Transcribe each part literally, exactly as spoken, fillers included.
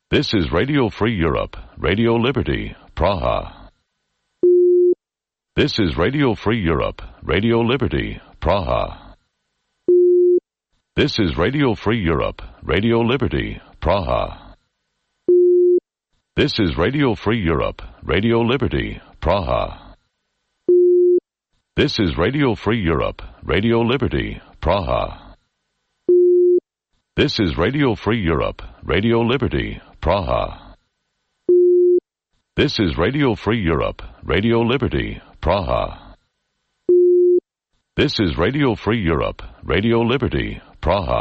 This is Radio Free Europe, Radio Liberty, Praha. This is Radio Free Europe, Radio Liberty, Praha. This is Radio Free Europe, Radio Liberty, Praha. This is Radio Free Europe, Radio Liberty, Praha. This is Radio Free Europe, Radio Liberty, Praha. This is Radio Free Europe, Radio Liberty, Praha. This is Radio Free Europe, Radio Liberty, Praha. This is Radio Free Europe, Radio Liberty, Praha.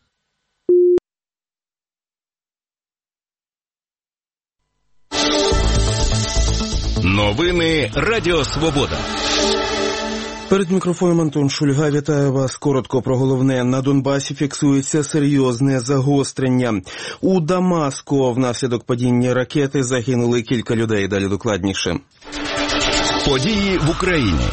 Новини Радіо Свобода. Перед мікрофоном Антон Шульга. Вітаю вас. Коротко про головне. На Донбасі фіксується серйозне загострення. У Дамаску внаслідок падіння ракети загинули кілька людей. Далі докладніше. Події в Україні.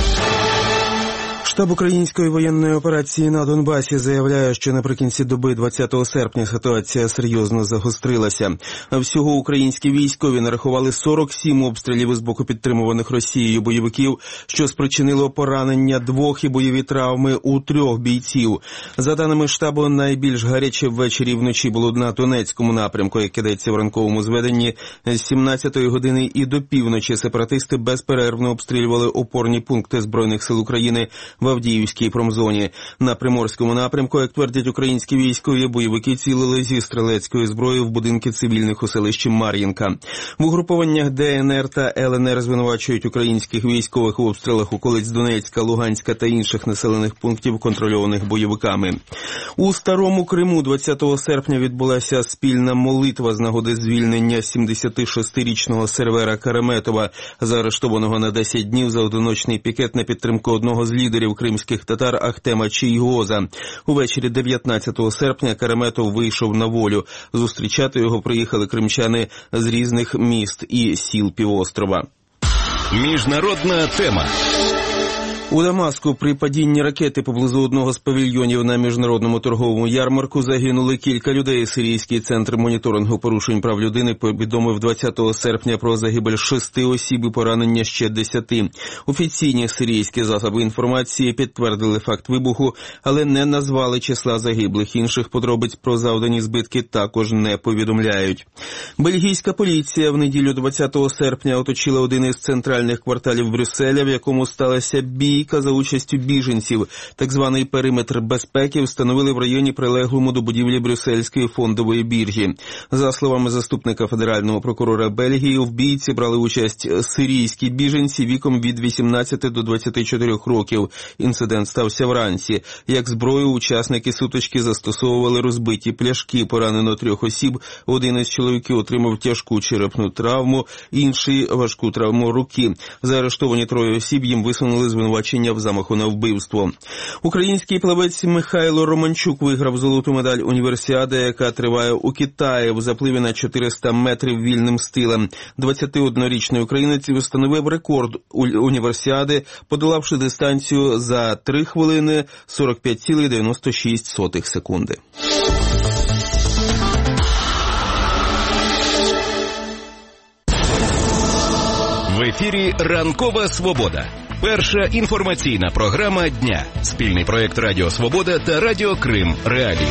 Штаб української воєнної операції на Донбасі заявляє, що наприкінці доби двадцятого серпня ситуація серйозно загострилася. Всього українські військові нарахували сорок сім обстрілів із боку підтримуваних Росією бойовиків, що спричинило поранення двох і бойові травми у трьох бійців. За даними штабу, найбільш гаряче ввечері і вночі було на Донецькому напрямку, як ідеться в ранковому зведенні. З сімнадцятої години і до півночі сепаратисти безперервно обстрілювали опорні пункти Збройних сил України в Авдіївській промзоні. На Приморському напрямку, як твердять українські військові, бойовики цілили зі стрілецької зброї в будинки цивільних у селищі Мар'їнка. В угрупованнях Де Ен Ер та Ел Ен Ер звинувачують українських військових у обстрілах околиць Донецька, Луганська та інших населених пунктів, контрольованих бойовиками. У Старому Криму двадцятого серпня відбулася спільна молитва з нагоди звільнення сімдесятишестирічного Сервера Кареметова, заарештованого на десять днів за одиночний пікет на підтримку одного з лідерів кримських татар Ахтема Чийгоза. Увечері дев'ятнадцятого серпня Кареметов вийшов на волю. Зустрічати його приїхали кримчани з різних міст і сіл півострова. Міжнародна тема. У Дамаску при падінні ракети поблизу одного з павільйонів на міжнародному торговому ярмарку загинули кілька людей. Сирійський центр моніторингу порушень прав людини повідомив двадцятого серпня про загибель шести осіб і поранення ще десяти. Офіційні сирійські засоби інформації підтвердили факт вибуху, але не назвали числа загиблих. Інших подробиць про завдані збитки також не повідомляють. Бельгійська поліція в неділю двадцятого серпня оточила один із центральних кварталів Брюсселя, в якому сталася бій за участю біженців. Так званий периметр безпеки встановили в районі, прилеглому до будівлі Брюссельської фондової біржі. За словами заступника федерального прокурора Бельгії, в бійці брали участь сирійські біженці віком від вісімнадцяти до двадцяти чотирьох років. Інцидент стався вранці. Як зброю учасники сутички застосовували розбиті пляшки. Поранено трьох осіб. Один із чоловіків отримав тяжку черепну травму, інший – важку травму руки. Заарештовані троє осіб, їм висунули звинувачення в замаху на вбивство. Український плавець Михайло Романчук виграв золоту медаль універсіади, яка триває у Китаї, в запливі на чотириста метрів вільним стилем. двадцятиоднорічний українець встановив рекорд універсіади, подолавши дистанцію за три хвилини сорок п'ять цілих дев'яносто шість сотих секунди. В ефірі «Ранкова Свобода». Перша інформаційна програма дня. Спільний проєкт Радіо Свобода та Радіо Крим Реалії.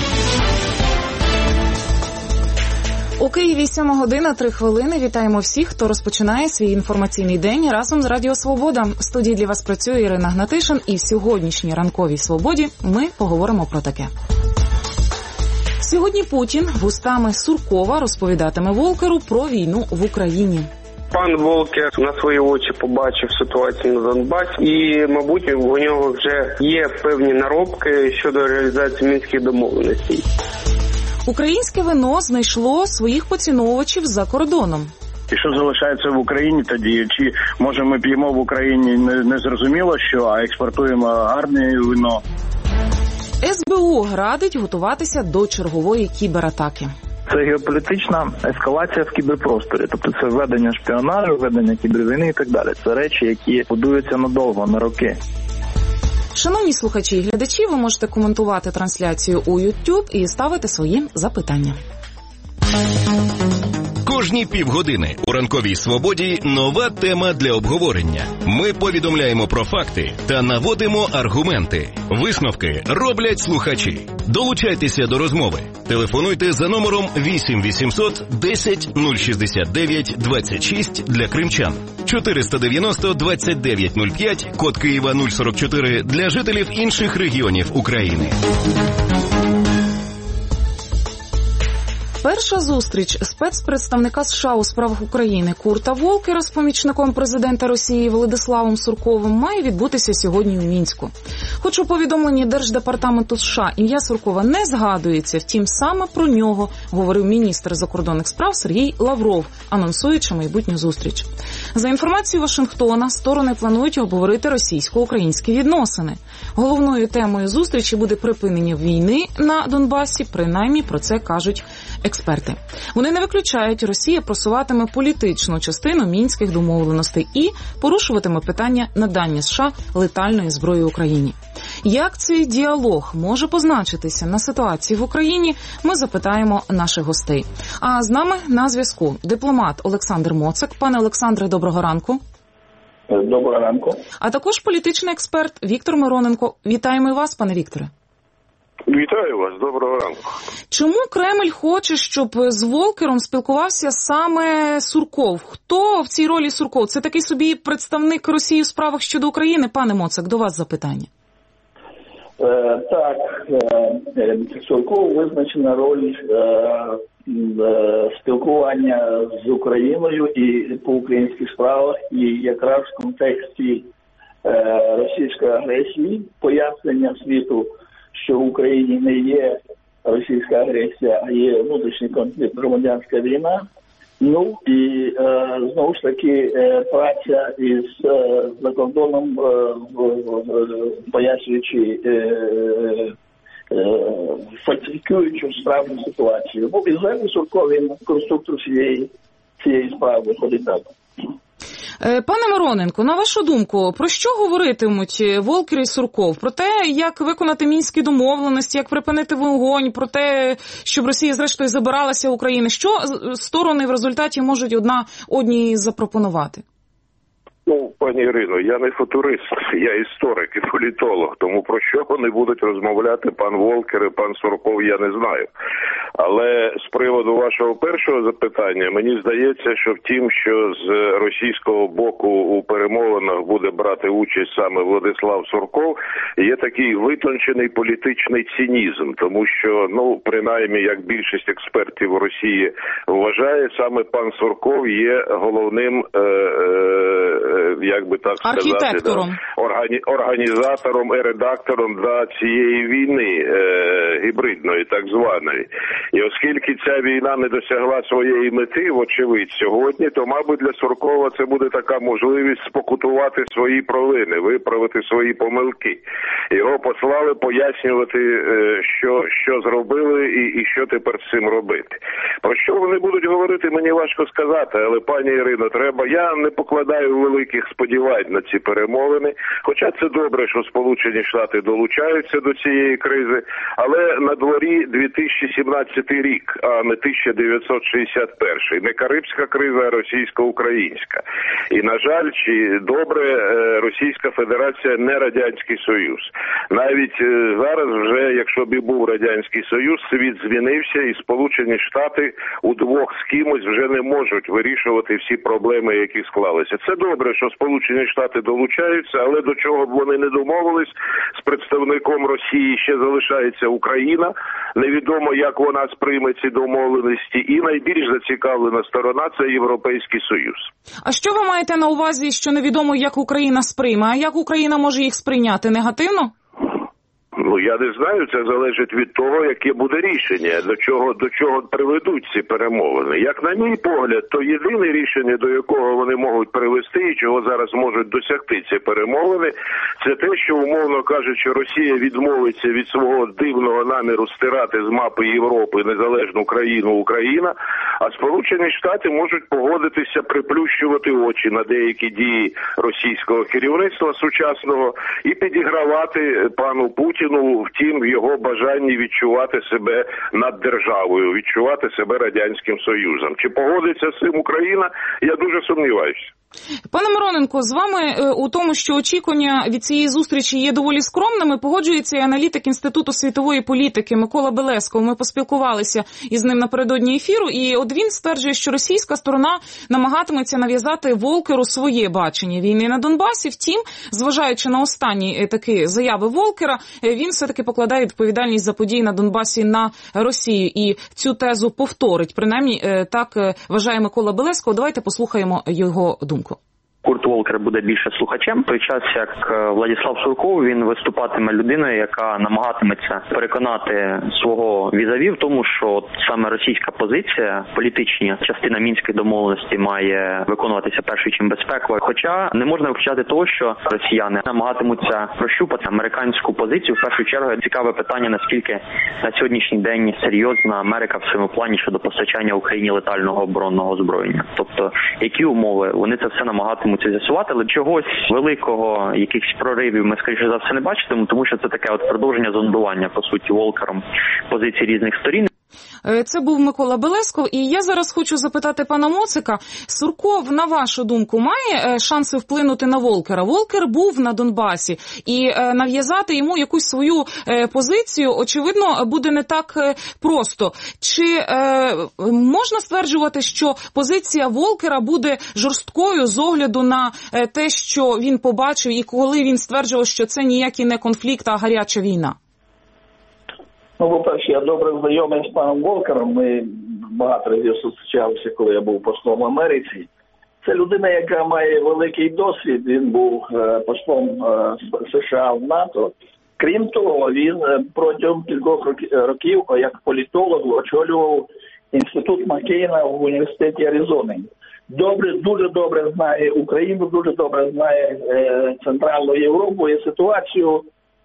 У Києві сьома година, три хвилини. Вітаємо всіх, хто розпочинає свій інформаційний день разом з Радіо Свобода. В студії для вас працює Ірина Гнатишин, і в сьогоднішній «Ранковій Свободі» ми поговоримо про таке. Сьогодні Путін вустами Суркова розповідатиме Волкеру про війну в Україні. Пан Волкер на свої очі побачив ситуацію на Донбасі і, мабуть, у нього вже є певні наробки щодо реалізації мінських домовленостей. Українське вино знайшло своїх поціновувачів за кордоном. І що залишається в Україні тоді? Чи, може, ми п'ємо в Україні не, не зрозуміло що, а експортуємо гарне вино? ес бе у радить готуватися до чергової кібератаки. Це геополітична ескалація в кіберпросторі. Тобто це введення шпіонажу, введення кібервійни і так далі. Це речі, які будуються надовго, на роки. Шановні слухачі і глядачі, ви можете коментувати трансляцію у YouTube і ставити свої запитання. Кожні півгодини у «Ранковій свободі» нова тема для обговорення. Ми повідомляємо про факти та наводимо аргументи. Висновки роблять слухачі. Долучайтеся до розмови. Телефонуйте за номером вісім вісімсот десять нуль шістдесят дев'ять двадцять шість для кримчан, чотириста дев'яносто двадцять дев'ять нуль п'ять, код Києва нуль сорок чотири для жителів інших регіонів України. Перша зустріч спецпредставника США у справах України Курта Волкера з помічником президента Росії Владиславом Сурковим має відбутися сьогодні у Мінську. Хоч у повідомленні Держдепартаменту США ім'я Суркова не згадується, втім саме про нього говорив міністр закордонних справ Сергій Лавров, анонсуючи майбутню зустріч. За інформацією Вашингтона, сторони планують обговорити російсько-українські відносини. Головною темою зустрічі буде припинення війни на Донбасі, принаймні про це кажуть експерти. Вони не виключають, Росія просуватиме політичну частину мінських домовленостей і порушуватиме питання надання США летальної зброї Україні. Як цей діалог може позначитися на ситуації в Україні, ми запитаємо наших гостей. А з нами на зв'язку дипломат Олександр Моцик. Пане Олександре, доброго ранку. Доброго ранку. А також політичний експерт Віктор Мироненко. Вітаємо і вас, пане Вікторе. Вітаю вас, доброго ранку. Чому Кремль хоче, щоб з Волкером спілкувався саме Сурков? Хто в цій ролі Сурков? Це такий собі представник Росії у справах щодо України? Пане Моцик, до вас запитання. Е, так, е, Сурков визначена роль е, е, спілкування з Україною і по українських справах, і якраз в контексті е, російської агресії, пояснення світу, що в Україні не є російська агресія, а є внутрішній конфлікт, громадянська війна. Ну і е, знову ж таки е, праця із е, за кордоном, е, пояснюючи, е, е, фальсифікуючи справну ситуацію. Бо Ізраїль Сурков, він конструктор цієї, цієї справи виходить так. Пане Мироненко, на вашу думку, про що говоритимуть Волкер і Сурков? Про те, як виконати мінські домовленості, як припинити вогонь, про те, щоб Росія зрештою забиралася України? Що сторони в результаті можуть одна одній запропонувати? Ну, пані Ірино, я не футурист, я історик і політолог, тому про що вони будуть розмовляти пан Волкер і пан Сурков, я не знаю. Але з приводу вашого першого запитання, мені здається, що в тім, що з російського боку у перемовинах буде брати участь саме Владислав Сурков, є такий витончений політичний цинізм, тому що, ну, принаймні, як більшість експертів в Росії вважає, саме пан Сурков є головним, е, е, як би так сказати, да, органі, організатором і редактором да, цієї війни е, гібридної, так званої. І оскільки ця війна не досягла своєї мети, вочевидь, сьогодні, то, мабуть, для Суркова це буде така можливість спокутувати свої провини, виправити свої помилки. Його послали пояснювати, е, що, що зробили і, і що тепер з цим робити. Про що вони будуть говорити, мені важко сказати, але, пані Ірино, треба, я не покладаю великих сподівань на ці перемовини, хоча це добре, що Сполучені Штати долучаються до цієї кризи, але на дворі дві тисячі сімнадцятий рік, а не тисяча дев'ятсот шістдесят перший. Не Карибська криза, а російсько-українська. І, на жаль, чи добре, Російська Федерація не Радянський Союз. Навіть зараз вже, якщо б і був Радянський Союз, світ змінився і Сполучені Штати удвох з кимось вже не можуть вирішувати всі проблеми, які склалися. Це добре, що Сполучені Штати долучаються, але до чого б вони не домовились, з представником Росії ще залишається Україна. Невідомо, як вона сприйме ці домовленості. І найбільш зацікавлена сторона – це Європейський Союз. А що ви маєте на увазі, що невідомо, як Україна сприйме? А як Україна може їх сприйняти? Негативно? Ну, я не знаю, це залежить від того, яке буде рішення, до чого, до чого приведуть ці перемовини. Як на мій погляд, то єдине рішення, до якого вони можуть привести і чого зараз можуть досягти ці перемовини, це те, що, умовно кажучи, Росія відмовиться від свого дивного наміру стирати з мапи Європи незалежну країну Україна, А Сполучені Штати можуть погодитися приплющувати очі на деякі дії російського керівництва сучасного і підігравати пану Путіну, втім, в його бажанні відчувати себе над державою, відчувати себе Радянським Союзом. Чи погодиться з цим Україна? Я дуже сумніваюся. Пане Мироненко, з вами у тому, що очікування від цієї зустрічі є доволі скромними, погоджується і аналітик Інституту світової політики Микола Белесков. Ми поспілкувалися із ним напередодні ефіру, і от він стверджує, що російська сторона намагатиметься нав'язати Волкеру своє бачення війни на Донбасі. Втім, зважаючи на останні такі заяви Волкера, він все-таки покладає відповідальність за події на Донбасі на Росію і цю тезу повторить. Принаймні, так вважає Микола Белесков. Давайте послухаємо його думку. Курт Волкер буде більше слухачем. В той час, як Владислав Сурков, він виступатиме людиною, яка намагатиметься переконати свого візаві в тому, що саме російська позиція, політична частина мінських домовленостей має виконуватися першою, чим безпекова. Хоча не можна виключати того, що росіяни намагатимуться прощупати американську позицію. В першу чергу цікаве питання, наскільки на сьогоднішній день серйозна Америка в своєму плані щодо постачання Україні летального оборонного озброєння. Тобто, які умови, вони це все намагатимуться з'ясувати, але чогось великого, якихось проривів ми, скоріше за все, не бачитимемо, тому що це таке от продовження зондування, по суті, Волкером позицій різних сторін. Це був Микола Белесков. І я зараз хочу запитати пана Моцика. Сурков, на вашу думку, має шанси вплинути на Волкера? Волкер був на Донбасі, і нав'язати йому якусь свою позицію, очевидно, буде не так просто. Чи можна стверджувати, що позиція Волкера буде жорсткою з огляду на те, що він побачив, і коли він стверджував, що це ніякий не конфлікт, а гаряча війна? Ну, по-перше, я добре знайомий з паном Волкером. Ми багато разів зустрічалися, коли я був послом в Америці. Це людина, яка має великий досвід. Він був е, послом е, США в НАТО. Крім того, він е, протягом кількох років, як політолог, очолював інститут Маккейна в університеті Аризони. Добре, дуже добре знає Україну, дуже добре знає е, Центральну Європу і ситуацію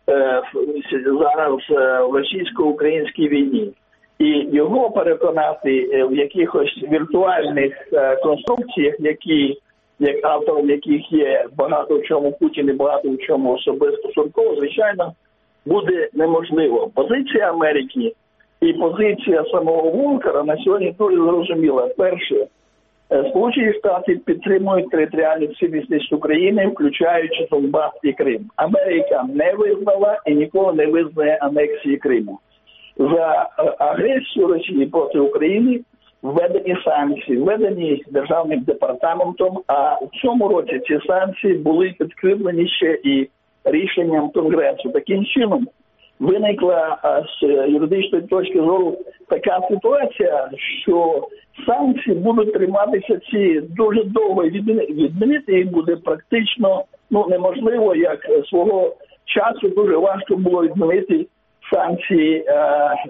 зараз в російсько-українській війні. І його переконати в якихось віртуальних конструкціях, які, як автором яких є багато в чому Путін і багато в чому особисто Сурков, звичайно, буде неможливо. Позиція Америки і позиція самого Волкера на сьогодні дуже зрозуміла. Перше, Сполучені Штати підтримують територіальну цілісність України, включаючи Донбас і Крим. Америка не визнала і ніколи не визнає анексії Криму. За агресію Росії проти України введені санкції, введені Державним департаментом, а в цьому році ці санкції були підкріплені ще і рішенням Конгресу. Таким чином, виникла з юридичної точки зору така ситуація, що санкції будуть триматися ці дуже довго, і відмінити їх буде практично ну, неможливо, як свого часу дуже важко було відмінити санкції е,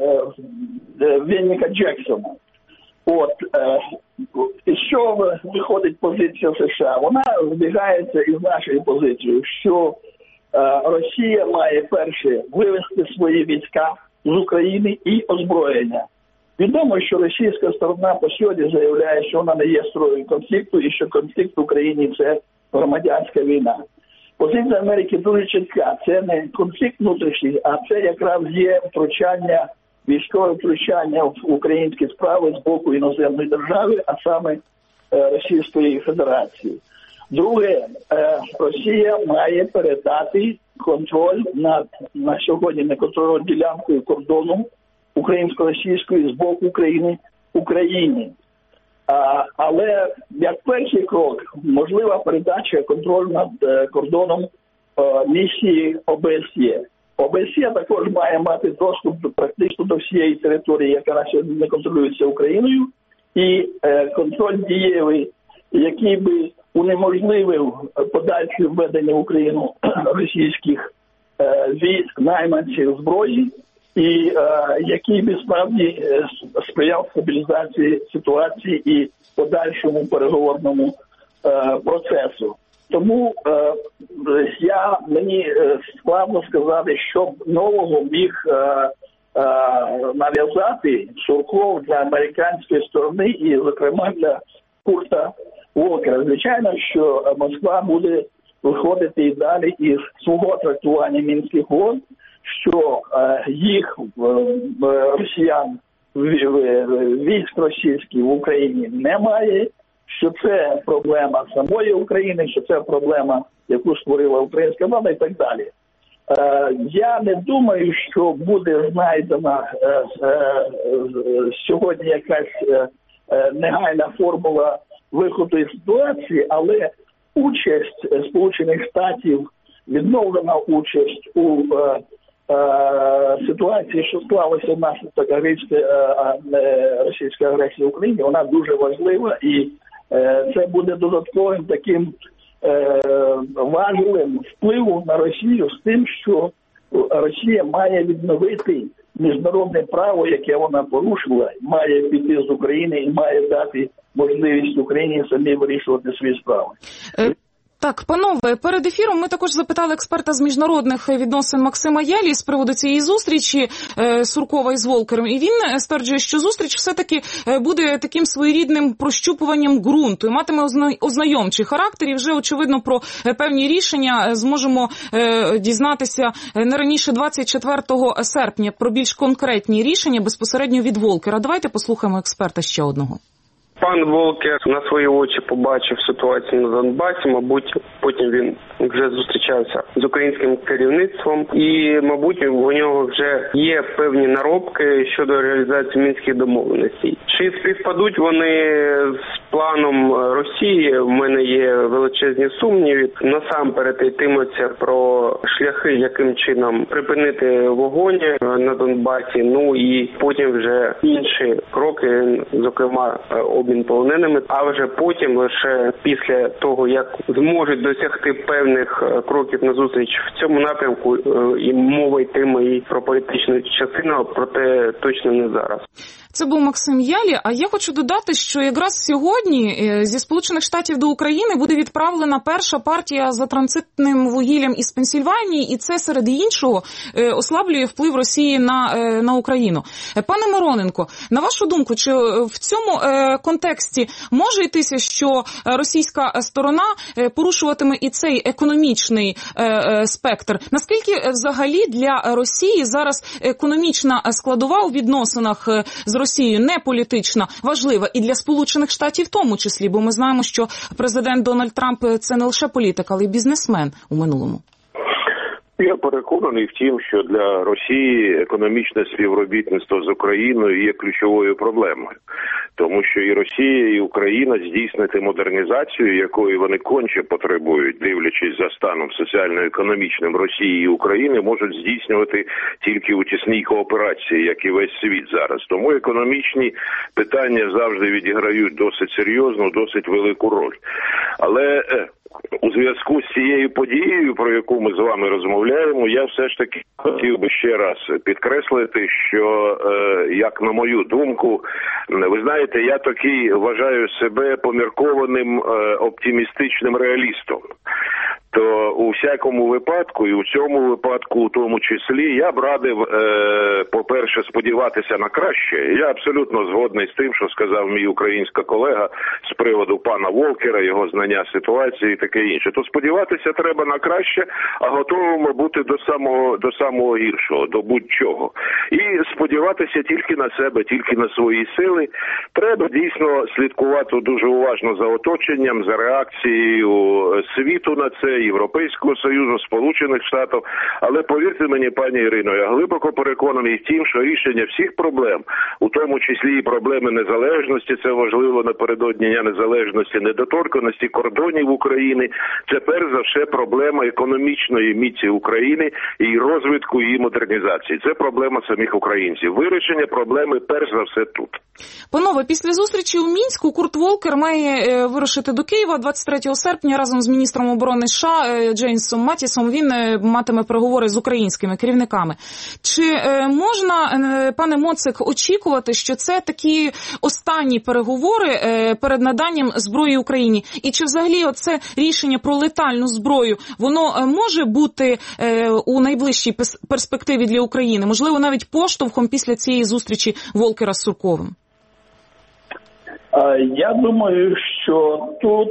е, Вінніка Джексона. От, е, і що виходить позиція США? Вона збігається із нашою позицією, що е, Росія має перше вивести свої війська з України і озброєння. Відомо, що російська сторона по сьогодні заявляє, що вона не є стороною конфлікту і що конфлікт в Україні – це громадянська війна. Позиція Америки дуже чітка. Це не конфлікт внутрішній, а це якраз є втручання, військове втручання в українські справи з боку іноземної держави, а саме Російської Федерації. Друге, Росія має передати контроль над, на сьогодні, неконтрольною ділянкою кордону українсько-російської з боку України Україні. А, але як перший крок можлива передача контролю над е, кордоном е, місії ОБСЄ. ОБСЄ також має мати доступ до, практично до всієї території, яка на сьогодні не контролюється Україною, і е, контроль дієвий, який би унеможливив подальше введення в Україну російських е, військ, найманців, зброї, і е, який би справді е, сприяв стабілізації ситуації і подальшому переговорному е, процесу. Тому е, я, мені е, складно сказати, що нового міг е, нав'язати Сурков для американської сторони і, зокрема, для Курта Волкера. Звичайно, що Москва буде виходити і далі із свого трактування Мінських угод, що їх росіян, військ російських в Україні немає, що це проблема самої України, що це проблема, яку створила українська влада і так далі. Я не думаю, що буде знайдена сьогодні якась негайна формула виходу із ситуації, але участь Сполучених Штатів, відновлена участь у ситуації, що склалася внаслідок російської агресії в Україні, вона дуже важлива, і це буде додатковим таким важливим впливом на Росію з тим, що Росія має відновити міжнародне право, яке вона порушила, має піти з України і має дати можливість Україні самі вирішувати свої справи. Так, панове, перед ефіром ми також запитали експерта з міжнародних відносин Максима Ялі з приводу цієї зустрічі е, Суркова із Волкером. І він стверджує, що зустріч все-таки буде таким своєрідним прощупуванням ґрунту і матиме озна... ознайомчий характер. І вже, очевидно, про певні рішення зможемо е, дізнатися не раніше двадцять четвертого серпня про більш конкретні рішення безпосередньо від Волкера. Давайте послухаємо експерта ще одного. Пан Волкер на свої очі побачив ситуацію на Донбасі, мабуть, потім він вже зустрічався з українським керівництвом і, мабуть, у нього вже є певні наробки щодо реалізації мінських домовленостей. Чи співпадуть вони з планом Росії? В мене є величезні сумніви. Насамперед йтиметься про шляхи, яким чином припинити вогонь на Донбасі, ну і потім вже інші кроки, зокрема, обмін полоненими, а вже потім, лише після того, як зможуть досягти певних кроків назустріч в цьому напрямку, і мова йтиме і про політичну частину, проте точно не зараз. Це був Максим Ялі, а я хочу додати, що якраз сьогодні зі Сполучених Штатів до України буде відправлена перша партія за транзитним вугіллям із Пенсільванії, і це, серед іншого, ослаблює вплив Росії на, на Україну. Пане Мироненко, на вашу думку, чи в цьому контексті може йтися, що російська сторона порушуватиме і цей економічний спектр? Наскільки взагалі для Росії зараз економічна складова у відносинах з Росією, не політична, важлива і для Сполучених Штатів в тому числі, бо ми знаємо, що президент Дональд Трамп – це не лише політик, але й бізнесмен у минулому. Я переконаний в тім, що для Росії економічне співробітництво з Україною є ключовою проблемою. Тому що і Росія, і Україна здійснити модернізацію, якої вони конче потребують, дивлячись за станом соціально-економічним Росії і України, можуть здійснювати тільки у тісній кооперації, як і весь світ зараз. Тому економічні питання завжди відіграють досить серйозну, досить велику роль. Але у зв'язку з цією подією, про яку ми з вами розмовляємо, я все ж таки хотів би ще раз підкреслити, що, як на мою думку, ви знаєте, я такий вважаю себе поміркованим оптимістичним реалістом. То у всякому випадку, і у цьому випадку у тому числі, я б радив, е, по-перше, сподіватися на краще. Я абсолютно згодний з тим, що сказав мій українська колега з приводу пана Волкера, його знання ситуації і таке інше. То сподіватися треба на краще, а готовими бути до самого, до самого гіршого, до будь-чого. І сподіватися тільки на себе, тільки на свої сили. Треба дійсно слідкувати дуже уважно за оточенням, за реакцією світу на це, Європейського Союзу, Сполучених Штатів. Але повірте мені, пані Ірино, я глибоко переконаний в тім, що рішення всіх проблем, у тому числі і проблеми незалежності, це важливо напередодні Дня Незалежності, недоторканності кордонів України, це перш за все проблема економічної міці України і розвитку її модернізації. Це проблема самих українців. Вирішення проблеми перш за все тут. Панове, після зустрічі у Мінську Курт Волкер має вирушити до Києва двадцять третього серпня разом з міністром оборони США США Джеймсом Матісом, він матиме переговори з українськими керівниками. Чи можна, пане Моцик, очікувати, що це такі останні переговори перед наданням зброї Україні? І чи взагалі оце рішення про летальну зброю, воно може бути у найближчій перспективі для України? Можливо, навіть поштовхом після цієї зустрічі Волкера з Сурковим? Я думаю, що тут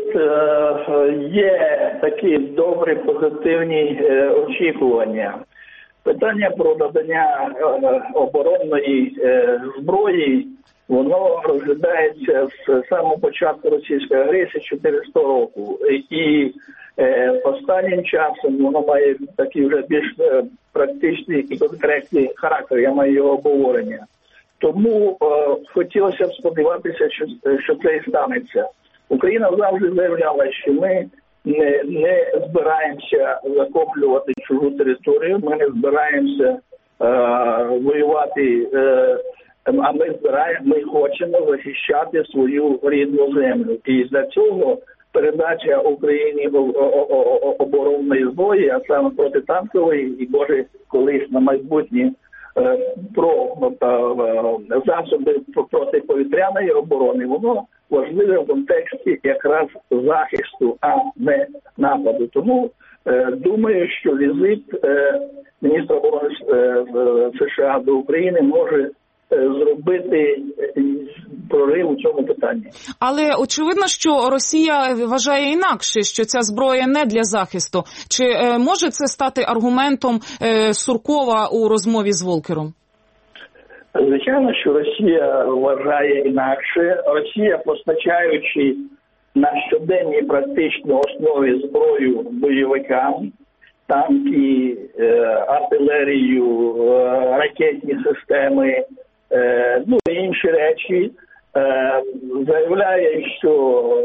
є такі добрі позитивні очікування. Питання про надання оборонної зброї, воно розглядається з самого початку російської агресії чотириста року. І останнім часом воно має такий вже більш практичний і конкретний характер, я маю його обговорення. Тому е, хотілося б сподіватися, що, що це і станеться. Україна завжди заявляла, що ми не, не збираємося захоплювати чужу територію, ми не збираємося е, воювати, е, а ми збираємо, ми хочемо захищати свою рідну землю. І для цього передача Україні оборонної зброї, а саме протитанкової, і, може, колись на майбутнє, про засоби протиповітряної оборони, воно важливе в контексті якраз захисту, а не нападу. Тому е, думаю, що візит е, міністра оборони е, США до України може зробити прорив у цьому питанні. Але очевидно, що Росія вважає інакше, що ця зброя не для захисту. Чи е, може це стати аргументом е, Суркова у розмові з Волкером? Звичайно, що Росія вважає інакше. Росія, постачаючи на щоденній практичній основі зброю бойовикам, танки, е, артилерію, е, ракетні системи, ну і інші речі, заявляє, що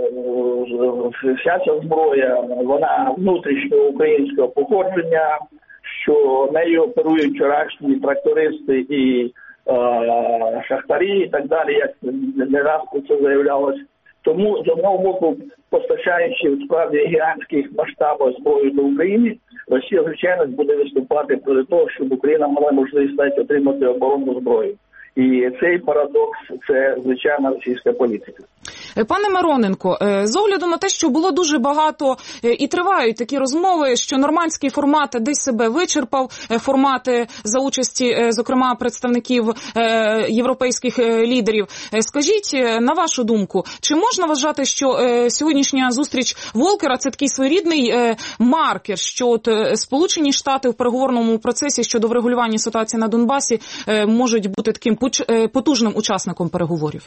вся ця зброя, вона внутрішнього українського походження, що нею оперують вчорашні трактористи і шахтарі і так далі, як не раз це заявлялось. Тому, з одного боку, постачаючи в справді гігантських масштабах зброю до України, Росія, звичайно, буде виступати проти того, щоб Україна мала можливість навіть отримати оборонну зброю. І цей парадокс – це звичайна російська політика. Пане Мироненко, з огляду на те, що було дуже багато і тривають такі розмови, що нормандський формат десь себе вичерпав, формати за участі, зокрема, представників європейських лідерів. Скажіть, на вашу думку, чи можна вважати, що сьогоднішня зустріч Волкера – це такий своєрідний маркер, що от Сполучені Штати в переговорному процесі щодо врегулювання ситуації на Донбасі можуть бути таким потужним учасником переговорів?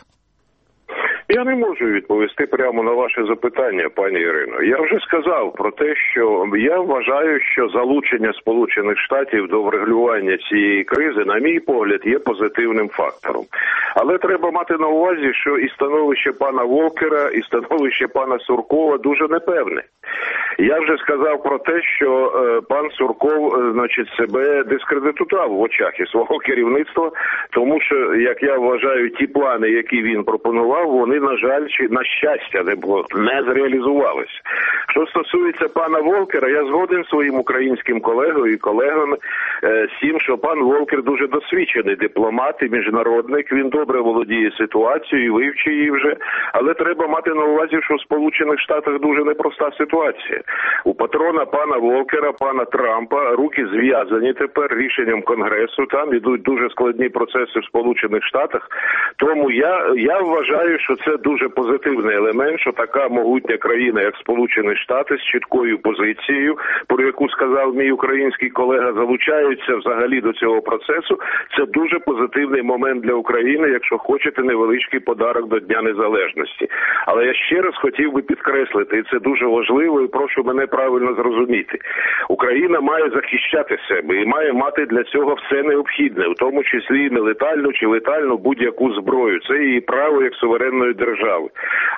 Я не можу відповісти прямо на ваше запитання, пані Ірино. Я вже сказав про те, що я вважаю, що залучення Сполучених Штатів до врегулювання цієї кризи, на мій погляд, є позитивним фактором. Але треба мати на увазі, що і становище пана Волкера, і становище пана Суркова дуже непевне. Я вже сказав про те, що е, пан Сурков, е, значить, себе дискредитував в очах і свого керівництва, тому що, як я вважаю, ті плани, які він пропонував, вони, на жаль, чи на щастя, не було, не зреалізувалися. Що стосується пана Волкера, я згоден своїм українським колегою і колегам е, з тим, що пан Волкер дуже досвідчений дипломат і міжнародник, він добре володіє ситуацією і вивчив її вже, але треба мати на увазі, що в Сполучених Штатах дуже непроста ситуація. У патрона пана Волкера, пана Трампа, руки зв'язані тепер рішенням Конгресу, там ідуть дуже складні процеси в Сполучених Штатах, тому я, я вважаю, що це дуже позитивний елемент, що така могутня країна, як Сполучені Штати, з чіткою позицією, про яку сказав мій український колега, залучаються взагалі до цього процесу. Це дуже позитивний момент для України, якщо хочете, невеличкий подарок до Дня Незалежності. Але я ще раз хотів би підкреслити, і це дуже важливо, і прошу мене правильно зрозуміти. Україна має захищати себе і має мати для цього все необхідне, в тому числі і нелетальну чи летальну будь-яку зброю. Це її право як суверенної держави.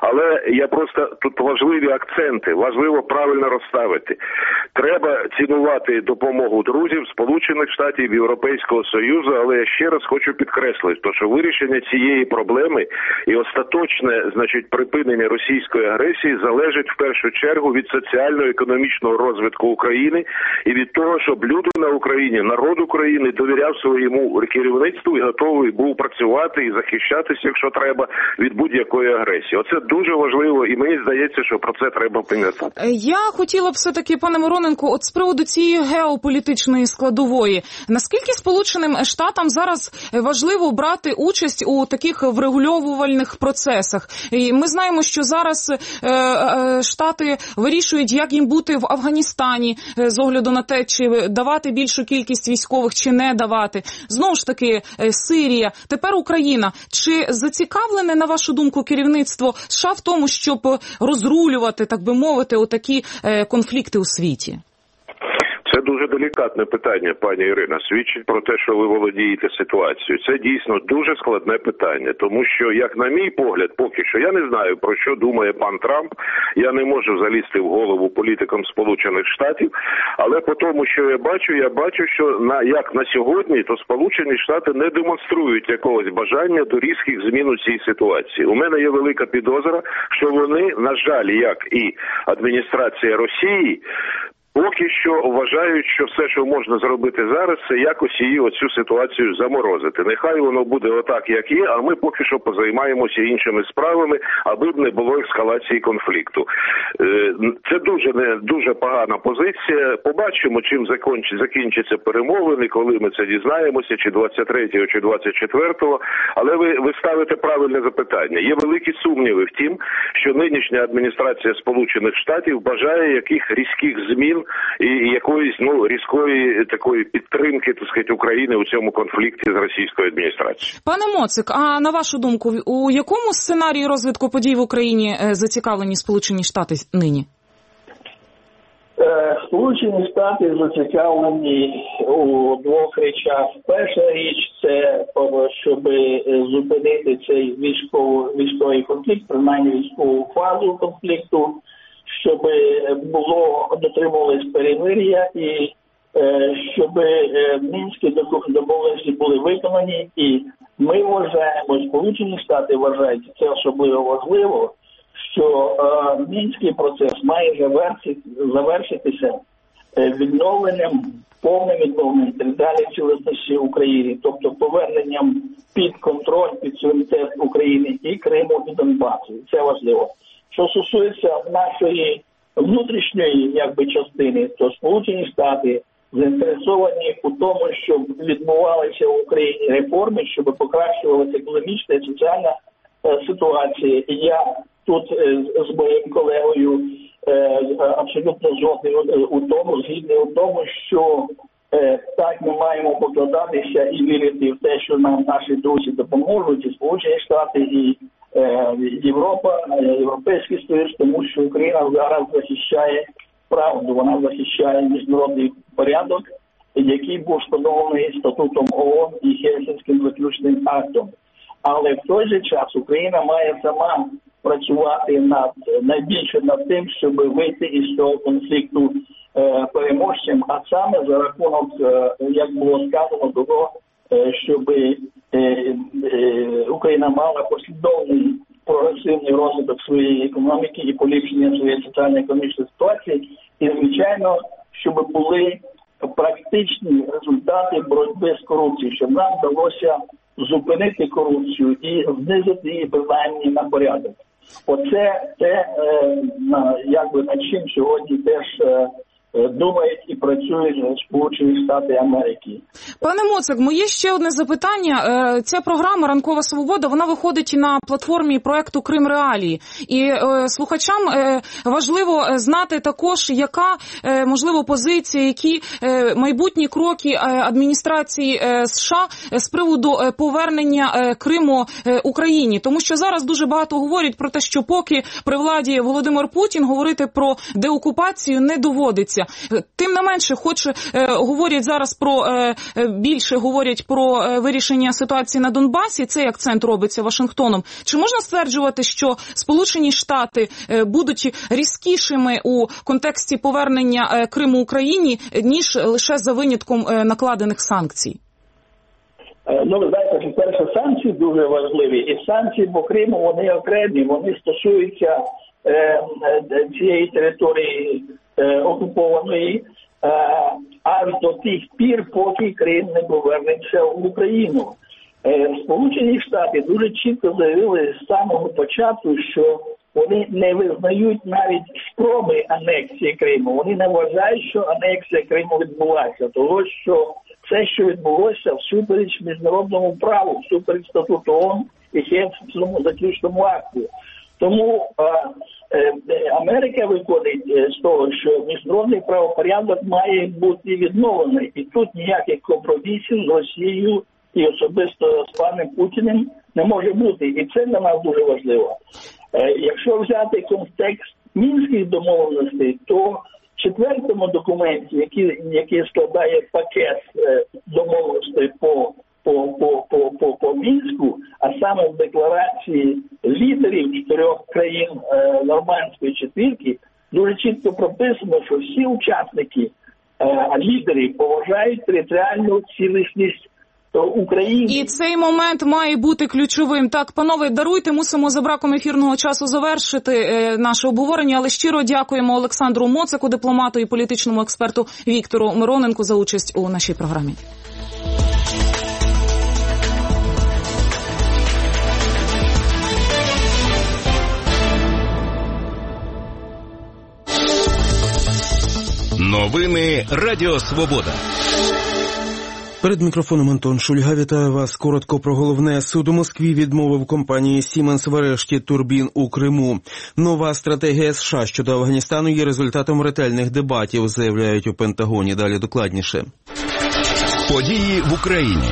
Але я просто тут важливі акценти, важливо правильно розставити. Треба цінувати допомогу друзів Сполучених Штатів, Європейського Союзу, але я ще раз хочу підкреслити, що вирішення цієї проблеми і остаточне, значить, припинення російської агресії залежить в першу чергу від соціально-економічного розвитку України і від того, щоб люди на Україні, народ України довіряв своєму керівництву і готовий був працювати і захищатися, якщо треба, від будь-якої агресії. Оце дуже важливо, і мені здається, що про це треба пам'ятати. Я хотіла б все-таки, пане Мироненко, от з приводу цієї геополітичної складової, наскільки Сполученим Штатам зараз важливо брати участь у таких врегульовувальних процесах? І ми знаємо, що зараз е, е, Штати вирішують, як їм бути в Афганістані, е, з огляду на те, чи давати більшу кількість військових, чи не давати. Знову ж таки, е, Сирія, тепер Україна. Чи зацікавлене, на вашу думку, керівництво США в тому, щоб розрулювати, так би мовити, отакі е, конфлікти у світі? Це дуже делікатне питання, пані Ірина. Свідчить про те, що ви володієте ситуацією. Це дійсно дуже складне питання, тому що, як на мій погляд, поки що я не знаю, про що думає пан Трамп. Я не можу залізти в голову політикам Сполучених Штатів, але по тому, що я бачу, я бачу, що на як на сьогодні, то Сполучені Штати не демонструють якогось бажання до різких змін у цій ситуації. У мене є велика підозра, що вони, на жаль, як і адміністрація Росії, поки що вважають, що все, що можна зробити зараз, це якось її оцю ситуацію заморозити. Нехай воно буде отак, як є, а ми поки що позаймаємося іншими справами, аби б не було ескалації конфлікту. Це дуже не дуже погана позиція. Побачимо, чим закінчаться перемовини, коли ми це дізнаємося, чи двадцять третього, чи двадцять четвертого. Але ви, ви ставите правильне запитання. Є великі сумніви в тім, що нинішня адміністрація Сполучених Штатів бажає яких різких змін і якоїсь, ну, різкої такої підтримки, так сказати, України у цьому конфлікті з російською адміністрацією. Пане Моцик, а на вашу думку, у якому сценарії розвитку подій в Україні зацікавлені Сполучені Штати нині? Сполучені Штати зацікавлені у двох речах. Перша річ – це щоб зупинити цей військовий, військовий конфлікт, принаймні військову фазу конфлікту, щоб було дотримувалось перемир'я і е, щоб е, мінські домовленості були виконані. І ми вважаємо, Сполучені Штати вважають, це особливо важливо, що е, мінський процес має завершити, завершитися е, відновленням, повним відновленням територіальної цілісності України, тобто поверненням під контроль, під суверенітет України і Криму, і Донбасу. Це важливо. Що стосується нашої внутрішньої, якби, частини, то Сполучені Штати заінтересовані у тому, щоб відбувалися в Україні реформи, щоб покращувалася економічна і соціальна е, ситуація. І я тут е, з моїм колегою е, абсолютно згодний у тому, згідний у тому, що е, так ми маємо покладатися і вірити в те, що нам наші друзі допоможуть, і Сполучені Штати, і Європа, Європейський Союз, тому що Україна зараз захищає правду, вона захищає міжнародний порядок, який був встановлений статутом ООН і Хельсінським заключним актом. Але в той же час Україна має сама працювати над найбільше над тим, щоб вийти із цього конфлікту е, переможцем, а саме за рахунок, е, як було сказано, того, щоб е, е, Україна мала послідовний прогресивний розвиток своєї економіки і поліпшення своєї соціально-економічної ситуації. І, звичайно, щоб були практичні результати боротьби з корупцією, щоб нам вдалося зупинити корупцію і знизити її принаймні на порядок. Оце те, е, якби над чим сьогодні теж е, думають і працюють Сполучені Штати Америки. Пане Моцик, моє ще одне запитання. Ця програма «Ранкова свобода», вона виходить на платформі проекту «Крим Реалії». І слухачам важливо знати також, яка, можливо, позиція, які майбутні кроки адміністрації США з приводу повернення Криму Україні. Тому що зараз дуже багато говорять про те, що поки при владі Володимир Путін, говорити про деокупацію не доводиться. здоров'я. Тим не менше, хоч е, говорять зараз про, е, більше говорять про е, вирішення ситуації на Донбасі, цей акцент робиться Вашингтоном. Чи можна стверджувати, що Сполучені Штати е, будуть різкішими у контексті повернення е, Криму Україні, ніж лише за винятком е, накладених санкцій? Ну, ви знаєте, що перше, санкції дуже важливі. І санкції по Криму, вони окремі, вони стосуються е, цієї території е, окупованої, е, аж до тих пір, поки Крим не повернеться в Україну. Е, Сполучені Штати дуже чітко заявили з самого початку, що вони не визнають навіть спроби анексії Криму. Вони не вважають, що анексія Криму відбулася, тому що все, що відбулося, всупереч міжнародному праву, всупереч статуту ООН і Хельсінському заключному акту. Тому а, е, Америка виходить з того, що міжнародний правопорядок має бути відновлений. І тут ніяких компромісів з Росією і особисто з паном Путіним не може бути. І це для нас дуже важливо. Е, якщо взяти контекст мінських домовленостей, то в четвертому документі, який, який складає пакет е, домовленостей по, по, по, по, по, по Мінську, а саме в декларації лідерів чотирьох країн е, Нормандської четвірки, дуже чітко прописано, що всі учасники, е, лідери поважають територіальну цілісність України. І цей момент має бути ключовим. Так, панове, даруйте, мусимо за браком ефірного часу завершити е, наше обговорення, але щиро дякуємо Олександру Моцику, дипломату і політичному експерту Віктору Мироненку за участь у нашій програмі. Новини Радіо Свобода. Перед мікрофоном Антон Шульга. Вітаю вас. Коротко про головне. Суд у Москві відмовив компанії Siemens в арешті турбін у Криму. Нова стратегія США щодо Афганістану є результатом ретельних дебатів, заявляють у Пентагоні. Далі докладніше. Події в Україні.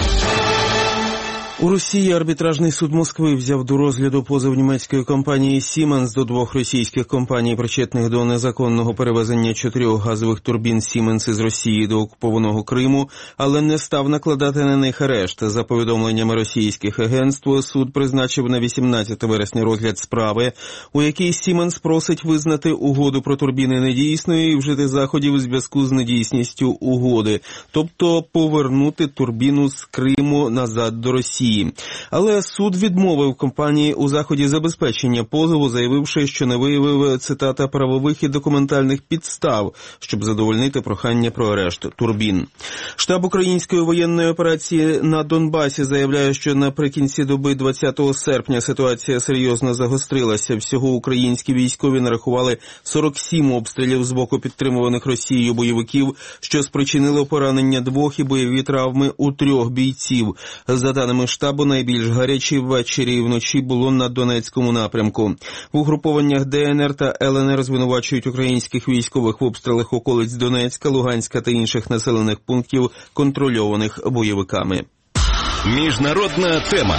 У Росії арбітражний суд Москви взяв до розгляду позов німецької компанії Siemens до двох російських компаній, причетних до незаконного перевезення чотирьох газових турбін Siemens із Росії до окупованого Криму, але не став накладати на них арешт. За повідомленнями російських агентств, суд призначив на вісімнадцяте вересня розгляд справи, у якій Siemens просить визнати угоду про турбіни недійсною і вжити заходів у зв'язку з недійсністю угоди, тобто повернути турбіну з Криму назад до Росії. Але суд відмовив компанії у заході забезпечення позову, заявивши, що не виявив, цитата, правових і документальних підстав, щоб задовольнити прохання про арешт турбін. Штаб української воєнної операції на Донбасі заявляє, що наприкінці доби двадцятого серпня ситуація серйозно загострилася. Всього українські військові нарахували сорок сім обстрілів з боку підтримуваних Росією бойовиків, що спричинило поранення двох і бойові травми у трьох бійців. За даними штабу, найбільш гарячі ввечері і вночі було на Донецькому напрямку. В угрупованнях Де Ен Ер та Ел Ен Ер звинувачують українських військових в обстрілах околиць Донецька, Луганська та інших населених пунктів, контрольованих бойовиками. Міжнародна тема.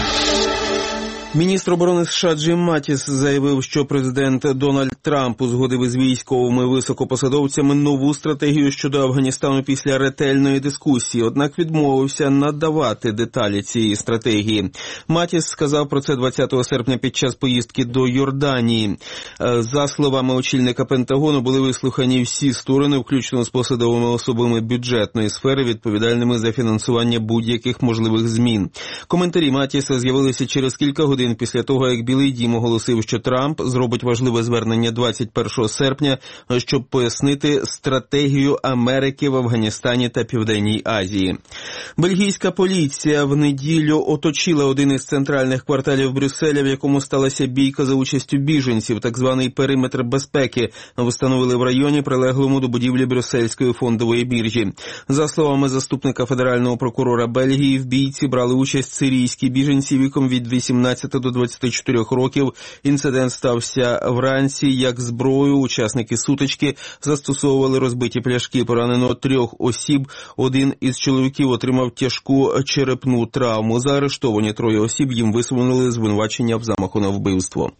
Міністр оборони США Джим Матіс заявив, що президент Дональд Трамп узгодив із військовими високопосадовцями нову стратегію щодо Афганістану після ретельної дискусії, однак відмовився надавати деталі цієї стратегії. Матіс сказав про це двадцятого серпня під час поїздки до Йорданії. За словами очільника Пентагону, були вислухані всі сторони, включно з посадовими особами бюджетної сфери, відповідальними за фінансування будь-яких можливих змін. Коментарі Матіса з'явилися через кілька годин після того, як Білий дім оголосив, що Трамп зробить важливе звернення двадцять першого серпня, щоб пояснити стратегію Америки в Афганістані та Південній Азії. Бельгійська поліція в неділю оточила один із центральних кварталів Брюсселя, в якому сталася бійка за участю біженців. Так званий периметр безпеки встановили в районі, прилеглому до будівлі Брюссельської фондової біржі. За словами заступника федерального прокурора Бельгії, в бійці брали участь сирійські біженці віком від вісімнадцяти до двадцяти чотирьох років. Інцидент стався вранці. Як зброю учасники сутички застосовували розбиті пляшки. Поранено трьох осіб. Один із чоловіків отримав тяжку черепну травму. Заарештовані троє осіб, їм висунули звинувачення в замаху на вбивство.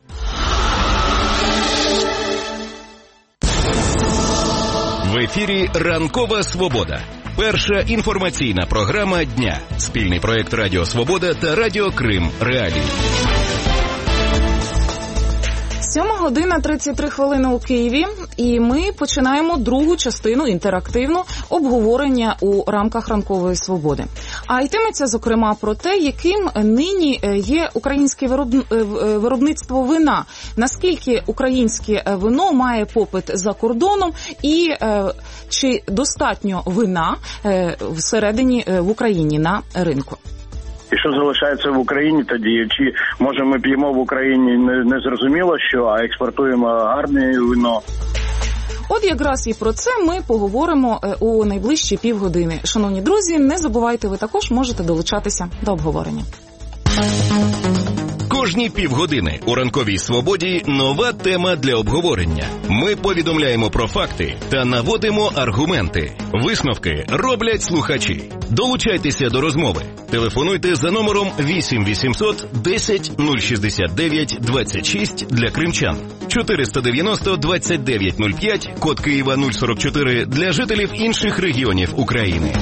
В ефірі «Ранкова Свобода». Перша інформаційна програма дня. Спільний проєкт Радіо Свобода та Радіо Крим Реалії. Сьома година тридцять три хвилини у Києві, і ми починаємо другу частину інтерактивну обговорення у рамках ранкової свободи. А йтиметься, зокрема, про те, яким нині є українське виробництво вина, наскільки українське вино має попит за кордоном і чи достатньо вина всередині в Україні на ринку. І що залишається в Україні тоді? Чи, може, ми п'ємо в Україні не, не зрозуміло що, а експортуємо гарне вино? От якраз і про це ми поговоримо у найближчі півгодини. Шановні друзі, не забувайте, ви також можете долучатися до обговорення. Кожні півгодини у «Ранковій Свободі» нова тема для обговорення. Ми повідомляємо про факти та наводимо аргументи. Висновки роблять слухачі. Долучайтеся до розмови. Телефонуйте за номером вісім вісімсот десять нуль шістдесят дев'ять двадцять шість для кримчан, чотириста дев'яносто двадцять дев'ять нуль п'ять, код Києва нуль сорок чотири для жителів інших регіонів України.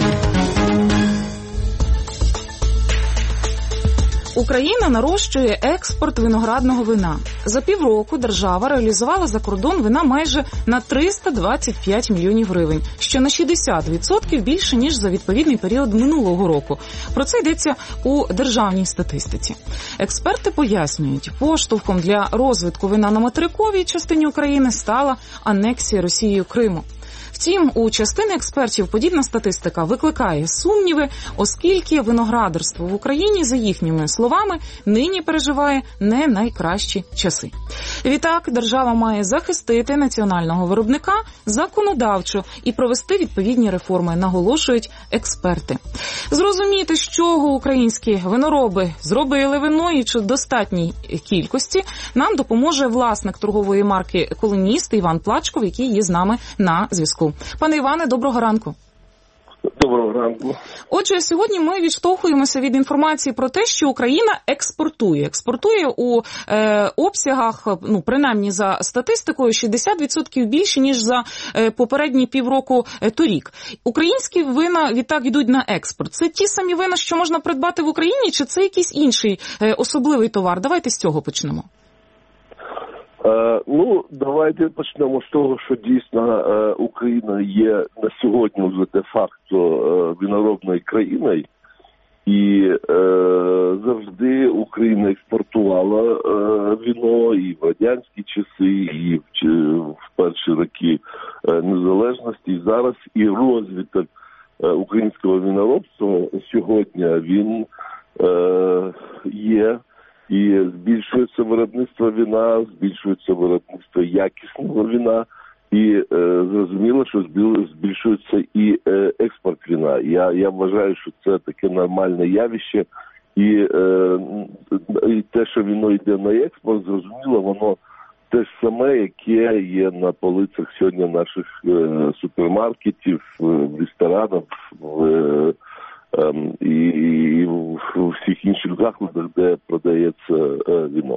Україна нарощує експорт виноградного вина. За півроку держава реалізувала за кордон вина майже на триста двадцять п'ять мільйонів гривень, що на шістдесят відсотків більше, ніж за відповідний період минулого року. Про це йдеться у державній статистиці. Експерти пояснюють, поштовхом для розвитку вина на материковій частині України стала анексія Росією Криму. Втім, у частини експертів подібна статистика викликає сумніви, оскільки виноградарство в Україні, за їхніми словами, нині переживає не найкращі часи. Відтак, держава має захистити національного виробника законодавчо і провести відповідні реформи, наголошують експерти. Зрозуміти, з чого українські винороби зробили вино і чи в достатній кількості, нам допоможе власник торгової марки «Колоніст» Іван Плачков, який є з нами на зв'язку. Пане Іване, доброго ранку. Доброго ранку. Отже, сьогодні ми відштовхуємося від інформації про те, що Україна експортує. Експортує у е, обсягах, ну, принаймні за статистикою, шістдесят відсотків більше, ніж за е, попередні півроку е, торік. Українські вина, відтак, йдуть на експорт. Це ті самі вина, що можна придбати в Україні, чи це якийсь інший е, особливий товар? Давайте з цього почнемо. Е, ну, давайте почнемо з того, що дійсно е, Україна є на сьогодні вже де-факто е, виноробною країною. І е, завжди Україна експортувала е, вино і в радянські часи, і в, в перші роки е, незалежності. І зараз і розвиток е, українського виноробства сьогодні він е, є. І збільшується виробництво вина, збільшується виробництво якісного вина, і е, зрозуміло, що збільшується і е, експорт вина. Я, я вважаю, що це таке нормальне явище, і, е, і те, що вино йде на експорт, зрозуміло, воно те ж саме, яке є на полицях сьогодні наших е, супермаркетів, в ресторанах, в е, І, і в всіх інших закладах, де продається вино.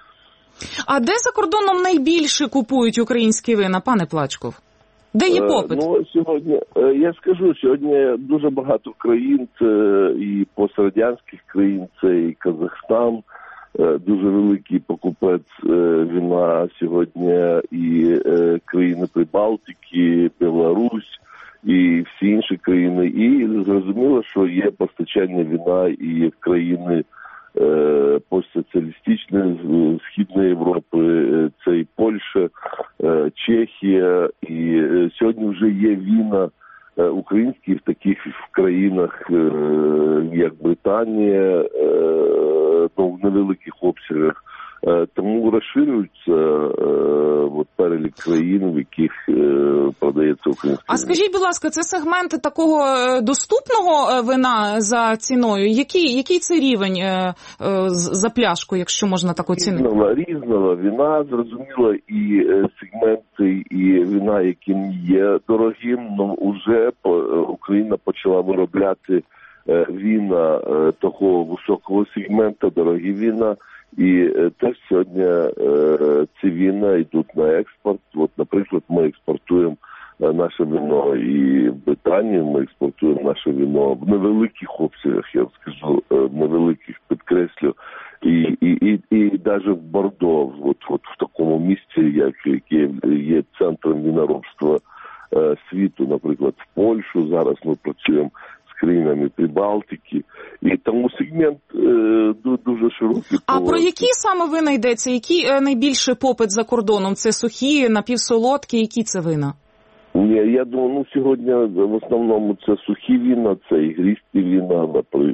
А де за кордоном найбільше купують українські вина, пане Плачков? Де є попит? Ну, сьогодні, я скажу, сьогодні дуже багато країн, це і пострадянських країн, це і Казахстан, дуже великий покупець вина сьогодні, і країни Прибалтики, Білорусь, і всі інші країни. І зрозуміло, що є постачання вина і в країни е, постсоціалістичної, Східної Європи, це і Польща, е, Чехія. І е, сьогодні вже є вина е, українські в таких в країнах, е, як Британія, е, ну, в невеликих обсягах. Тому розширюється е, от, перелік країн, в яких е, продається українське. А скажіть, будь ласка, це сегмент такого доступного вина за ціною? Який, який це рівень е, е, за пляшку, якщо можна так оцінити? Різного, різного вина, зрозуміло, і сегменти, і вина, які не є дорогим, але вже Україна почала виробляти вина того високого сегменту, дорогі вина. І теж сьогодні е, ці вина йдуть на експорт. От, наприклад, ми експортуємо наше вино і в Британію, ми експортуємо наше вино в невеликих обсягах, я вам скажу, в невеликих, підкреслю, і, і, і, і навіть в Бордо, от, от в такому місці, як, яке є центром виноробства е, світу, наприклад, в Польщу, зараз ми працюємо з країнами Прибалтики, і тому сегмент е, дуже широкий. А про які саме вина йдеться? Який е, найбільший попит за кордоном? Це сухі, напівсолодкі, які це вина? Ні, я думаю, ну сьогодні в основному це сухі вина, це ігристі вина,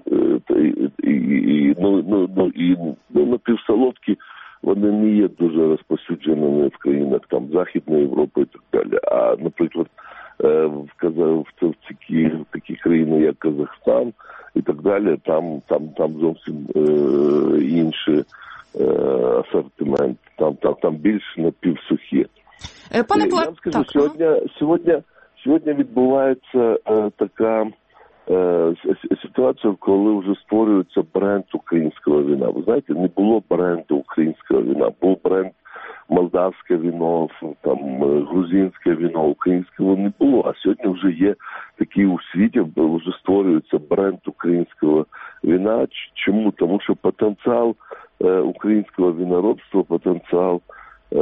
і, і, і, ну, ну, ну, і ну, напівсолодкі, вони не є дуже розповсюдженими в країнах там Західної Європи і так далі. А, наприклад, в, в, в, такі, в такі країни, як Казахстан і так далі, там, там, там зовсім е, інший е, асортимент, там, там, там більш напівсухі. Пане Пла... Я вам скажу, так, сьогодні, сьогодні, сьогодні відбувається е, така е, ситуація, коли вже створюється бренд українського вина. Ви знаєте, не було бренду українського вина, був бренд молдавське вино, там грузинське вино, українського не було. А сьогодні вже є такі у світі, вже створюється бренд українського вина. Чому? Тому що потенціал е, українського виноробства, потенціал Е,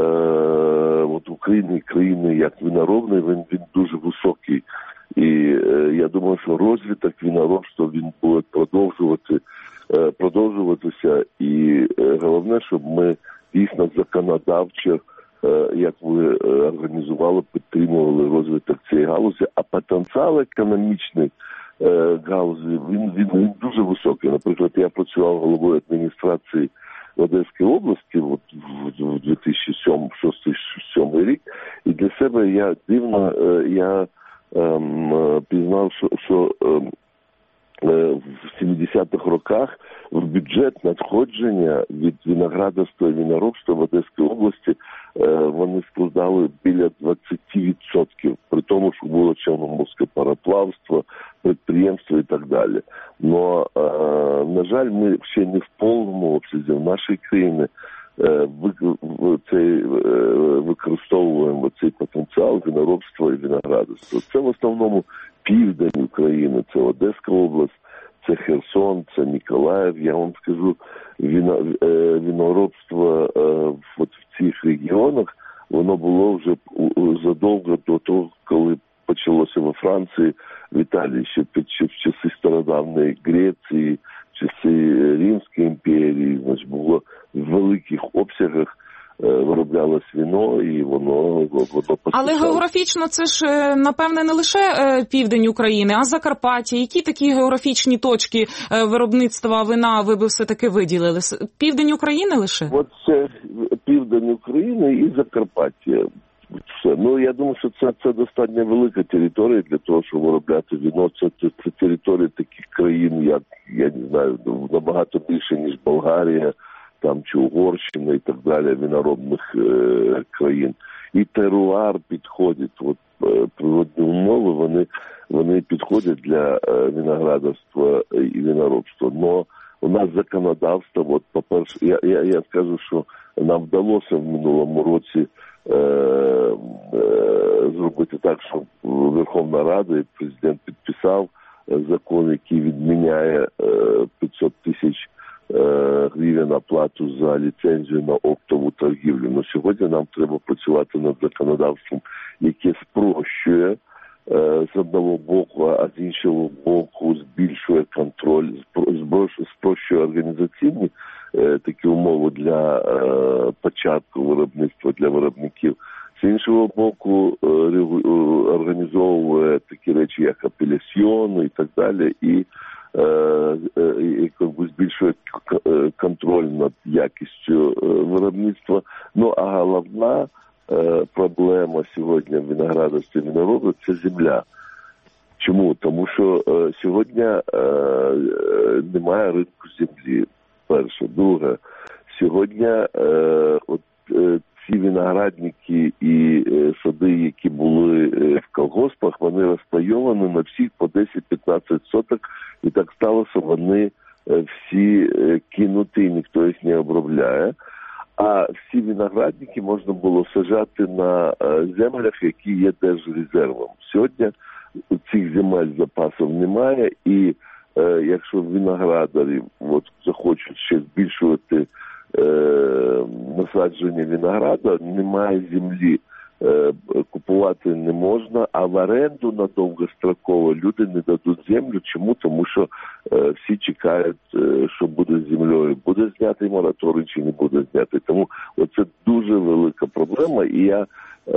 от України, країни як виноробної, він, він дуже високий. І е, я думаю, що розвиток виноробства, він буде продовжувати, е, продовжуватися. І е, головне, щоб ми дійсно законодавчо, е, як ви е, організували, підтримували розвиток цієї галузі, а потенціал економічний е, галузі, він, він, він дуже високий. Наприклад, я працював головою адміністрації в Одеській області от, в дві тисячі сьомий рік, і для себе я дивно, я ем, пізнав, що, що ем, в сімдесятих роках в бюджет надходження від виноградарства і виноробства в Одеській області е, вони складали біля двадцять відсотків, при тому, що було чорноморське пароплавство, підприємство і так далі. Но, е, на жаль, ми ще не в повному обсязі в нашій країні е, цей, е, використовуємо цей потенціал виноробства і виноградарства. Це в основному південь України, це Одеська область, це Херсон, це Миколаїв. Я вам скажу, вино, е, виноробство е, от в цих регіонах, воно було вже задовго до того, коли почалося во Франції, в Італії, ще під ще в часи стародавньої Греції, в часи Римської імперії, значить, було в великих обсягах вироблялось вино, і воно, воно постачало. Але географічно це ж, напевне, не лише південь України, а Закарпаття. Які такі географічні точки виробництва вина ви би все-таки виділили? Південь України лише? От це південь України і Закарпаття. Все. Ну, я думаю, що це, це достатньо велика територія для того, щоб виробляти вино. Це, це, це територія таких країн, як, я не знаю, набагато більше, ніж Болгарія, там чи Угорщина і так далі, виноробних е, країн. І теруар підходить, от е, природні умови, вони, вони підходять для е, виноградарства і виноробства. Но у нас законодавство, от, по-перше, я, я, я скажу, що нам вдалося в минулому році е, е, зробити так, що Верховна Рада і президент підписав закон, який відміняє е, п'ятсот тисяч гривень оплату за ліцензію на оптову торгівлю. Но сьогодні нам треба працювати над законодавством, яке спрощує е, з одного боку, а з іншого боку збільшує контроль, спрощує організаційні е, такі умови для е, початку виробництва для виробників. З іншого боку, е, організовує такі речі, як апеляціон і так далі, і і збільшує контроль над якістю виробництва. Ну, а головна проблема сьогодні в виноградарстві і виноробстві – це земля. Чому? Тому що сьогодні немає ринку землі, перше. Друге, сьогодні от ці виноградники і сади, які були в колгоспах, вони розпайовані на всіх по десять-п'ятнадцять соток, і так сталося, вони всі кинуті, і ніхто їх не обробляє. а всі виноградники можна було саджати на землях, які є держрезервом. Сьогодні цих земель запасів немає, і е, якщо виноградарі от, захочуть ще збільшувати е, насадження винограда, немає землі, е, купувати не можна, а в оренду на довгостроково люди не дадуть землю. Чому? Тому що е, всі чекають, е, що буде з землею. Буде знятий мораторій чи не буде знятий. Тому оце дуже велика проблема, і я е,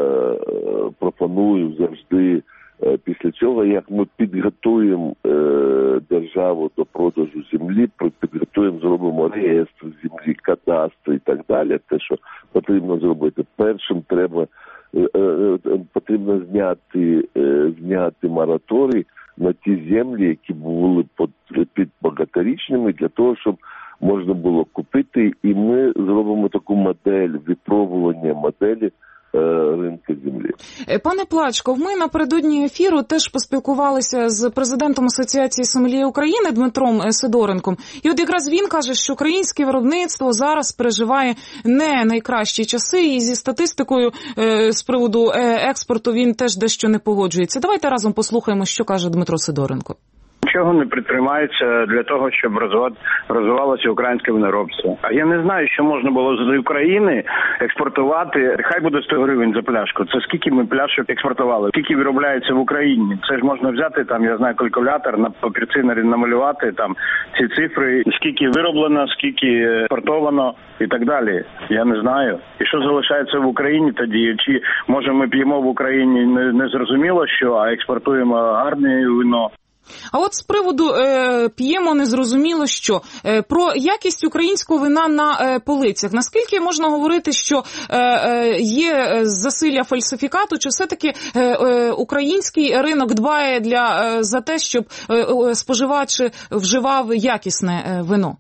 пропоную завжди після цього, як ми підготуємо е, державу до продажу землі, підготуємо, зробимо реєстр землі, кадастр і так далі, те, що потрібно зробити. Першим треба е, е, потрібно зняти, е, зняти мораторій на ті землі, які були під, під багаторічними, для того, щоб можна було купити, і ми зробимо таку модель, випробування моделі ринку землі. Пане Плачков, ми напередодні ефіру теж поспілкувалися з президентом Асоціації сомельє України Дмитром Сидоренком. І от якраз він каже, що українське виробництво зараз переживає не найкращі часи, і зі статистикою з приводу експорту він теж дещо не погоджується. Давайте разом послухаємо, що каже Дмитро Сидоренко. Нічого не підтримається для того, щоб розвивалося українське виноробство. А я не знаю, що можна було з України експортувати. Хай буде сто гривень за пляшку. Це скільки ми пляшок експортували? Скільки виробляється в Україні? Це ж можна взяти, там, я знаю, калькулятор, на папірці намалювати там ці цифри, скільки вироблено, скільки експортовано і так далі. Я не знаю. І що залишається в Україні тоді? Чи, може, ми п'ємо в Україні не, не зрозуміло що, а експортуємо гарне вино? А от з приводу е, п'ємо незрозуміло що. Е, про якість українського вина на е, полицях. Наскільки можна говорити, що е, е, є засилля фальсифікату, чи все-таки е, е, український ринок дбає для, е, за те, щоб е, е, споживач вживав якісне е, вино?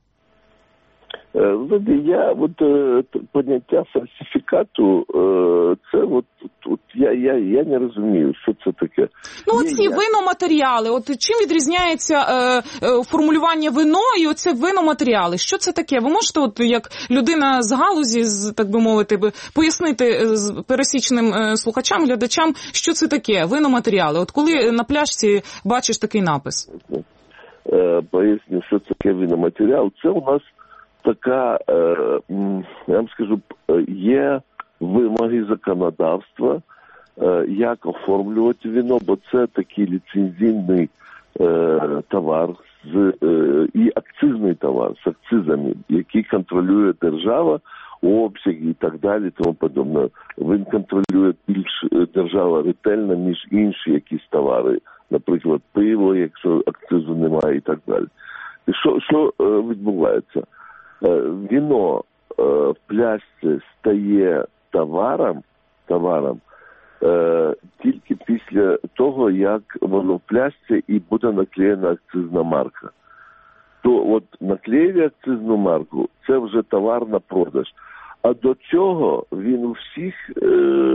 Я от поняття фальсифікату, це от, от я, я, я не розумію, що це таке. Ну, оці виноматеріали, от чим відрізняється е, е, формулювання вино і оце виноматеріали? Що це таке? Ви можете, от як людина з галузі, з, так би мовити, пояснити з пересічним е, слухачам, глядачам, що це таке виноматеріали? От коли на пляшці бачиш такий напис? Е, поясню, що це таке виноматеріал. Це у нас така, я вам скажу, є вимоги законодавства, як оформлювати вино, бо це такий ліцензійний товар з, і акцизний товар з акцизами, який контролює держава, обсяг і так далі, тому подобне. Він контролює більш держава ретельно, ніж інші якісь товари, наприклад, пиво, якщо акцизу немає і так далі. І що, що відбувається? Вино е, в пляшці стає товаром, товаром е, тільки після того, як воно в пляшці і буде наклеєна акцизна марка. То от наклеїли акцизну марку, це вже товар на продаж. А до цього він у всіх е,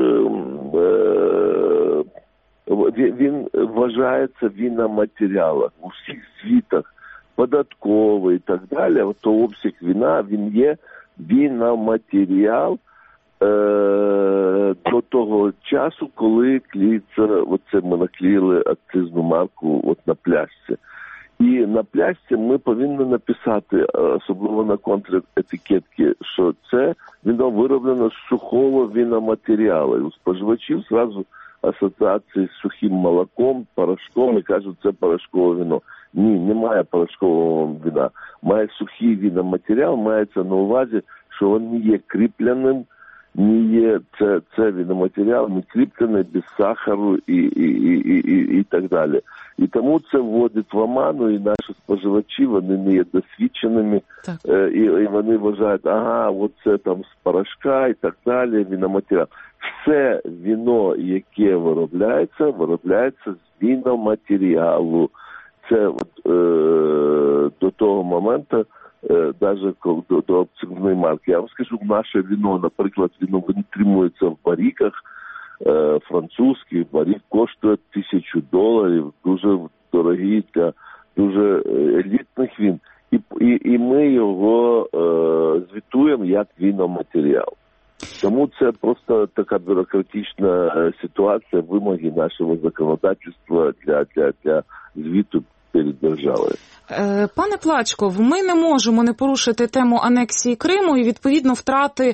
е, він вважається виноматеріалом у всіх звітах. Податковий і так далі, то обсяг вина, він є виноматеріал е, до того часу, коли клеїться, оце ми наклеїли акцизну марку от на пляшці. І на пляшці ми повинні написати, особливо на контретикетці, що це вино вироблено з сухого виноматеріалу. У споживачів зразу асоціації з сухим молоком, порошком, і кажуть, це порошкове вино. Ні, немає порошкового вина. Має сухий виноматеріал, мається на увазі, що він не є кріпленим, не є, це, це виноматеріал не кріплений, без сахару і, і, і, і, і так далі. І тому це вводить в оману, і наші споживачі, вони не є досвідченими, е, і, і вони вважають, ага, от це там з порошка і так далі, виноматеріал. Все вино, яке виробляється, виробляється з виноматеріалу. Це от, е, до того моменту, е, навіть до, до акцизної марки. Я вам скажу, наше вино, наприклад, вино витримується в бариках, е, французький барик коштує тисячу доларів, дуже дорогий для дуже елітних вин. і, і, і ми його е, звітуємо як віноматеріал. Тому це просто така бюрократична ситуація, вимоги нашого законодавства для, для, для звіту перед державою. Пане Плачков, ми не можемо не порушити тему анексії Криму і, відповідно, втрати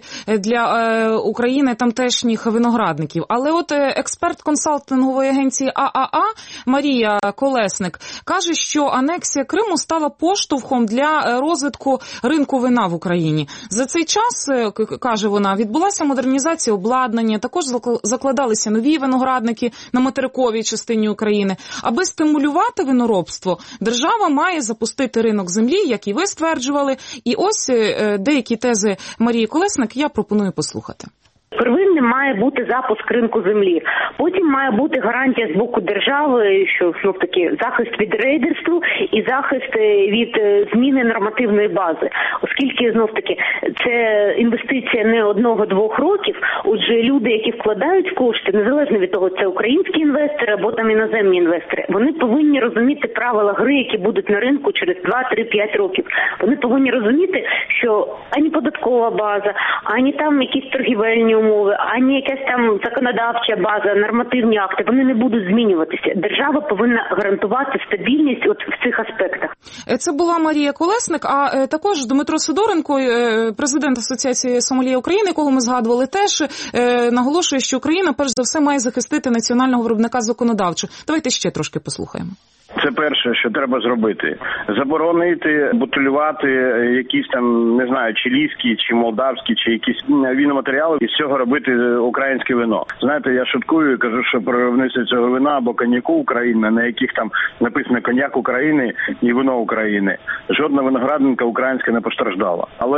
для України тамтешніх виноградників. Але от експерт консалтингової агенції А А А Марія Колесник каже, що анексія Криму стала поштовхом для розвитку ринку вина в Україні. За цей час, каже вона, відбулася модернізація обладнання, також закладалися нові виноградники на материковій частині України. Аби стимулювати виноробство, держава має запустити ринок землі, як і ви стверджували. І ось деякі тези Марії Колесник я пропоную послухати. Первинним має бути запуск ринку землі. Потім має бути гарантія з боку держави, що знов таки захист від рейдерства і захист від зміни нормативної бази. Оскільки знов таки це інвестиція не одного-двох років. Отже, люди, які вкладають кошти, незалежно від того, це українські інвестори або там іноземні інвестори, вони повинні розуміти правила гри, які будуть на ринку через два-три-п'ять років. Вони повинні розуміти, що ані податкова база, ані там якісь торгівельні умови, ані якась там законодавча база, нормативні акти, вони не будуть змінюватися. Держава повинна гарантувати стабільність от в цих аспектах. Це була Марія Колесник, а також Дмитро Сидоренко, президент Асоціації Сомельє України, якого ми згадували, теж наголошує, що Україна перш за все має захистити національного виробника законодавчо. Давайте ще трошки послухаємо. Це перше, що треба зробити. Заборонити бутилювати якісь там, не знаю, чилійські, чи молдавські, чи якісь віноматеріали, і з цього робити українське вино. Знаєте, я шуткую і кажу, що про виробництво цього вина або коньяку України, на яких там написано коньяк України і вино України. Жодна виноградинка українська не постраждала. Але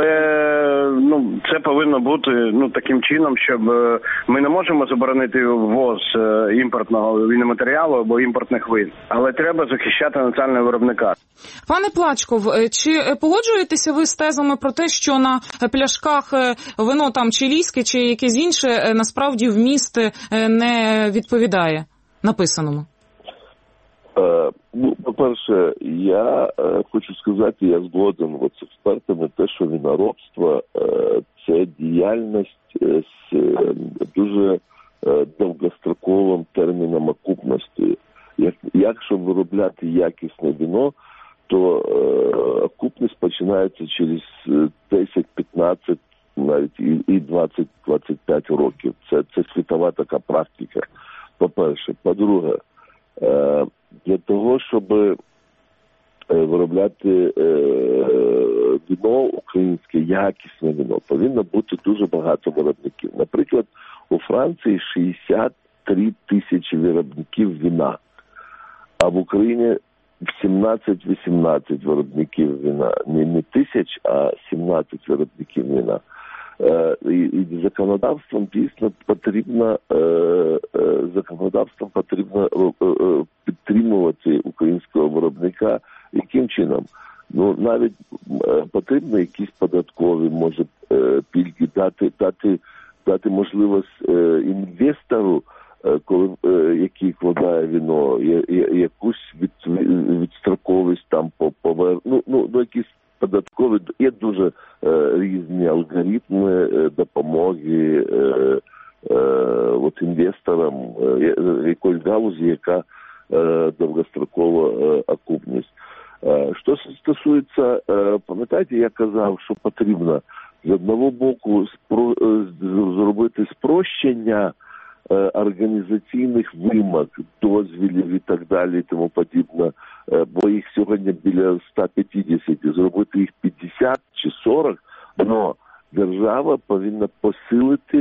ну це повинно бути ну таким чином, щоб ми не можемо заборонити ввоз імпортного віноматеріалу або імпортних вин. Але треба захищати національного виробника. Пане Плачков, чи погоджуєтеся ви з тезами про те, що на пляшках вино там чилійське чи якесь інше насправді вміст не відповідає написаному? Е, ну, по-перше, я е, хочу сказати, я згоден от з експертами, те, що виноробство е, – це діяльність е, з е, дуже е, довгостроковим терміном окупності. Як, якщо виробляти якісне вино, то е, окупність починається через десять-п'ятнадцять, навіть і, і двадцять-двадцять п'ять років. Це, це світова така практика, по-перше. По-друге, е, для того, щоб е, виробляти е, вино українське, якісне вино, повинно бути дуже багато виробників. Наприклад, у Франції шістдесят три тисячі виробників вина. А в Україні сімнадцять-вісімнадцять виробників вина. Не, не тисяч, а сімнадцять виробників вина. Е, і, і законодавством дійсно потрібно, е, е, законодавством потрібно е, е, підтримувати українського виробника. Яким чином? Ну, навіть е, потрібно якісь податкові, може, е, пільги дати, дати, дати можливість е, інвестору, коли який вкладає вино, якусь від, відстроковість там по повер... ну, ну, ну якісь податкові, є дуже е, різні алгоритми е, допомоги е, е, от інвесторам е, якоїсь галузі, яка е, довгострокова е, окупність. Е, що стосується, е, пам'ятаєте, я казав, що потрібно з одного боку спро... зробити спрощення організаційних вимог, дозвілів і так далі, і тому подібне, бо їх сьогодні біля сто п'ятдесят, зробити їх п'ятдесят чи сорок, але держава повинна посилити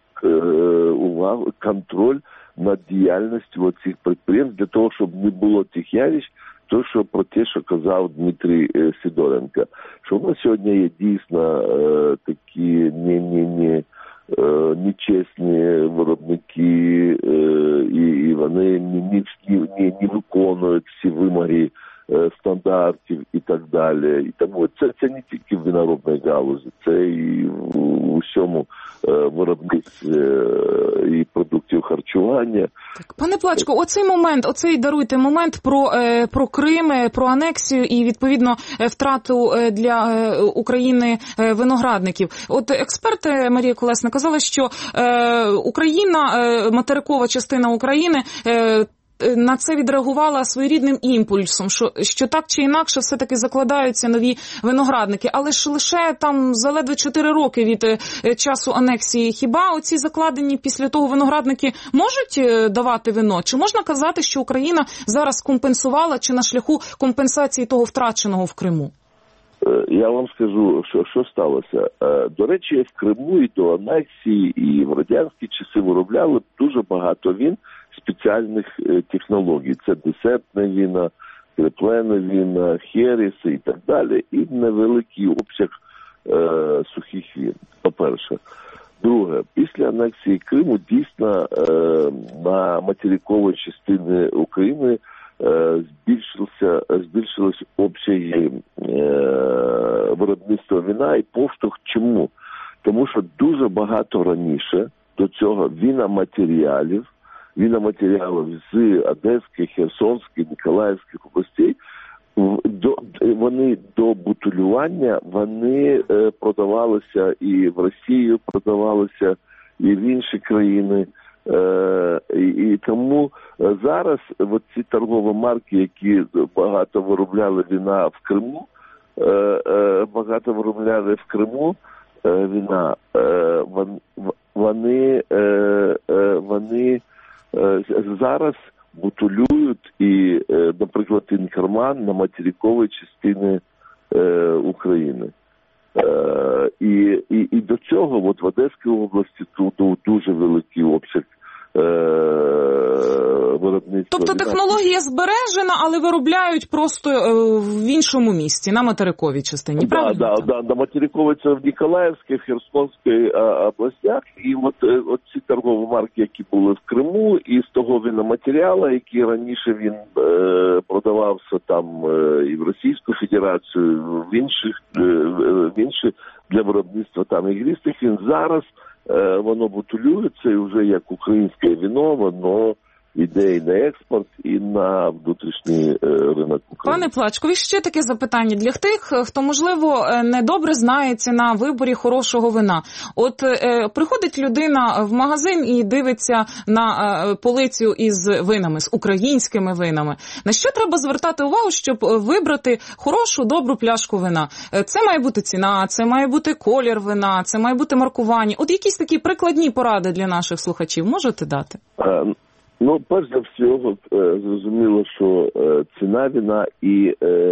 увагу, контроль над діяльністю цих підприємств для того, щоб не було тих явищ, то, що про те, що казав Дмитрій Сидоренко, що в нас сьогодні є дійсно такі не-не-не нечесні виробники, і, і вони не, не, не, не виконують всі вимоги стандартів і так далі. І тому це, це не тільки в виноробній галузі, це і в усьому виробництв і продуктів харчування. Так, пане Плачко, оцей момент, оцей, даруйте, момент про, про Крим, про анексію і, відповідно, втрату для України виноградників. От експерт Марія Колесна казала, що Україна, материкова частина України, на це відреагувала своєрідним імпульсом, що, що так чи інакше все-таки закладаються нові виноградники. Але ж лише там за ледве чотири роки від часу анексії. Хіба оці закладені після того виноградники можуть давати вино? Чи можна казати, що Україна зараз компенсувала чи на шляху компенсації того втраченого в Криму? Я вам скажу, що, що сталося. До речі, в Криму і до анексії, і в радянські часи виробляли дуже багато він спеціальних технологій. Це десертне віно, креплене віно, херіси і так далі. І невеликий обсяг е, сухих він, по-перше. Друге, після анексії Криму дійсно е, на материковій частині України е, збільшився, збільшились обсяги е, виробництва віна і поштовх. Чому? Тому що дуже багато раніше до цього віноматеріалів, віноматеріалів з Одеської, Херсонської, Ніколаївських областей, до, вони до бутилювання, вони е, продавалися і в Росію, продавалися і в інші країни. Е, і, і тому зараз ці торгові марки, які багато виробляли віна в Криму, е, е, багато виробляли в Криму е, віна, е, вони, е, е, вони е, зараз бутилюють і, е, наприклад, Інкерман на материковій частині е, України. Е, і, і, і до цього от в Одеській області тут дуже великий обсяг виробництва. Тобто технологія збережена, але виробляють просто в іншому місці, на материковій частині, да, правильно? Так, да, да, на материковій це в Ніколаївській, в Херсонській областях. І от, от ці торгові марки, які були в Криму, і з того віноматеріалу, який раніше він е, продавався там е, і в Російську Федерацію, в інших, е, в інші для виробництва там ігристих, він зараз воно бутилюється і вже як українське віно, воно йде і на експорт, і на внутрішній ринок України. Пане Плачкові, ще таке запитання для тих, хто, можливо, недобре знається на виборі хорошого вина. От е, приходить людина в магазин і дивиться на е, полицю із винами, з українськими винами. На що треба звертати увагу, щоб вибрати хорошу, добру пляшку вина? Це має бути ціна, це має бути колір вина, це має бути маркування. От якісь такі прикладні поради для наших слухачів можете дати? А... Ну, перш за всього, зрозуміло, що ціна віна і,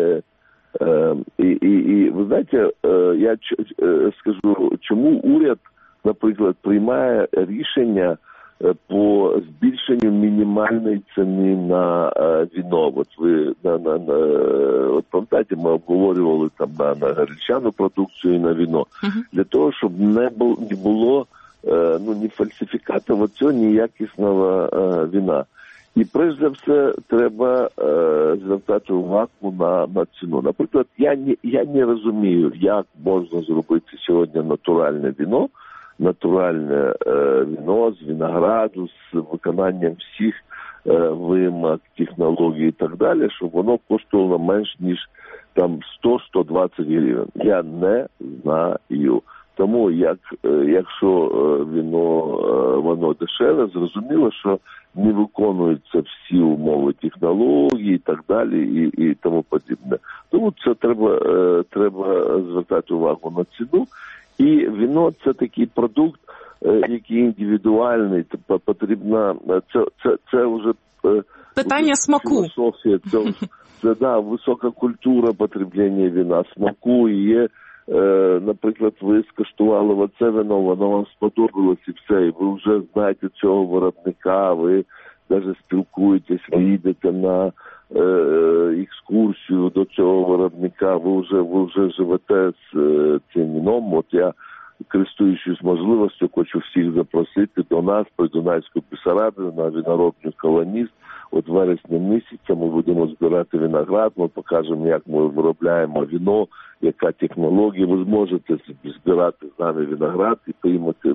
і, і, і ви знаєте, я скажу, чому уряд, наприклад, приймає рішення по збільшенню мінімальної ціни на віно. От ви на, на, на от пам'ятаєте, ми обговорювали там на, на гречану продукцію і на віно. Uh-huh. Для того, щоб не було, не було ну, ні фальсифікатів, цього ніякісного е, віна. І, перш за все, треба е, звертати увагу на, на ціну. Наприклад, я не, я не розумію, як можна зробити сьогодні натуральне віно, натуральне е, віно з винограду, з виконанням всіх е, вимог, технологій і так далі, щоб воно коштувало менш, ніж там сто - сто двадцять гривень. Я не знаю. Тому, як, якщо віно, воно дешеве, зрозуміло, що не виконуються всі умови технології і так далі, і, і тому подібне. Тому це треба, треба звертати увагу на ціну. І віно – це такий продукт, який індивідуальний, потрібна, це, це, це вже питання смаку. Філософія, це, це да, висока культура потреблення віна, смаку і є. Е, наприклад, ви скуштували оце вино, воно вам сподобалось і все, і ви вже знаєте цього виробника, ви навіть спілкуєтесь, ви їдете на е, екскурсію до цього виробника, ви вже, ви вже живете з е, цим вином. От я, користуючись можливістю, хочу всіх запросити до нас, при Дунайську Бессарабію, на виноробню «Колоніст». От вересня місяця ми будемо збирати виноград, ми покажемо, як ми виробляємо вино, яка технологія. Ви зможете збирати з нами виноград і приймати, приймати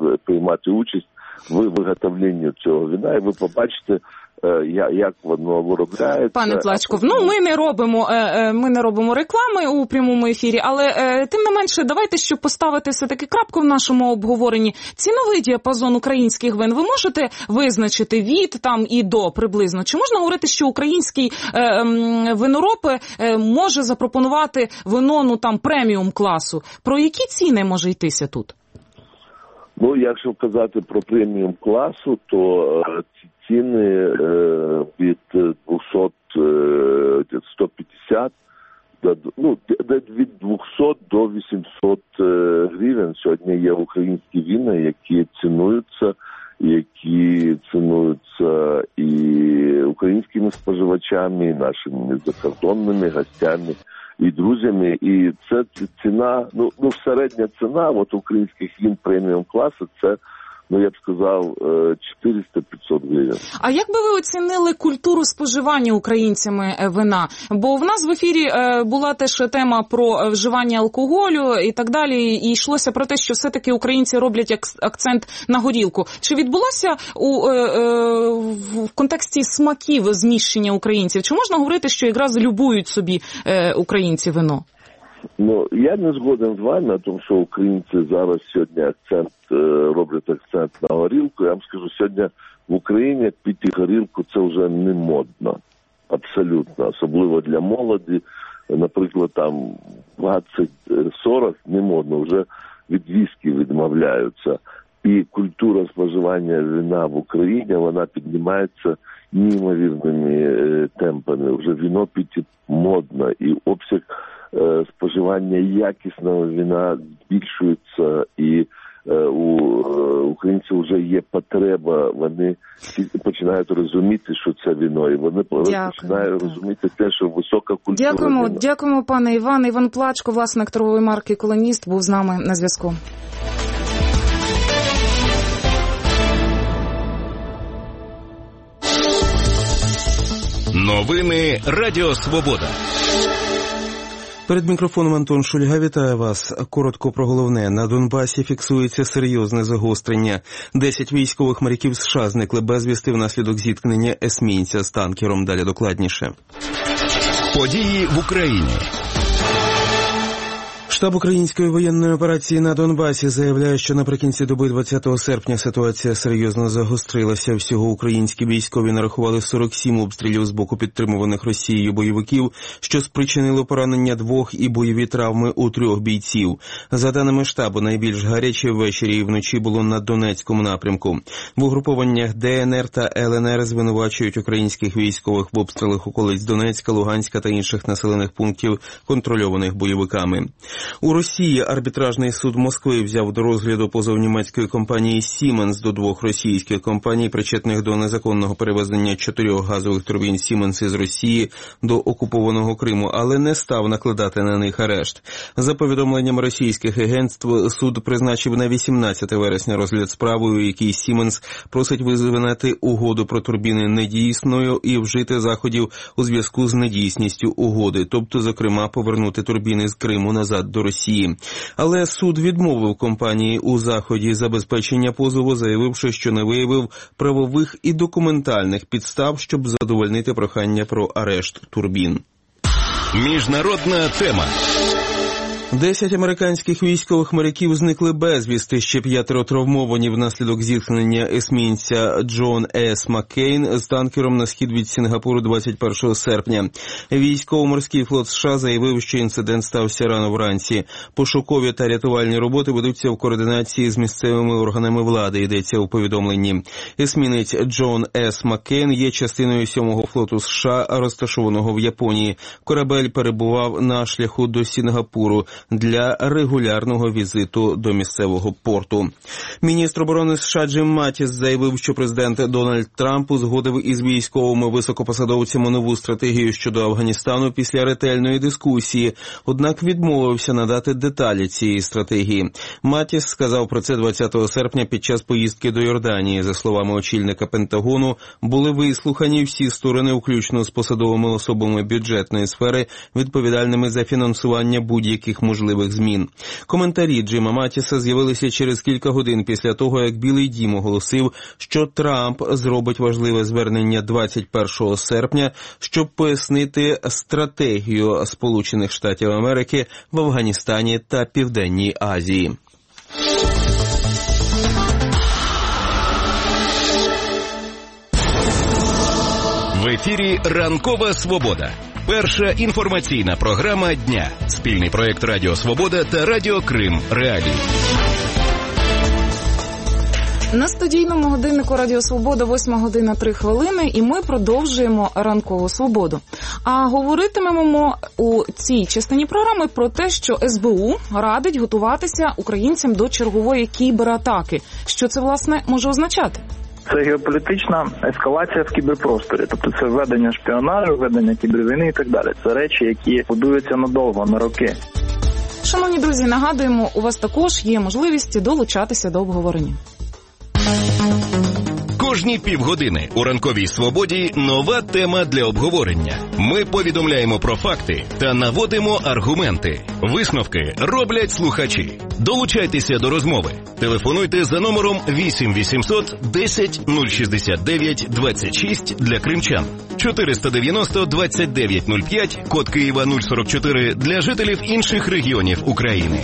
приймати участь в виготовленні цього вина, і ви побачите, як воно виробляється. Пане Плачков, ну ми не робимо, ми не робимо реклами у прямому ефірі, але тим не менше, давайте, щоб поставити все-таки крапку в нашому обговоренні, ціновий діапазон українських вин ви можете визначити від там і до приблизно? Чи можна говорити, що український винороб може запропонувати вино, ну там преміум класу? Про які ціни може йтися тут? Ну, якщо казати про преміум класу, то ціни від двісті, сто п'ятдесят, ну, від двісті до вісімсот гривень сьогодні є українські вина, які цінуються, які цінуються і українськими споживачами, і нашими закордонними гостями, і друзями. І це ціна, ну, ну середня ціна от українських вин преміум класу, це, ну, я б сказав, чотириста-п'ятсот гривень. А як би ви оцінили культуру споживання українцями вина? Бо в нас в ефірі була теж тема про вживання алкоголю і так далі, і йшлося про те, що все-таки українці роблять акцент на горілку. Чи відбулося у, в контексті смаків зміщення українців? Чи можна говорити, що якраз любують собі українці вино? Ну, я не згоден з вами, тому що українці зараз сьогодні акцент, роблять акцент на горілку. Я вам скажу, сьогодні в Україні піти горілку це вже не модно. Абсолютно. Особливо для молоді. Наприклад, там двадцять-сорок не модно. Вже від віскі відмовляються. І культура споживання вина в Україні, вона піднімається неймовірними темпами. Вже вино піти модно. І обсяг споживання якісного вина збільшується, і у українців вже є потреба, вони починають розуміти, що це вино, і вони Дякую. починають розуміти те, що висока культура. Дякуємо, вина. Дякуємо, пане Іван. Іван Плачко, власник торгової марки «Колоніст», був з нами на зв'язку. Новини Радіо Свобода. Перед мікрофоном Антон Шульга, вітаю вас. Коротко про головне. На Донбасі фіксується серйозне загострення. Десять військових моряків США зникли безвісти внаслідок зіткнення есмінця з танкером. Далі докладніше. Події в Україні. Штаб української воєнної операції на Донбасі заявляє, що наприкінці доби двадцятого серпня ситуація серйозно загострилася. Всього українські військові нарахували сорок сім обстрілів з боку підтримуваних Росією бойовиків, що спричинило поранення двох і бойові травми у трьох бійців. За даними штабу, найбільш гаряче ввечері і вночі було на Донецькому напрямку. В угрупованнях Де Ен Ер та Ел Ен Ер звинувачують українських військових в обстрілах околиць Донецька, Луганська та інших населених пунктів, контрольованих бойовиками. У Росії арбітражний суд Москви взяв до розгляду позов німецької компанії Siemens до двох російських компаній, причетних до незаконного перевезення чотирьох газових турбін Siemens із Росії до окупованого Криму, але не став накладати на них арешт. За повідомленням російських агентств, суд призначив на вісімнадцяте вересня розгляд справи, у якій Siemens просить визнати угоду про турбіни недійсною і вжити заходів у зв'язку з недійсністю угоди, тобто, зокрема, повернути турбіни з Криму назад до Росії. Але суд відмовив компанії у заході забезпечення позову, заявивши, що не виявив правових і документальних підстав, щоб задовольнити прохання про арешт турбін. Міжнародна тема. Десять американських військових моряків зникли безвісти, ще п'ятеро травмовані внаслідок зіткнення есмінця Джон Ес Маккейн з танкером на схід від Сінгапуру двадцять першого серпня. Військово-морський флот США заявив, що інцидент стався рано вранці. Пошукові та рятувальні роботи ведуться в координації з місцевими органами влади, йдеться у повідомленні. Есмінець Джон Ес Маккейн є частиною сьомого флоту США, розташованого в Японії. Корабель перебував на шляху до Сінгапуру для регулярного візиту до місцевого порту. Міністр оборони США Джим Матіс заявив, що президент Дональд Трамп узгодив із військовими високопосадовцями нову стратегію щодо Афганістану після ретельної дискусії, однак відмовився надати деталі цієї стратегії. Матіс сказав про це двадцятого серпня під час поїздки до Йорданії. За словами очільника Пентагону, були вислухані всі сторони, включно з посадовими особами бюджетної сфери, відповідальними за фінансування будь-яких можливих змін. Коментарі Джима Матіса з'явилися через кілька годин після того, як Білий дім оголосив, що Трамп зробить важливе звернення двадцять першого серпня, щоб пояснити стратегію Сполучених Штатів Америки в Афганістані та Південній Азії. В ефірі «Ранкова Свобода». Перша інформаційна програма дня. Спільний проєкт Радіо Свобода та Радіо Крим Реалії. На студійному годиннику Радіо Свобода восьма година три хвилини, і ми продовжуємо «Ранкову Свободу». А говоритимемо у цій частині програми про те, що ес бе у радить готуватися українцям до чергової кібератаки. Що це, власне, може означати? Це геополітична ескалація в кіберпросторі, тобто це введення шпіонажу, введення кібервійни і так далі. Це речі, які будуються надовго, на роки. Шановні друзі, нагадуємо, у вас також є можливість долучатися до обговорення. Кожні півгодини у «Ранковій Свободі» нова тема для обговорення. Ми повідомляємо про факти та наводимо аргументи. Висновки роблять слухачі. Долучайтеся до розмови. Телефонуйте за номером вісім вісімсот десять нуль шістдесят дев'ять двадцять шість для кримчан, чотириста дев'яносто двадцять дев'ять нуль п'ять, код Києва нуль сорок чотири для жителів інших регіонів України.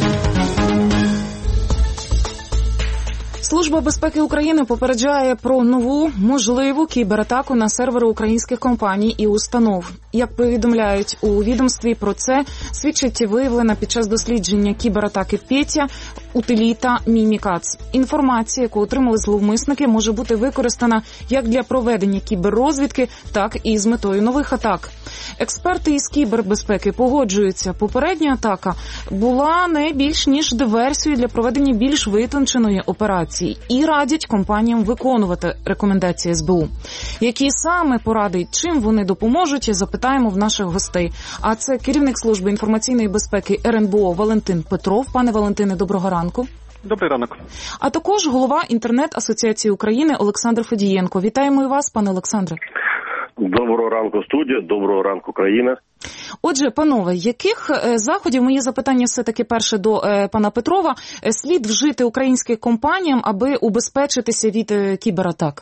Служба безпеки України попереджає про нову можливу кібератаку на сервери українських компаній і установ. Як повідомляють у відомстві, про це свідчить виявлена під час дослідження кібератаки Петя, Утиліта, Мімікац. Інформація, яку отримали зловмисники, може бути використана як для проведення кіберрозвідки, так і з метою нових атак. Експерти із кібербезпеки погоджуються, попередня атака була не більш ніж диверсією для проведення більш витонченої операції і радять компаніям виконувати рекомендації ес бе у. Які саме поради, чим вони допоможуть, запитаємо в наших гостей. А це керівник служби інформаційної безпеки ер ен бе о Валентин Петров. Пане Валентине, доброго ранку. Добрий ранок. А також голова Інтернет-асоціації України Олександр Федієнко. Вітаємо і вас, пане Олександре. Доброго ранку, студія, доброго ранку, країна. Отже, панове, яких заходів, моє запитання все-таки перше до е, пана Петрова, слід вжити українським компаніям, аби убезпечитися від е, кібератак?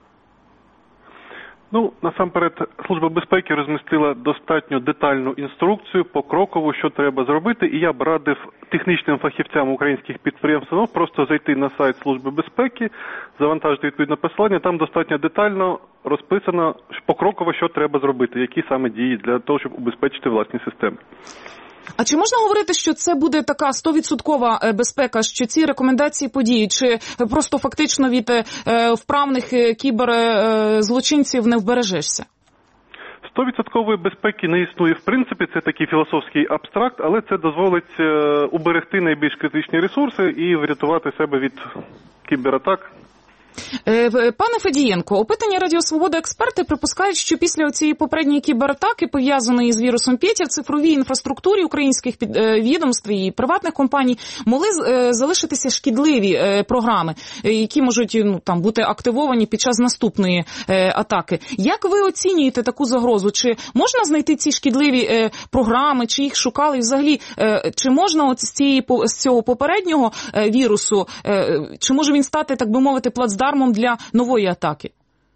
Ну, насамперед, Служба безпеки розмістила достатньо детальну інструкцію покроково, що треба зробити, і я б радив технічним фахівцям українських підприємств ну, просто зайти на сайт Служби безпеки, завантажити відповідне посилання, там достатньо детально розписано покроково, що треба зробити, які саме дії для того, щоб убезпечити власні системи. А чи можна говорити, що це буде така сто відсотків безпека, що ці рекомендації подіють, чи просто фактично від е, вправних кіберзлочинців не вбережешся? сто відсотків безпеки не існує в принципі, це такий філософський абстракт, але це дозволить е, уберегти найбільш критичні ресурси і врятувати себе від кібератак. Пане Федієнко, опитані Радіо Свобода експерти припускають, що після цієї попередньої кібератаки, пов'язаної з вірусом Петя, в цифровій інфраструктурі українських відомств і приватних компаній могли залишитися шкідливі програми, які можуть ну, там, бути активовані під час наступної атаки. Як ви оцінюєте таку загрозу? Чи можна знайти ці шкідливі програми, чи їх шукали? І взагалі, чи можна от з, цієї, з цього попереднього вірусу, чи може він стати, так би мовити, плацдармом для нової атаки?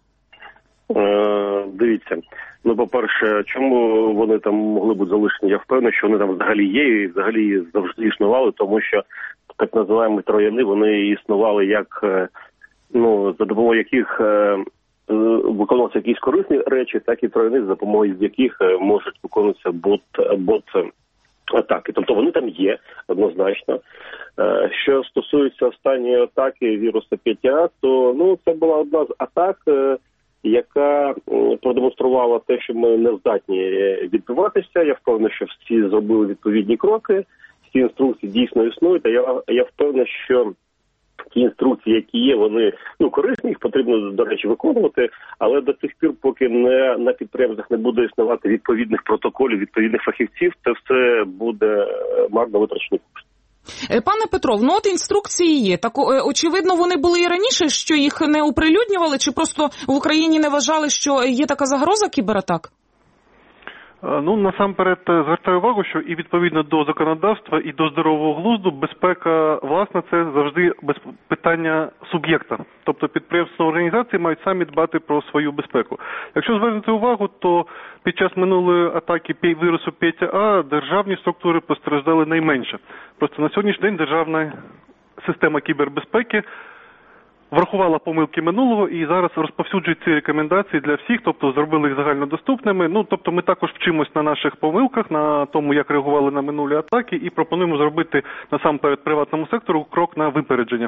Е, дивіться, ну, по-перше, чому вони там могли бути залишені? Я впевнений, що вони там взагалі є і взагалі завжди існували, тому що так називаємо трояни, вони існували як, ну, за допомогою яких е, виконувалися якісь корисні речі, так і трояни, за допомогою яких можуть виконуватися бот, бот атаки. Тобто вони там є, однозначно. Що стосується останньої атаки вірусу Петя, то ну, це була одна з атак, яка продемонструвала те, що ми не здатні відбиватися. Я впевнений, що всі зробили відповідні кроки, всі інструкції дійсно існують, а я, я впевнений, що ті інструкції, які є, вони ну, корисні, їх потрібно, до речі, виконувати, але до тих пір, поки не, на підприємствах не буде існувати відповідних протоколів, відповідних фахівців, це все буде марно витрачені кошти. Пане Петров, ну от інструкції є. Так, очевидно, вони були і раніше, що їх не оприлюднювали, чи просто в Україні не вважали, що є така загроза кібератак? Ну, насамперед, звертаю увагу, що і відповідно до законодавства, і до здорового глузду безпека, власне, це завжди питання суб'єкта. Тобто підприємства організації мають самі дбати про свою безпеку. Якщо звернути увагу, то під час минулої атаки вірусу Петя А державні структури постраждали найменше. Просто на сьогоднішній день державна система кібербезпеки врахувала помилки минулого і зараз розповсюджують ці рекомендації для всіх, тобто зробили їх загальнодоступними. Ну, тобто ми також вчимось на наших помилках, на тому, як реагували на минулі атаки, і пропонуємо зробити насамперед приватному сектору крок на випередження.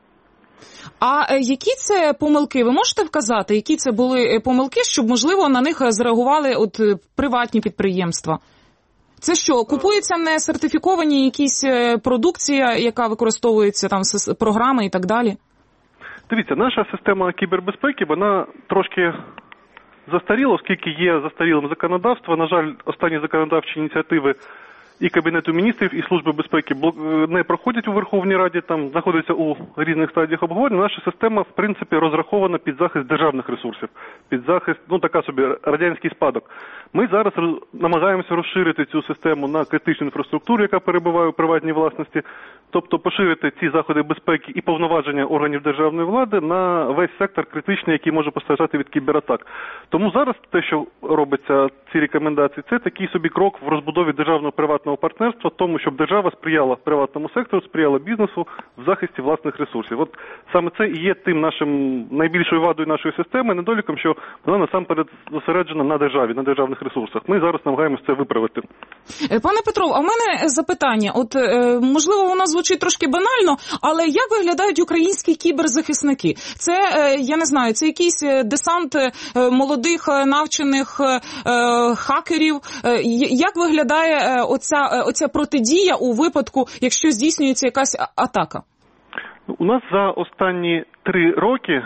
А які це помилки? Ви можете вказати, які це були помилки, щоб, можливо, на них зреагували от приватні підприємства? Це що, купується не сертифіковані якісь продукція, яка використовується, там, програми і так далі? Дивіться, наша система кібербезпеки, вона трошки застаріла, оскільки є застарілим законодавство. На жаль, останні законодавчі ініціативи і Кабінету міністрів, і Служби безпеки не проходять у Верховній Раді, там знаходяться у різних стадіях обговорення. Наша система, в принципі, розрахована під захист державних ресурсів, під захист, ну, така собі радянський спадок. Ми зараз намагаємося розширити цю систему на критичну інфраструктуру, яка перебуває у приватній власності, тобто поширити ці заходи безпеки і повноваження органів державної влади на весь сектор критичний, який може постраждати від кібератак. Тому зараз те, що робиться, ці рекомендації, це такий собі крок в розбудові державного приватного партнерства, тому, щоб держава сприяла приватному сектору, сприяла бізнесу в захисті власних ресурсів. От саме це і є тим нашим найбільшою вадою нашої системи, недоліком, що вона насамперед зосереджена на державі, на державних ресурсах. Ми зараз намагаємося це виправити. Пане Петро, а в мене запитання. От, можливо, воно звучить трошки банально, але як виглядають українські кіберзахисники? Це, я не знаю, це якийсь десант молодих, навчених хакерів? Як виглядає оця, оця протидія у випадку, якщо здійснюється якась атака? У нас за останні три роки,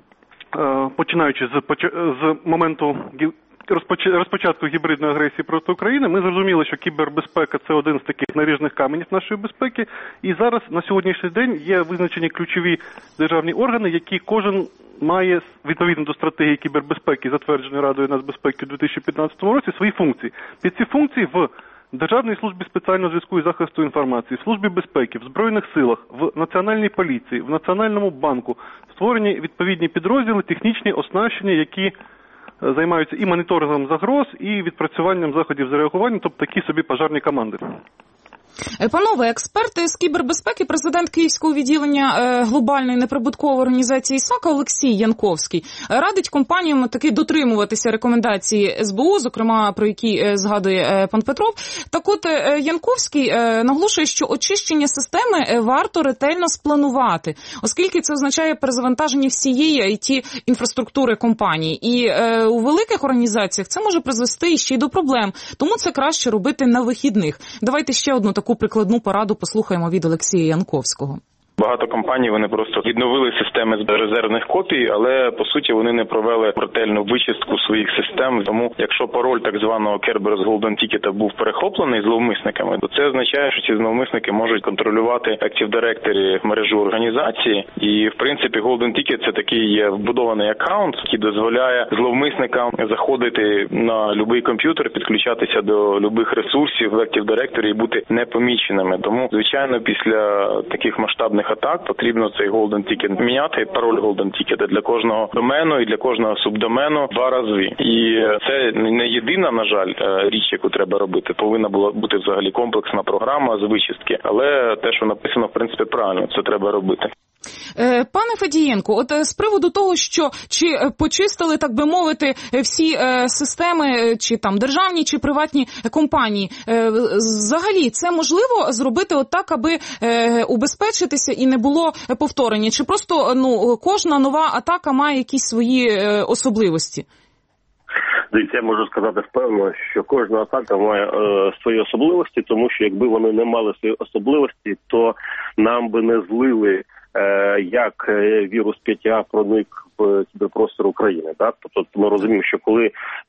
починаючи з, з моменту розпочатку гібридної агресії проти України, ми зрозуміли, що кібербезпека – це один з таких наріжних каменів нашої безпеки. І зараз, на сьогоднішній день, є визначені ключові державні органи, які кожен має, відповідно до стратегії кібербезпеки, затвердженої Радою нацбезпеки у дві тисячі п'ятнадцятому році, свої функції. Під ці функції в Державній службі спеціального зв'язку і захисту інформації, в Службі безпеки, в Збройних силах, в Національній поліції, в Національному банку створені відповідні підрозділи, технічні оснащення, які займаються і моніторингом загроз, і відпрацюванням заходів з реагування, тобто такі собі пожежні команди. Панове, експерти з кібербезпеки, президент Київського відділення глобальної неприбуткової організації САК Олексій Янковський радить компаніям таки дотримуватися рекомендацій ес бе у, зокрема, про які згадує пан Петров. Так от, Янковський наголошує, що очищення системи варто ретельно спланувати, оскільки це означає перезавантаження всієї ай ті-інфраструктури компанії. І е, у великих організаціях це може призвести ще й до проблем, тому це краще робити на вихідних. Давайте ще одну таку прикладну пораду послухаємо від Олексія Янковського. Багато компаній, вони просто відновили системи з резервних копій, але, по суті, вони не провели ретельну вичистку своїх систем. Тому, якщо пароль так званого Kerberos Golden Ticket був перехоплений зловмисниками, то це означає, що ці зловмисники можуть контролювати Active Directory мережу організації. І, в принципі, Golden Ticket – це такий вбудований аккаунт, який дозволяє зловмисникам заходити на будь-який комп'ютер, підключатися до будь-яких ресурсів в Active Directory і бути непоміченими. Тому, звичайно, після таких масштабних атак потрібно цей Golden Ticket міняти, пароль Golden Ticket для кожного домену і для кожного субдомену два рази. І це не єдина, на жаль, річ, яку треба робити. Повинна була бути взагалі комплексна програма з вичистки. Але те, що написано, в принципі, правильно, це треба робити. Пане Федієнко, от з приводу того, що чи почистили, так би мовити, всі системи, чи там державні, чи приватні компанії, взагалі це можливо зробити отак, аби убезпечитися і не було повторення? Чи просто ну кожна нова атака має якісь свої особливості? Дивіться, я можу сказати впевнено, що кожна атака має е, свої особливості, тому що якби вони не мали свої особливості, то нам би не злили, е, як вірус Петя А проник в кіберпростір України. Так? Тобто ми розуміємо, що коли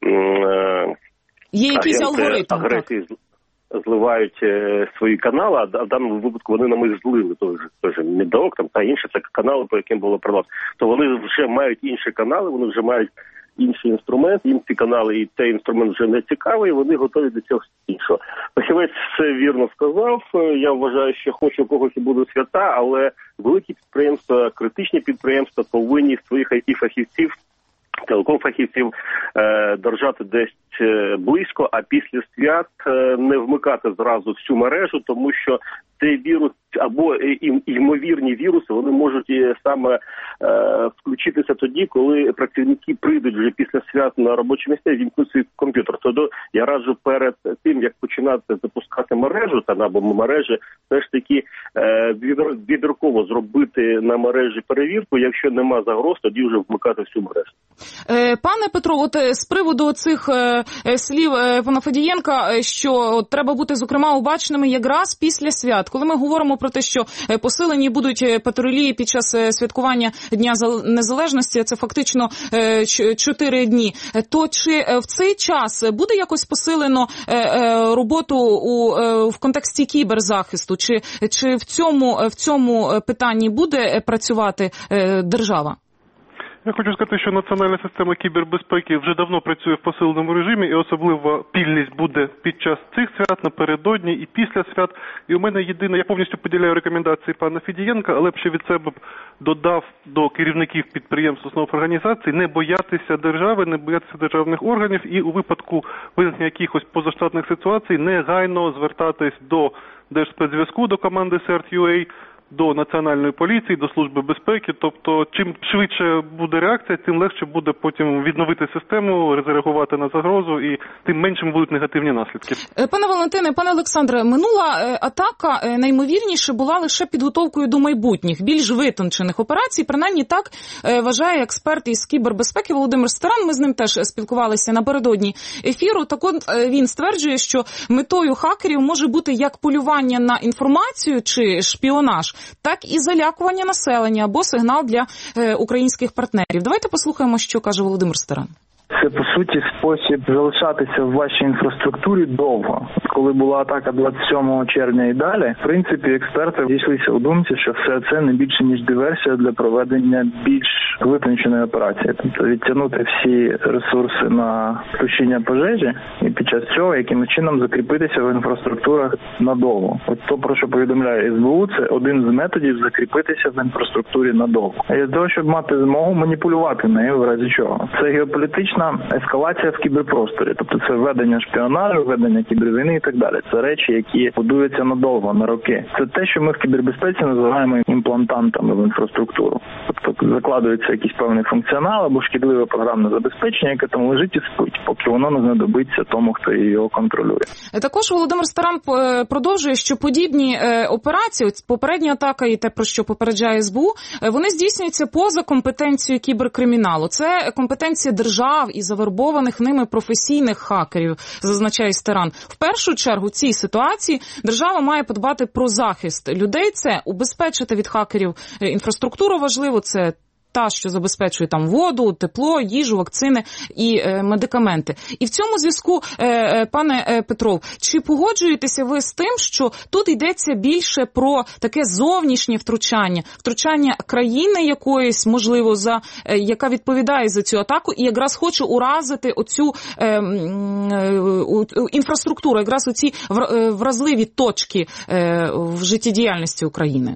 е, є якийсь алгоритм, агресії зливають е, свої канали, а в даному випадку вони нам їх злили, той же, той же Медок там, та інші, це канали, по яким було продано, то вони вже мають інші канали, вони вже мають інший інструмент, їм ці канали і цей інструмент вже не цікавий, вони готові до цього іншого. Фахівець все вірно сказав, я вважаю, що хоч у когось і будуть свята, але великі підприємства, критичні підприємства повинні своїх ай ті-фахівців, телеком-фахівців е, держати десь близько, а після свят е, не вмикати зразу всю мережу, тому що цей вірус або ймовірні віруси, вони можуть саме е, включитися тоді, коли працівники прийдуть вже після свят на робочі місця і вімкнуть свій комп'ютер. Тоді я раджу перед тим, як починати запускати мережу та або мережі, все ж таки е, відроково зробити на мережі перевірку. Якщо нема загроз, тоді вже вмикати всю мережу. Пане Петро, от з приводу цих слів пана Фадієнка, що треба бути, зокрема, обачними якраз після свят. Коли ми говоримо про те, що посилені будуть патрулі під час святкування Дня Незалежності, це фактично чотири дні, то чи в цей час буде якось посилено роботу у, в контексті кіберзахисту? Чи, чи в цьому, в цьому питанні буде працювати держава? Я хочу сказати, що національна система кібербезпеки вже давно працює в посиленому режимі, і особливо пільність буде під час цих свят, напередодні і після свят. І у мене єдине, я повністю поділяю рекомендації пана Федієнка, але б ще від себе б додав до керівників підприємств, установ організацій не боятися держави, не боятися державних органів і у випадку виникнення якихось позаштатних ситуацій негайно звертатись до Держспецзв'язку, до команди серт.ю.ей, до Національної поліції, до Служби безпеки. Тобто, чим швидше буде реакція, тим легше буде потім відновити систему, реагувати на загрозу, і тим меншим будуть негативні наслідки. Пане Валентине, пане Олександре, минула атака наймовірніше була лише підготовкою до майбутніх, більш витончених операцій. Принаймні так вважає експерт із кібербезпеки Володимир Старан. Ми з ним теж спілкувалися напередодні ефіру. Так от він стверджує, що метою хакерів може бути як полювання на інформацію чи шпіонаж, так і залякування населення або сигнал для е, українських партнерів. Давайте послухаємо, що каже Володимир Старан. Це, по суті, спосіб залишатися в вашій інфраструктурі довго. Коли була атака двадцять сьомого червня і далі, в принципі, експерти зійшлися у думці, що все це не більше, ніж диверсія для проведення більш витонченої операції. Тобто відтягнути всі ресурси на тушіння пожежі і під час цього яким чином закріпитися в інфраструктурах надовго. От то, про що повідомляє ес бе у, це один з методів закріпитися в інфраструктурі надовго. І для того, щоб мати змогу маніпулювати нею в разі чого. Це геополітична ескалація в кіберпросторі. Тобто це введення шпіонажу, введення кібервійни і так далі. Це речі, які будуються надовго, на роки. Це те, що ми в кібербезпеці називаємо імплантантами в інфраструктуру. Тобто закладується якийсь певний функціонал або шкідливе програмне забезпечення, яке там лежить і спить, поки воно не знадобиться тому, хто його контролює. Також Володимир Старан продовжує, що подібні операції, попередня атака і те, про що попереджає ес бе у, вони здійснюються поза компетенцією кіберкриміналу. Це компетенція держав і завербованих ними професійних хакерів, зазначає Старан. В першу чергу в цій ситуації держава має подбати про захист людей. Це убезпечити від хакерів інфраструктуру важливо, це та, що забезпечує там воду, тепло, їжу, вакцини і е, медикаменти. І в цьому зв'язку, е, пане е, Петров, чи погоджуєтеся ви з тим, що тут йдеться більше про таке зовнішнє втручання, втручання країни якоїсь, можливо, за е, яка відповідає за цю атаку і якраз хоче уразити оцю е, е, інфраструктуру, якраз оці вразливі точки е, в життєдіяльності України?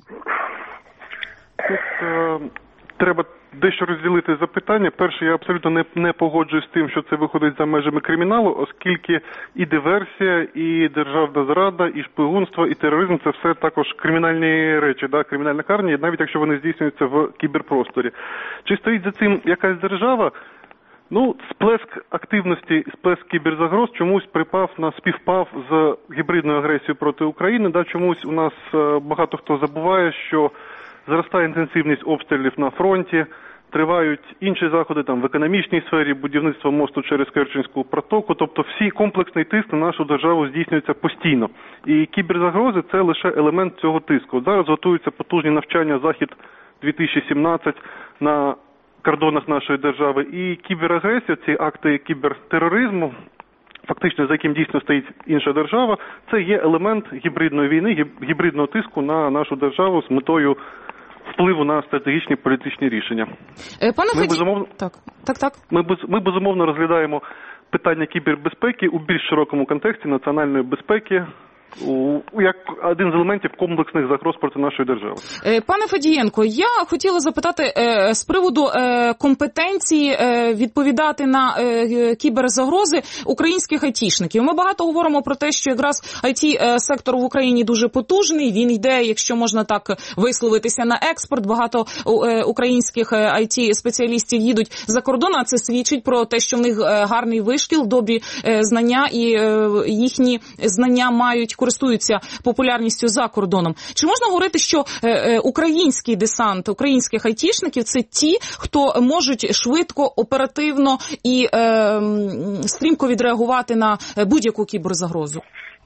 Тут е... Треба дещо розділити запитання. Перше, я абсолютно не, не погоджуюсь з тим, що це виходить за межами криміналу, оскільки і диверсія, і державна зрада, і шпигунство, і тероризм – це все також кримінальні речі, да, кримінально карні, навіть якщо вони здійснюються в кіберпросторі. Чи стоїть за цим якась держава? Ну, сплеск активності, сплеск кіберзагроз чомусь припав на співпав з гібридною агресією проти України. Да, чомусь у нас багато хто забуває, що зростає інтенсивність обстрілів на фронті, тривають інші заходи там в економічній сфері, будівництво мосту через Керченську протоку, тобто всі комплексний тиск на нашу державу здійснюється постійно. І кіберзагрози – це лише елемент цього тиску. Зараз готуються потужні навчання «Захід-дві тисячі сімнадцять» на кордонах нашої держави. І кіберагресія, ці акти кібертероризму, фактично за яким дійсно стоїть інша держава, це є елемент гібридної війни, гібридного тиску на нашу державу з метою впливу на стратегічні політичні рішення. Пане ми, Феді... безумовно, так, так, так. Ми, без, ми безумовно розглядаємо питання кібербезпеки у більш широкому контексті національної безпеки, У, як один з елементів комплексних загроз проти нашої держави. Пане Федієнко, я хотіла запитати е, з приводу е, компетенції е, відповідати на е, кіберзагрози українських айтішників. Ми багато говоримо про те, що якраз ай ті-сектор в Україні дуже потужний, він йде, якщо можна так висловитися, на експорт. Багато е, українських ай ті-спеціалістів їдуть за кордон, а це свідчить про те, що в них гарний вишкіл, добрі е, знання і е, їхні знання мають користуються популярністю за кордоном. Чи можна говорити, що е, е, український десант, українських айтішників – це ті, хто можуть швидко, оперативно і е, стрімко відреагувати на будь-яку кіберзагрозу?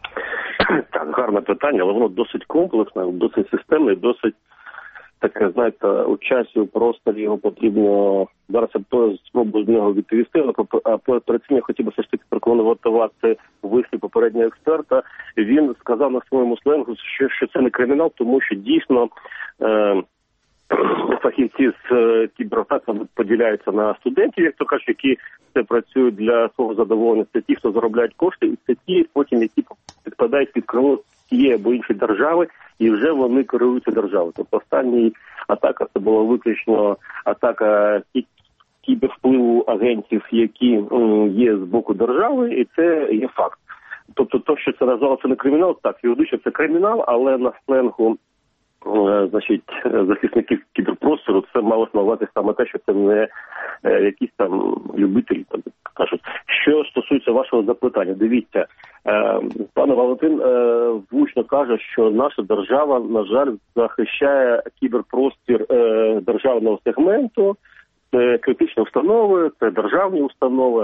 Так, гарне питання, але воно досить комплексне, досить системне, досить таке, знаєте, у часі, у просторі його потрібно, зараз я спробую з нього відповісти, а перед цим я хотів би все ж таки прокоментувати вислів попереднього експерта. Він сказав на своєму сленгу, що, що це не кримінал, тому що дійсно е, фахівці з е, кібератак поділяються на студентів, як то кажуть, які це працюють для свого задоволення. Це ті, хто заробляють кошти, і це ті, потім, які підпадають під крило тієї або іншої держави, і вже вони керуються державою. Тобто остання атака це була виключно атака кібервпливу агентів, які є з боку держави, і це є факт. Тобто, то, що це назвалося не кримінал, так, юридично це кримінал, але на сленгу, значить, захисників кіберпростору це мало снувати саме те, що це не якісь там любителі, так кажуть. Що стосується вашого запитання, дивіться, пане Валентин влучно каже, що наша держава, на жаль, захищає кіберпростір державного сегменту, це критичні установи, це державні установи,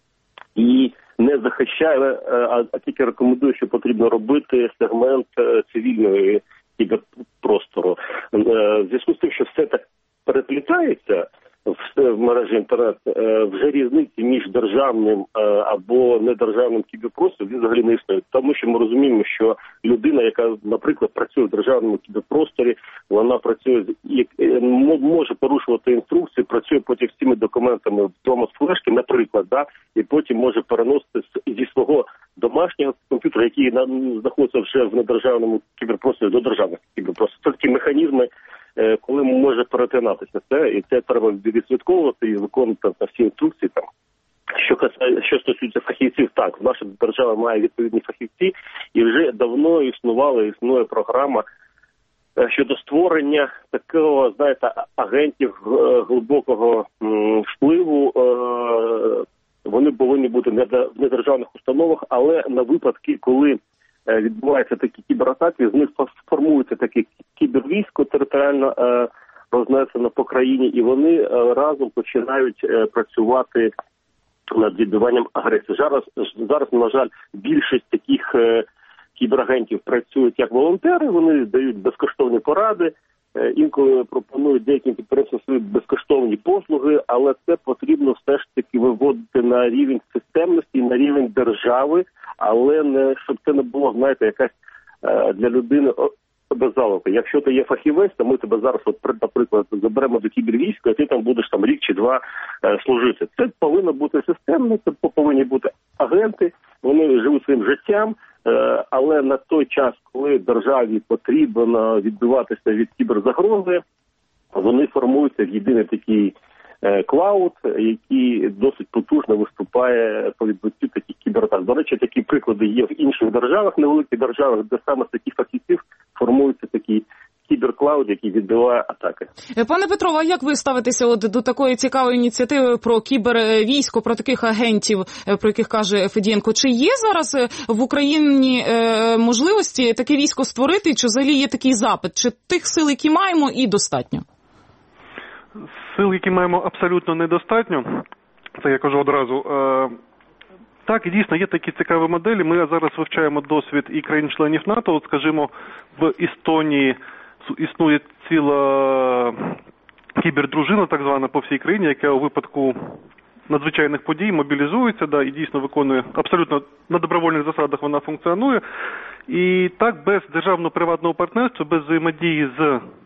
і не захищає, а тільки рекомендує, що потрібно робити сегмент цивільної кіберпростору. В зв'язку з тим, що все так переплітається в мережі інтернет, вже різниці між державним або недержавним кіберпростором він взагалі не існує. Тому що ми розуміємо, що людина, яка, наприклад, працює в державному кіберпросторі, вона працює, може порушувати інструкції, працює потім з цими документами вдома з флешки, наприклад, да, і потім може переносити зі свого домашнього комп'ютера, який знаходиться вже в недержавному кіберпросторі, до державного кіберпростору. Це такі механізми, коли може перетинатися це, і це треба відслідковувати і виконувати всі інструкції там. Що касає, що стосується фахівців, так, наша держава має відповідні фахівці, і вже давно існувала, існує програма щодо створення такого, знаєте, агентів глибокого впливу. Вони повинні бути не в недержавних установах, але на випадки, коли відбуваються такі кібератаки, з них формується таке кібервійсько територіально рознесено по країні, і вони разом починають працювати над відбиванням агресії. Зараз, зараз, на жаль, більшість таких кіберагентів працюють як волонтери, вони дають безкоштовні поради, інколи пропонують деяким підприємствам свої безкоштовні послуги, але це потрібно все ж таки виводити на рівень системності, на рівень держави, але не щоб це не було, знаєте, якась для людини обов'язково. Якщо ти є фахівець, то ми тебе зараз, от, наприклад, заберемо до кібервійська, і ти там будеш там рік чи два е, служити. Це повинно бути системно, це повинні бути агенти, вони живуть своїм життям, е, але на той час, коли державі потрібно відбиватися від кіберзагрози, вони формуються в єдиний такий е, клауд, який досить потужно виступає по відбиттю таких кібератак. До речі, такі приклади є в інших державах, невеликих державах, де саме з таких фахівців формується такий кіберклауд, який відбиває атаки. Пане Петро, а як ви ставитеся от до такої цікавої ініціативи про кібервійсько, про таких агентів, про яких каже Федієнко? Чи є зараз в Україні е, можливості таке військо створити, чи взагалі є такий запит? Чи тих сил, які маємо, і достатньо? Сил, які маємо, абсолютно недостатньо. Це я кажу одразу. Е, Так, і дійсно, є такі цікаві моделі. Ми зараз вивчаємо досвід і країн-членів НАТО. От, скажімо, в Естонії існує ціла кібердружина, так звана, по всій країні, яка у випадку надзвичайних подій мобілізується, да, і дійсно виконує, абсолютно на добровольних засадах вона функціонує. І так, без державно-приватного партнерства, без взаємодії з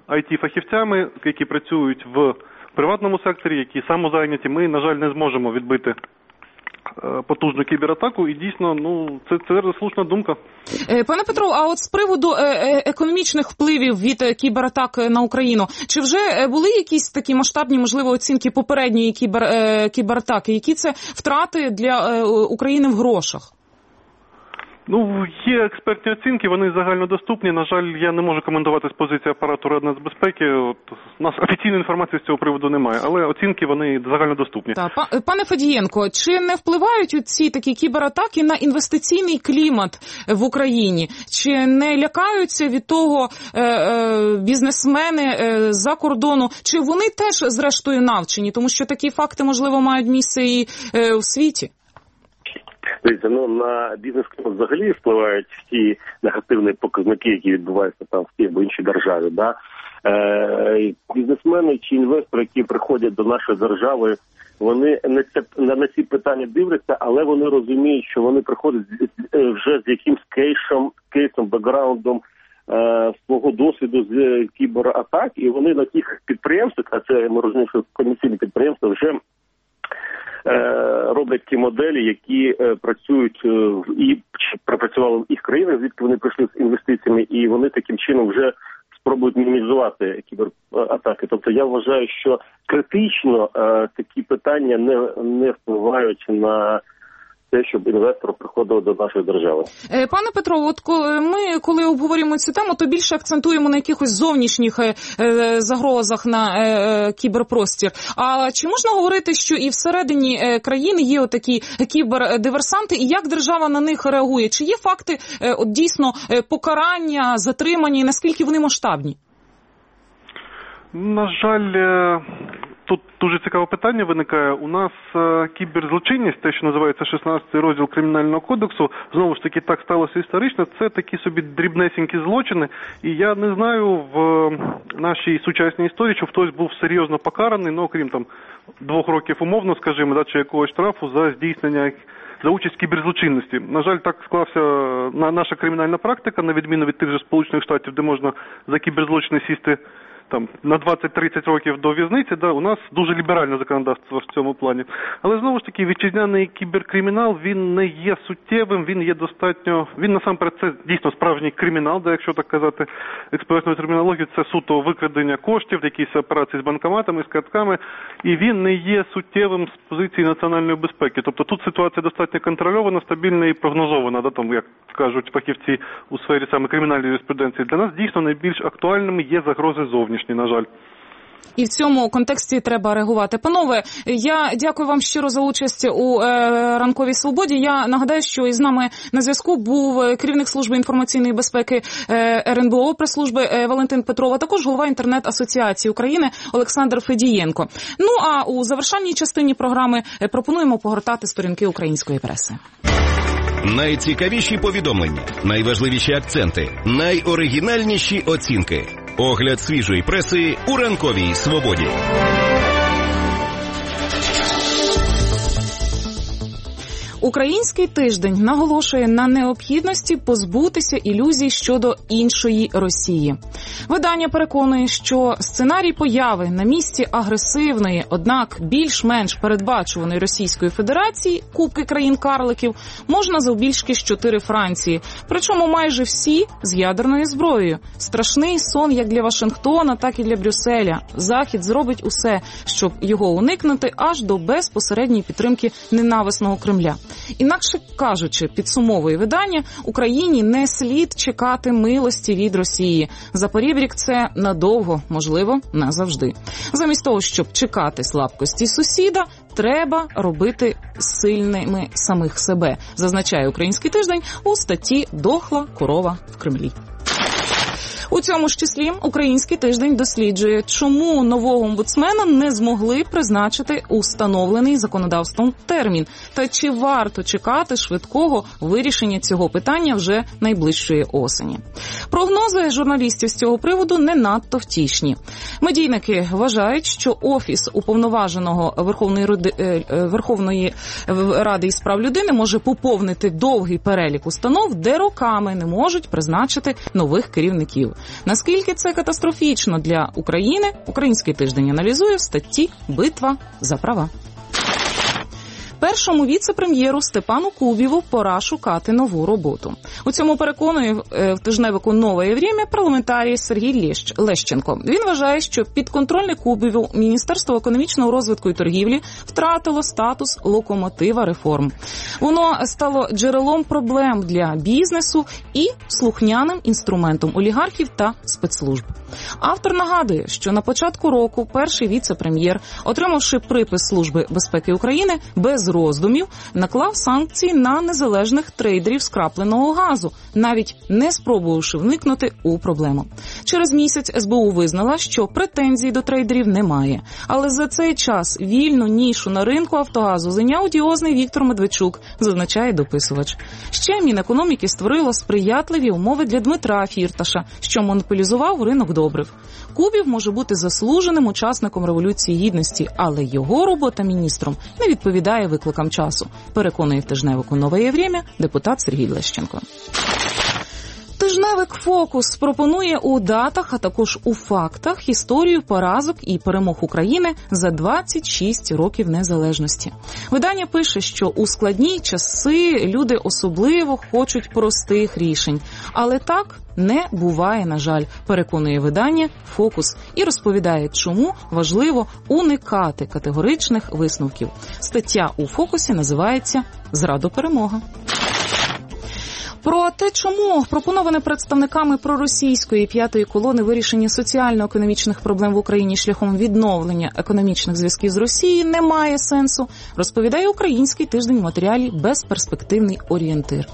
ай ті-фахівцями, які працюють в приватному секторі, які самозайняті, ми, на жаль, не зможемо відбити потужну кібератаку, і дійсно, ну, це, це слушна думка. Пане Петро, а от з приводу економічних впливів від кібератак на Україну, чи вже були якісь такі масштабні, можливо, оцінки попередньої кібер, кібератаки? Які це втрати для України в грошах? Ну, є експертні оцінки, вони загальнодоступні. На жаль, я не можу коментувати з позиції апарату Раднацбезпеки. От, у нас офіційної інформації з цього приводу немає, але оцінки, вони загальнодоступні. Так, пане Федієнко, чи не впливають ці такі кібератаки на інвестиційний клімат в Україні? Чи не лякаються від того е, е, бізнесмени е, за кордону? Чи вони теж, зрештою, навчені? Тому що такі факти, можливо, мають місце і е, в світі. Дивіться, ну, на бізнес-клімат взагалі впливають всі негативні показники, які відбуваються там в тій або іншій державі. Да? Е, бізнесмени чи інвестори, які приходять до нашої держави, вони не, це, на ці питання дивляться, але вони розуміють, що вони приходять вже з якимсь кейсом, кейсом, бекграундом е, свого досвіду з кібератак, і вони на тих підприємствах, а це ми розуміємо, що комерційні підприємства вже роблять ті моделі, які е, працюють е, і пропрацювали в їх країнах, звідки вони прийшли з інвестиціями, і вони таким чином вже спробують мінімізувати кібератаки. Тобто я вважаю, що критично е, такі питання не, не впливають на те, щоб інвестор приходив до нашої держави. Пане Петро, от ми, коли обговорюємо цю тему, то більше акцентуємо на якихось зовнішніх загрозах на кіберпростір. А чи можна говорити, що і всередині країни є отакі кібердиверсанти, і як держава на них реагує? Чи є факти от дійсно покарання, затримання, і наскільки вони масштабні? На жаль, тут дуже цікаве питання виникає. У нас е, кіберзлочинність, те, що називається шістнадцятий розділ Кримінального кодексу, знову ж таки так сталося історично, це такі собі дрібнесенькі злочини. І я не знаю в нашій сучасній історії, що хтось був серйозно покараний, ну, окрім там двох років умовно, скажімо, да, чи якогось штрафу за здійснення за участь в кіберзлочинності. На жаль, так склався наша кримінальна практика, на відміну від тих же Сполучених Штатів, де можна за кіберзлочини сісти там на двадцять-тридцять років до в'язниці, да, у нас дуже ліберальне законодавство в цьому плані. Але знову ж таки, вітчизняний кіберкримінал, він не є суттєвим, він є достатньо, він насамперед це дійсно справжній кримінал, да, якщо так казати експертною термінологією, це суто викрадення коштів, якісь операції з банкоматами, з картками, і він не є суттєвим з позиції національної безпеки. Тобто тут ситуація достатньо контрольована, стабільна і прогнозована, да, там, як кажуть фахівці у сфері саме кримінальної юриспруденції. Для нас дійсно найбільш актуальними є загрози зовнішні. На жаль. І в цьому контексті треба реагувати. Панове, я дякую вам щиро за участь у е, ранковій свободі. Я нагадаю, що із нами на зв'язку був керівник служби інформаційної безпеки е, ер ен бе о прес-служби е, Валентин Петров, а також голова інтернет-асоціації України Олександр Федієнко. Ну а у завершальній частині програми пропонуємо погортати сторінки української преси. Найцікавіші повідомлення, найважливіші акценти, найоригінальніші оцінки. Огляд свіжої преси у ранковій свободі. Український тиждень наголошує на необхідності позбутися ілюзій щодо іншої Росії. Видання переконує, що сценарій появи на місці агресивної, однак більш-менш передбачуваної Російської Федерації, купки країн-карликів, можна завбільшки з чотири Франції. Причому майже всі з ядерною зброєю. Страшний сон як для Вашингтона, так і для Брюсселя. Захід зробить усе, щоб його уникнути аж до безпосередньої підтримки ненависного Кремля. Інакше кажучи, підсумовує видання, Україні не слід чекати милості від Росії. За порібрік це надовго, можливо, назавжди. Замість того, щоб чекати слабкості сусіда, треба робити сильними самих себе, зазначає Український тиждень у статті «Дохла корова в Кремлі». У цьому ж числі Український тиждень досліджує, чому нового омбудсмена не змогли призначити у встановлений законодавством термін, та чи варто чекати швидкого вирішення цього питання вже найближчої осені. Прогнози журналістів з цього приводу не надто втішні. Медійники вважають, що Офіс уповноваженого Верховної Ради, Верховної Ради із прав людини може поповнити довгий перелік установ, де роками не можуть призначити нових керівників. Наскільки це катастрофічно для України, Український тиждень аналізує в статті «Битва за права». Першому віце-прем'єру Степану Кубіву пора шукати нову роботу. У цьому переконує в тижневику «Нове время» парламентарій Сергій Лещенко. Він вважає, що підконтрольне Кубіву Міністерство економічного розвитку і торгівлі втратило статус локомотива реформ. Воно стало джерелом проблем для бізнесу і слухняним інструментом олігархів та спецслужб. Автор нагадує, що на початку року перший віце-прем'єр, отримавши припис Служби безпеки України, без роздумів наклав санкції на незалежних трейдерів скрапленого газу, навіть не спробувавши вникнути у проблему. Через місяць ес бе у визнала, що претензій до трейдерів немає. Але за цей час вільну нішу на ринку Автогазу зайняв одіозний Віктор Медведчук, зазначає дописувач. Ще Мінекономіки створило сприятливі умови для Дмитра Фірташа, що монополізував ринок добрив. Кубів може бути заслуженим учасником Революції Гідності, але його робота міністром не відповідає викликам часу, переконує в тижневику «Нове время» депутат Сергій Лещенко. Тижневик «Фокус» пропонує у датах, а також у фактах історію поразок і перемог України за двадцять шість років незалежності. Видання пише, що у складні часи люди особливо хочуть простих рішень. Але так не буває, на жаль, переконує видання «Фокус» і розповідає, чому важливо уникати категоричних висновків. Стаття у «Фокусі» називається «Зрадо перемога». Про те, чому пропоноване представниками проросійської п'ятої колони вирішення соціально-економічних проблем в Україні шляхом відновлення економічних зв'язків з Росією не має сенсу, розповідає Український тиждень в матеріалі «Безперспективний орієнтир».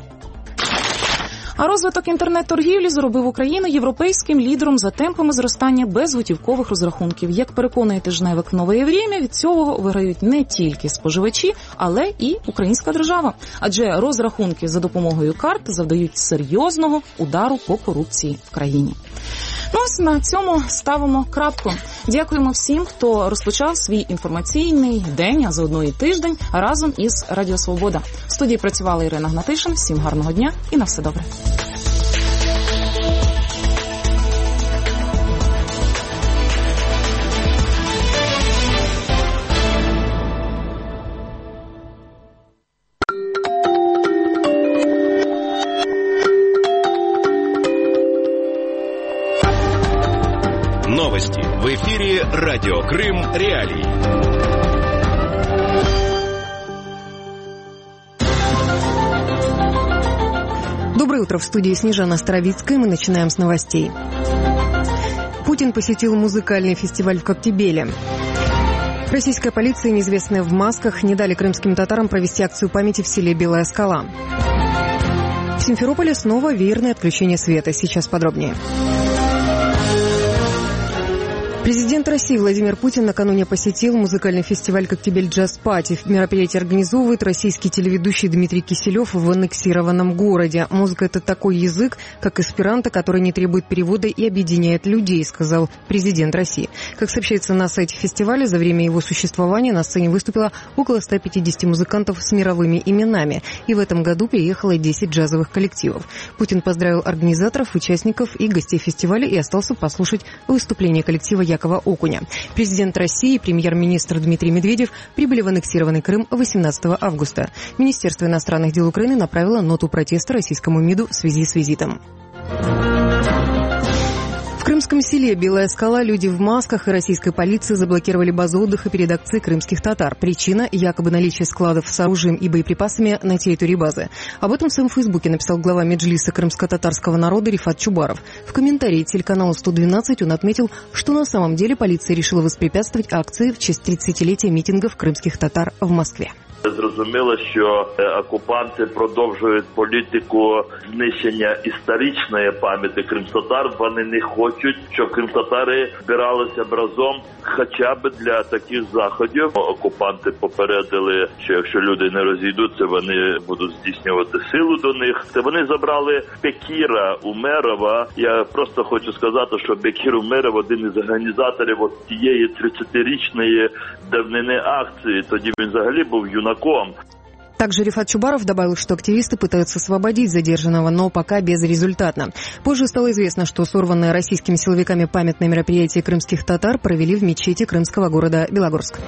А розвиток інтернет-торгівлі зробив Україну європейським лідером за темпами зростання безготівкових розрахунків. Як переконує тижневик «Нове время», від цього виграють не тільки споживачі, але і українська держава. Адже розрахунки за допомогою карт завдають серйозного удару по корупції в країні. Ну ось на цьому ставимо крапку. Дякуємо всім, хто розпочав свій інформаційний день, а заодно і тиждень, разом із Радіо Свобода. В студії працювала Ірина Гнатишин. Всім гарного дня і на все добре. Новости в эфире «Радио Крым. Реалии». Доброе утро, в студии Снежана Старовицкая. Мы начинаем с новостей. Путин посетил музыкальный фестиваль в Коктебеле. Российская полиция, неизвестная в масках, не дали крымским татарам провести акцию памяти в селе Белая Скала. В Симферополе снова веерное отключение света. Сейчас подробнее. Президент России Владимир Путин накануне посетил музыкальный фестиваль «Коктебель Джаз Пати». Мероприятие организовывает российский телеведущий Дмитрий Киселев в аннексированном городе. Музыка – это такой язык, как эсперанто, который не требует перевода и объединяет людей, сказал президент России. Как сообщается на сайте фестиваля, за время его существования на сцене выступило около ста пятидесяти музыкантов с мировыми именами. И в этом году приехало десять джазовых коллективов. Путин поздравил организаторов, участников и гостей фестиваля и остался послушать выступление коллектива Якова Окуня. Президент России и премьер-министр Дмитрий Медведев прибыли в аннексированный Крым восемнадцатого августа. Министерство иностранных дел Украины направило ноту протеста российскому МИДу в связи с визитом. В крымском селе Белая Скала люди в масках и российской полиции заблокировали базу отдыха перед акцией крымских татар. Причина – якобы наличие складов с оружием и боеприпасами на территории базы. Об этом в своем фейсбуке написал глава Меджлиса крымско-татарского народа Рифат Чубаров. В комментарии телеканалу сто двенадцать он отметил, что на самом деле полиция решила воспрепятствовать акции в честь тридцатилетия митингов крымских татар в Москве. Зрозуміло, що окупанти продовжують політику знищення історичної пам'яті кримтатар. Вони не хочуть, щоб кримтатари збиралися б разом хоча б для таких заходів. Окупанти попередили, що якщо люди не розійдуться, вони будуть здійснювати силу до них. Це вони забрали Бекіра Умерова. Я просто хочу сказати, що Бекір Умеров один із організаторів от тієї тридцятирічної давнини акції. Тоді він взагалі був юнаком. Также Рифат Чубаров добавил, что активисты пытаются освободить задержанного, но пока безрезультатно. Позже стало известно, что сорванное российскими силовиками памятное мероприятие крымских татар провели в мечети крымского города Белогорск.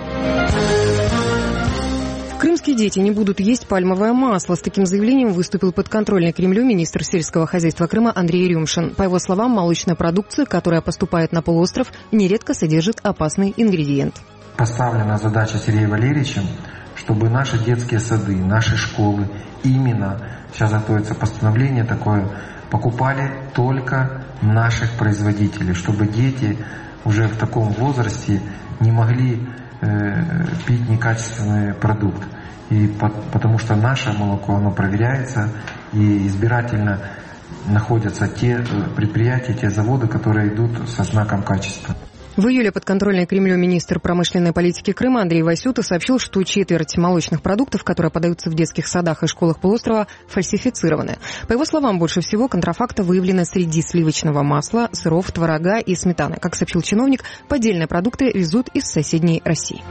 Крымские дети не будут есть пальмовое масло. С таким заявлением выступил подконтрольный Кремлю министр сельского хозяйства Крыма Андрей Рюмшин. По его словам, молочная продукция, которая поступает на полуостров, нередко содержит опасный ингредиент. Поставлена задача Сергеем Валерьевичем, чтобы наши детские сады, наши школы, именно, сейчас готовится постановление такое, покупали только наших производителей, чтобы дети уже в таком возрасте не могли э, пить некачественный продукт. И по, потому что наше молоко, оно проверяется, и избирательно находятся те предприятия, те заводы, которые идут со знаком качества. В июле подконтрольный Кремлю министр промышленной политики Крыма Андрей Васюта сообщил, что четверть молочных продуктов, которые подаются в детских садах и школах полуострова, фальсифицированы. По его словам, больше всего контрафакта выявлено среди сливочного масла, сыров, творога и сметаны. Как сообщил чиновник, поддельные продукты везут из соседней России.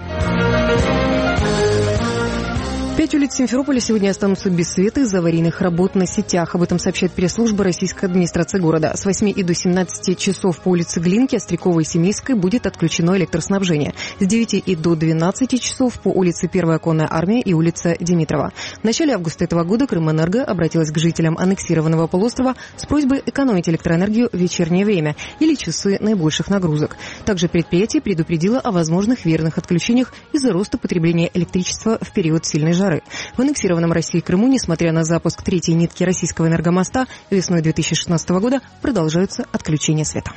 Пять улиц Симферополя сегодня останутся без света из-за аварийных работ на сетях. Об этом сообщает пресс-служба российской администрации города. С восьми и до семнадцати часов по улице Глинки, Остряковой и Семейской будет отключено электроснабжение. С девяти и до двенадцати часов по улице Первая конная армия и улица Димитрова. В начале августа этого года Крымэнерго обратилась к жителям аннексированного полуострова с просьбой экономить электроэнергию в вечернее время или часы наибольших нагрузок. Также предприятие предупредило о возможных верных отключениях из-за роста потребления электричества в период сильной жары. В аннексированном России Крыму, несмотря на запуск третьей нитки российского энергомоста, весной две тысячи шестнадцатого года продолжаются отключения света.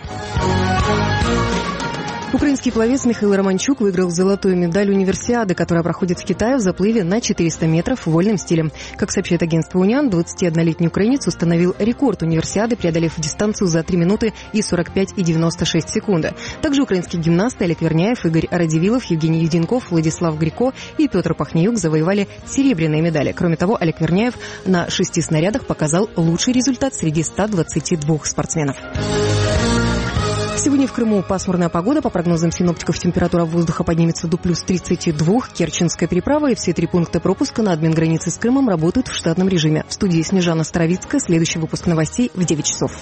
Украинский пловец Михаил Романчук выиграл золотую медаль универсиады, которая проходит в Китае в заплыве на четыреста метров вольным стилем. Как сообщает агентство «Униан», двадцатиоднолетний украинец установил рекорд универсиады, преодолев дистанцию за три минуты и сорок пять и девяносто шесть секунды. Также украинские гимнасты Олег Верняев, Игорь Радивилов, Евгений Юденков, Владислав Грико и Петр Пахниюк завоевали серебряные медали. Кроме того, Олег Верняев на шести снарядах показал лучший результат среди ста двадцати двух спортсменов. Сегодня в Крыму пасмурная погода. По прогнозам синоптиков, температура воздуха поднимется до плюс тридцати двух. Керченская переправа и все три пункта пропуска на админ границы с Крымом работают в штатном режиме. В студии Снежана Старовицкая. Следующий выпуск новостей в девять часов.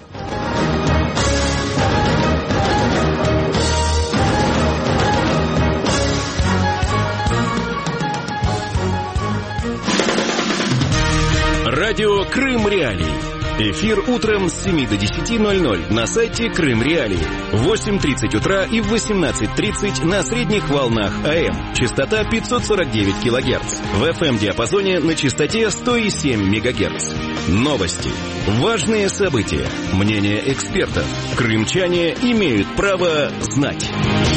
Радио Крым Реалии. Эфир утром с семи до десяти ноль-ноль на сайте Крым Реалии. В восемь тридцать утра и в восемнадцать тридцать на средних волнах АМ. Частота пятьсот сорок девять килогерц. В эф эм-диапазоне на частоте сто семь мегагерц. Новости. Важные события. Мнения экспертов. Крымчане имеют право знать.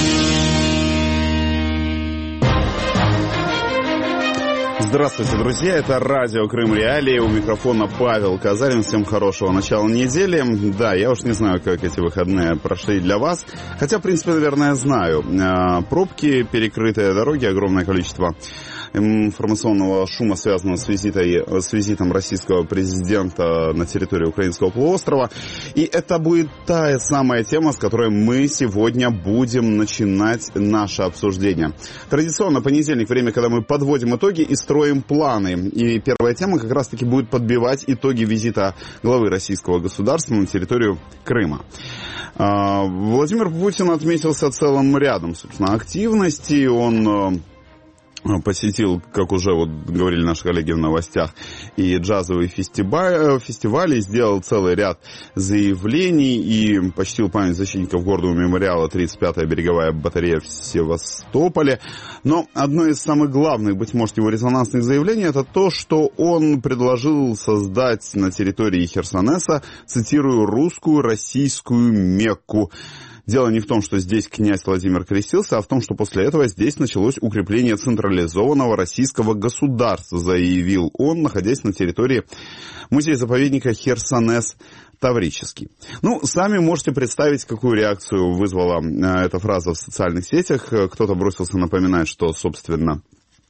Здравствуйте, друзья, это радио Крым Реалии, у микрофона Павел Казарин. Всем хорошего начала недели. Да, я уж не знаю, как эти выходные прошли для вас, хотя, в принципе, наверное, знаю. Пробки, перекрытые дороги, огромное количество информационного шума, связанного с, визитой, с визитом российского президента на территории украинского полуострова. И это будет та самая тема, с которой мы сегодня будем начинать наше обсуждение. Традиционно понедельник — время, когда мы подводим итоги и строим планы. И первая тема как раз-таки будет подбивать итоги визита главы российского государства на территорию Крыма. Владимир Путин отметился целым рядом, собственно, активностей. Он посетил, как уже вот говорили наши коллеги в новостях, и джазовые фестивали, фестивали, сделал целый ряд заявлений и почтил память защитников гордого мемориала тридцать пятая береговая батарея в Севастополе. Но одно из самых главных, быть может, его резонансных заявлений — это то, что он предложил создать на территории Херсонеса, цитирую, «русскую российскую Мекку». Дело не в том, что здесь князь Владимир крестился, а в том, что после этого здесь началось укрепление централизованного российского государства, заявил он, находясь на территории музея-заповедника Херсонес Таврический. Ну, сами можете представить, какую реакцию вызвала эта фраза в социальных сетях. Кто-то бросился напоминать, что, собственно,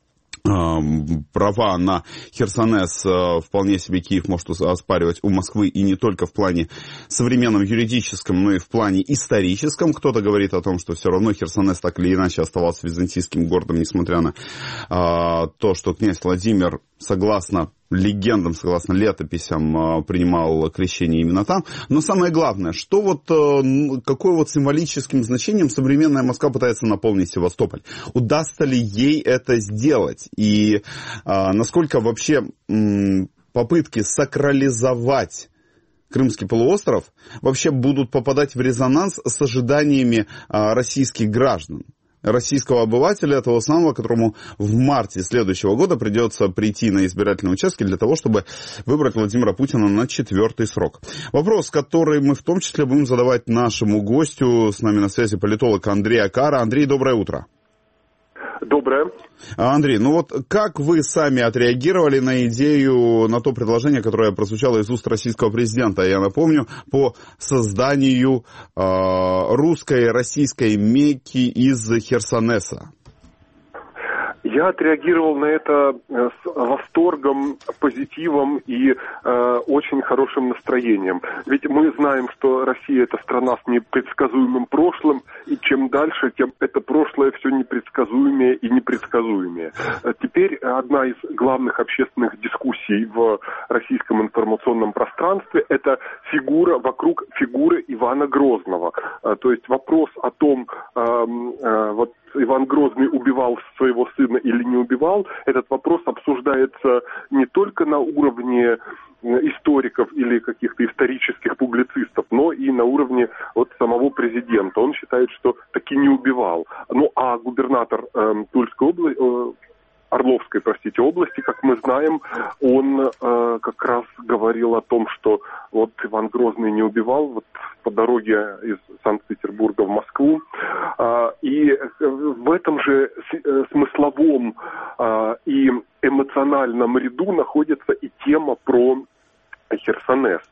права на Херсонес вполне себе Киев может оспаривать у Москвы, и не только в плане современном юридическом, но и в плане историческом. Кто-то говорит о том, что все равно Херсонес так или иначе оставался византийским городом, несмотря на а, то, что князь Владимир, согласно легендам, согласно летописям, принимал крещение именно там. Но самое главное, что вот, какое вот символическим значением современная Москва пытается наполнить Севастополь? Удастся ли ей это сделать? И а, насколько вообще м, попытки сакрализовать Крымский полуостров вообще будут попадать в резонанс с ожиданиями а, российских граждан? Российского обывателя, того самого, которому в марте следующего года придется прийти на избирательные участки для того, чтобы выбрать Владимира Путина на четвертый срок. Вопрос, который мы в том числе будем задавать нашему гостю. С нами на связи политолог Андрей Акара. Андрей, доброе утро. Доброе. Андрей, ну вот как вы сами отреагировали на идею, на то предложение, которое прозвучало из уст российского президента, я напомню, по созданию э, русской, российской Мекки из Херсонеса? Я отреагировал на это с восторгом, позитивом и э, очень хорошим настроением. Ведь мы знаем, что Россия – это страна с непредсказуемым прошлым, и чем дальше, тем это прошлое все непредсказуемее и непредсказуемее. Теперь одна из главных общественных дискуссий в российском информационном пространстве – это фигура вокруг фигуры Ивана Грозного. То есть вопрос о том, э, э, вот Иван Грозный убивал своего сына или не убивал, этот вопрос обсуждается не только на уровне историков или каких-то исторических публицистов, но и на уровне вот самого президента. Он считает, что таки не убивал. Ну а губернатор э, Тульской области, э, Орловской, простите, области, как мы знаем, он э, как раз говорил о том, что вот Иван Грозный не убивал вот по дороге из Санкт-Петербурга в Москву. Э, и в этом же смысловом э, и эмоциональном ряду находится и тема про Херсонес.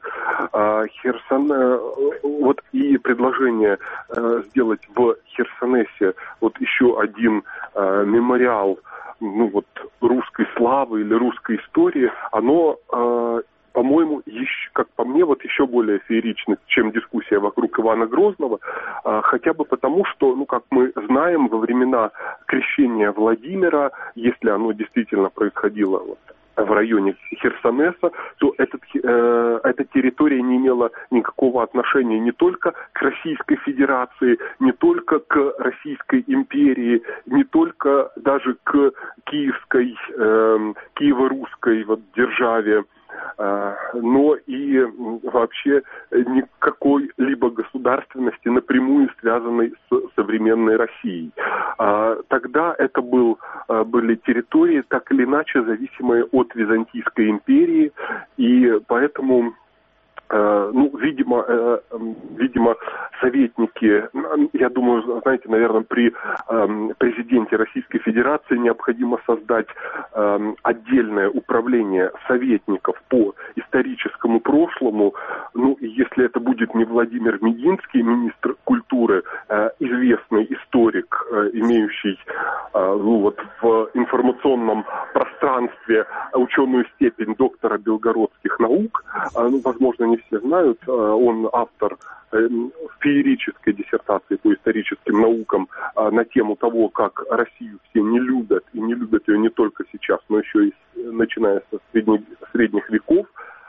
Херсон, вот и предложение сделать в Херсонесе вот еще один мемориал, ну вот, русской славы или русской истории, оно, э, по-моему, еще, как по мне, вот еще более феерично, чем дискуссия вокруг Ивана Грозного, э, хотя бы потому, что, ну, как мы знаем, во времена крещения Владимира, если оно действительно происходило вот в районе Херсонеса, то этот, э, эта территория не имела никакого отношения не только к Российской Федерации, не только к Российской империи, не только даже к киевской, э, киево-русской вот, державе, э, но и вообще никакой-либо государственности, напрямую связанной с современной Россией. Э, тогда это был, э, были территории, так или иначе, зависимые от Византийской империи, и поэтому, э, ну, видимо, э, видимо, советники, я думаю, знаете, наверное, при э, президенте Российской Федерации необходимо создать э, отдельное управление советников по историческому прошлому. Ну, если это будет не Владимир Мединский, министр культуры, э, известный историк, э, имеющий э, ну, вот, в информационном пространстве ученую степень доктора белгородских наук, э, ну, возможно, не все знают, э, он автор э, феерической диссертации по историческим наукам э, на тему того, как Россию все не любят, и не любят ее не только сейчас, но еще и начиная со средних, средних веков.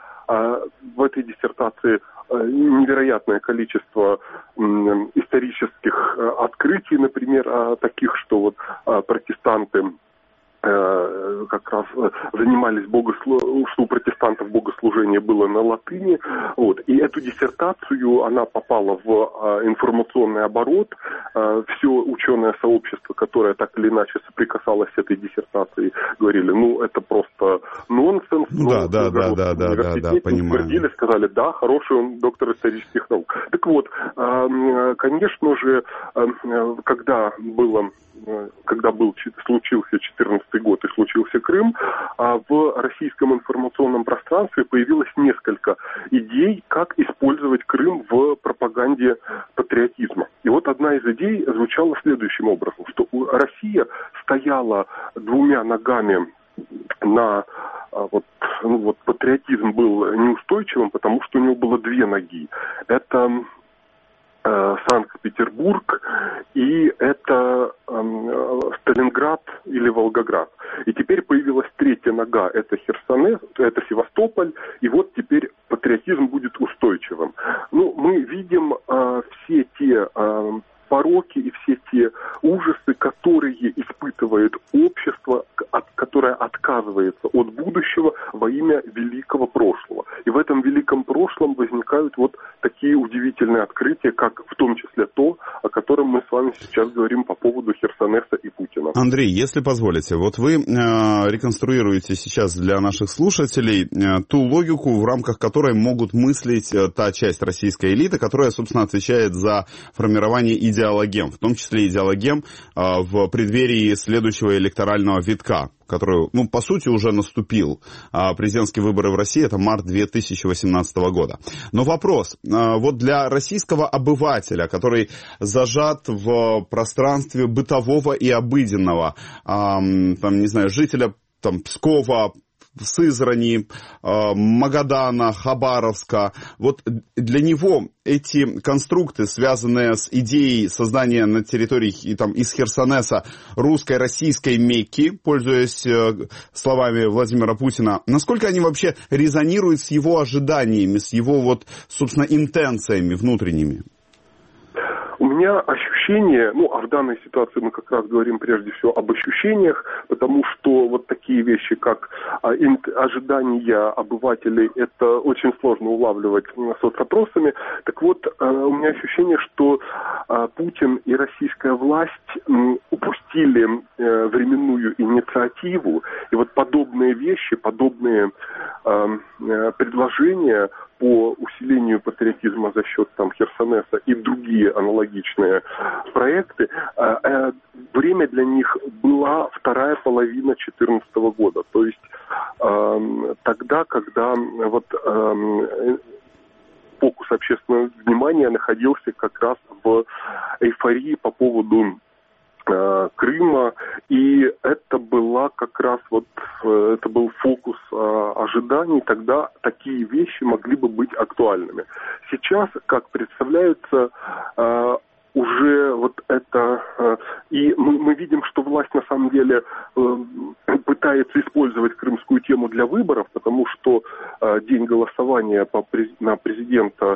В этой диссертации невероятное количество исторических открытий, например, таких, что вот протестанты как раз занимались богослужением, что у протестантов богослужение было на латыни. Вот. И эту диссертацию, она попала в информационный оборот. Все ученое сообщество, которое так или иначе соприкасалось с этой диссертацией, говорили, ну, это просто нонсенс. Да, да, да, да, да, да, да, понимаю. Твердили, сказали, да, хороший он доктор исторических наук. Так вот, конечно же, когда было когда был, случился четырнадцатый год и случился Крым, в российском информационном пространстве появилось несколько идей, как использовать Крым в пропаганде патриотизма. И вот одна из идей звучала следующим образом, что Россия стояла двумя ногами на... Вот, ну, вот патриотизм был неустойчивым, потому что у него было две ноги. Это э, Санкт-Петербург и это э, Сталинград или Волгоград. И теперь появилась третья нога, это Херсонес, это Севастополь, и вот теперь патриотизм будет устойчивым. Ну, мы видим э, все те... Э, пороки и все те ужасы, которые испытывает общество, от, которое отказывается от будущего во имя великого прошлого. И в этом великом прошлом возникают вот такие удивительные открытия, как в том числе то, о котором мы с вами сейчас говорим по поводу Херсонеса и Путина. Андрей, если позволите, вот вы э, реконструируете сейчас для наших слушателей э, ту логику, в рамках которой могут мыслить э, та часть российской элиты, которая, собственно, отвечает за формирование идеологии, в том числе идеологем э, в преддверии следующего электорального витка, который, ну, по сути, уже наступил. Э, президентские выборы в России — это март две тысячи восемнадцатого года. Но вопрос, э, вот для российского обывателя, который зажат в пространстве бытового и обыденного, э, там, не знаю, жителя там, Пскова, Сызрани, Магадана, Хабаровска. Вот для него эти конструкты, связанные с идеей создания на территории и, там, из Херсонеса русской, российской Мекки, пользуясь словами Владимира Путина, насколько они вообще резонируют с его ожиданиями, с его, вот, собственно, интенциями внутренними? У меня ощущение, ну, а в данной ситуации мы как раз говорим прежде всего об ощущениях, потому что вот такие вещи, как а, инт, ожидания обывателей, это очень сложно улавливать соцопросами. Так вот, а, у меня ощущение, что а, Путин и российская власть м, упустили а, временную инициативу, и вот подобные вещи, подобные а, предложения по усилению патриотизма за счет там Херсонеса и другие аналогичные проекты, э, э, время для них была вторая половина две тысячи четырнадцатого года. То есть э, тогда, когда вот э, фокус общественного внимания находился как раз в эйфории по поводу Крыма, и это была как раз вот, это был фокус а, ожиданий, тогда такие вещи могли бы быть актуальными. Сейчас, как представляется, а, уже вот это, а, и мы, мы видим, что власть на самом деле а, пытается использовать крымскую тему для выборов, потому что а, день голосования по, на президента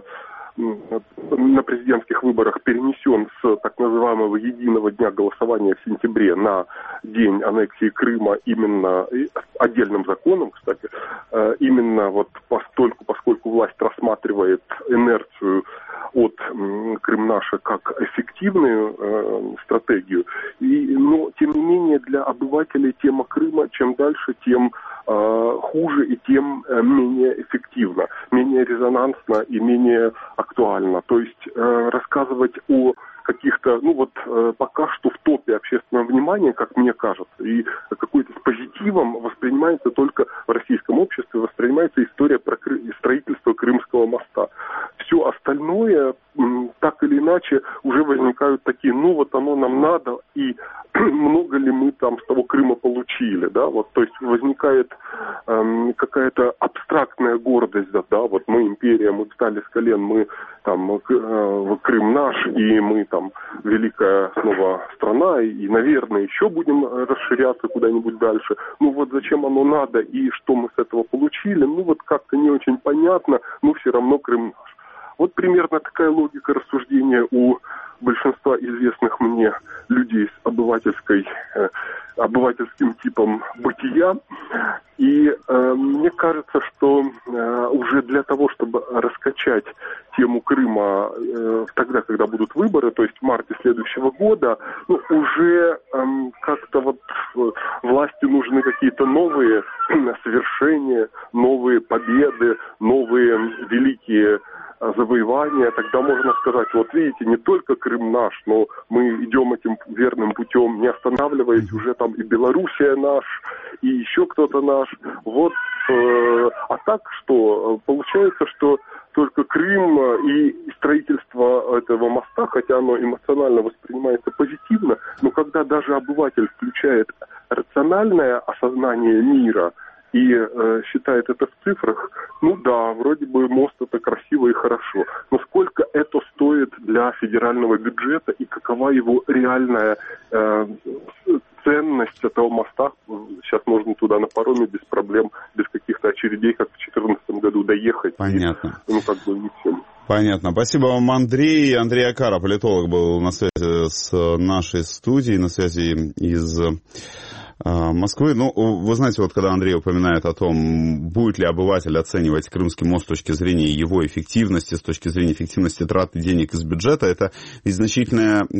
на президентских выборах перенесен с так называемого единого дня голосования в сентябре на день аннексии Крыма именно отдельным законом, кстати, именно вот постольку, поскольку власть рассматривает инерцию от Крымнаша как эффективную э, стратегию. И, но, тем не менее, для обывателей тема Крыма чем дальше, тем э, хуже и тем э, менее эффективно, менее резонансно и менее актуально. То есть э, рассказывать о каких-то, ну вот э, пока что в топе общественного внимания, как мне кажется, и какой-то с позитивом воспринимается только в российском обществе, воспринимается история про кры... строительство Крымского моста. Все остальное, м, так или иначе, уже возникают такие, ну вот оно нам надо, и много ли мы там с того Крыма получили, да, вот, то есть возникает эм, какая-то абстрактная гордость, да, да, вот мы империя, мы встали с колен, мы там, э, Крым наш, и мы там великая снова страна, и, и, наверное, еще будем расширяться куда-нибудь дальше. Ну вот зачем оно надо, и что мы с этого получили, ну вот как-то не очень понятно, но все равно Крым наш. Вот примерно такая логика рассуждения у большинства известных мне людей с обывательской, э, обывательским типом бытия. И э, мне кажется, что э, уже для того, чтобы раскачать тему Крыма э, тогда, когда будут выборы, то есть в марте следующего года, ну, уже э, как-то вот э, власти нужны какие-то новые свершения, новые победы, новые великие завоевания, тогда можно сказать, вот видите, не только Крым наш, но мы идем этим верным путем, не останавливаясь, уже там и Белоруссия наш, и еще кто-то наш. Вот, э, а так что? Получается, что только Крым и строительство этого моста, хотя оно эмоционально воспринимается позитивно, но когда даже обыватель включает рациональное осознание мира и э, считает это в цифрах, ну да, вроде бы мост это красиво и хорошо, но сколько это стоит для федерального бюджета и какова его реальная э, ценность этого моста? Сейчас можно туда на пароме без проблем, без каких-то очередей, как в две тысячи четырнадцатом году, доехать. Понятно. И, ну, как бы, не всем. Понятно. Спасибо вам, Андрей. Андрей Акара, политолог, был на связи с нашей студией, на связи из Москвы. Ну, вы знаете, вот когда Андрей упоминает о том, будет ли обыватель оценивать Крымский мост с точки зрения его эффективности, с точки зрения эффективности траты денег из бюджета, это ведь значительная, э,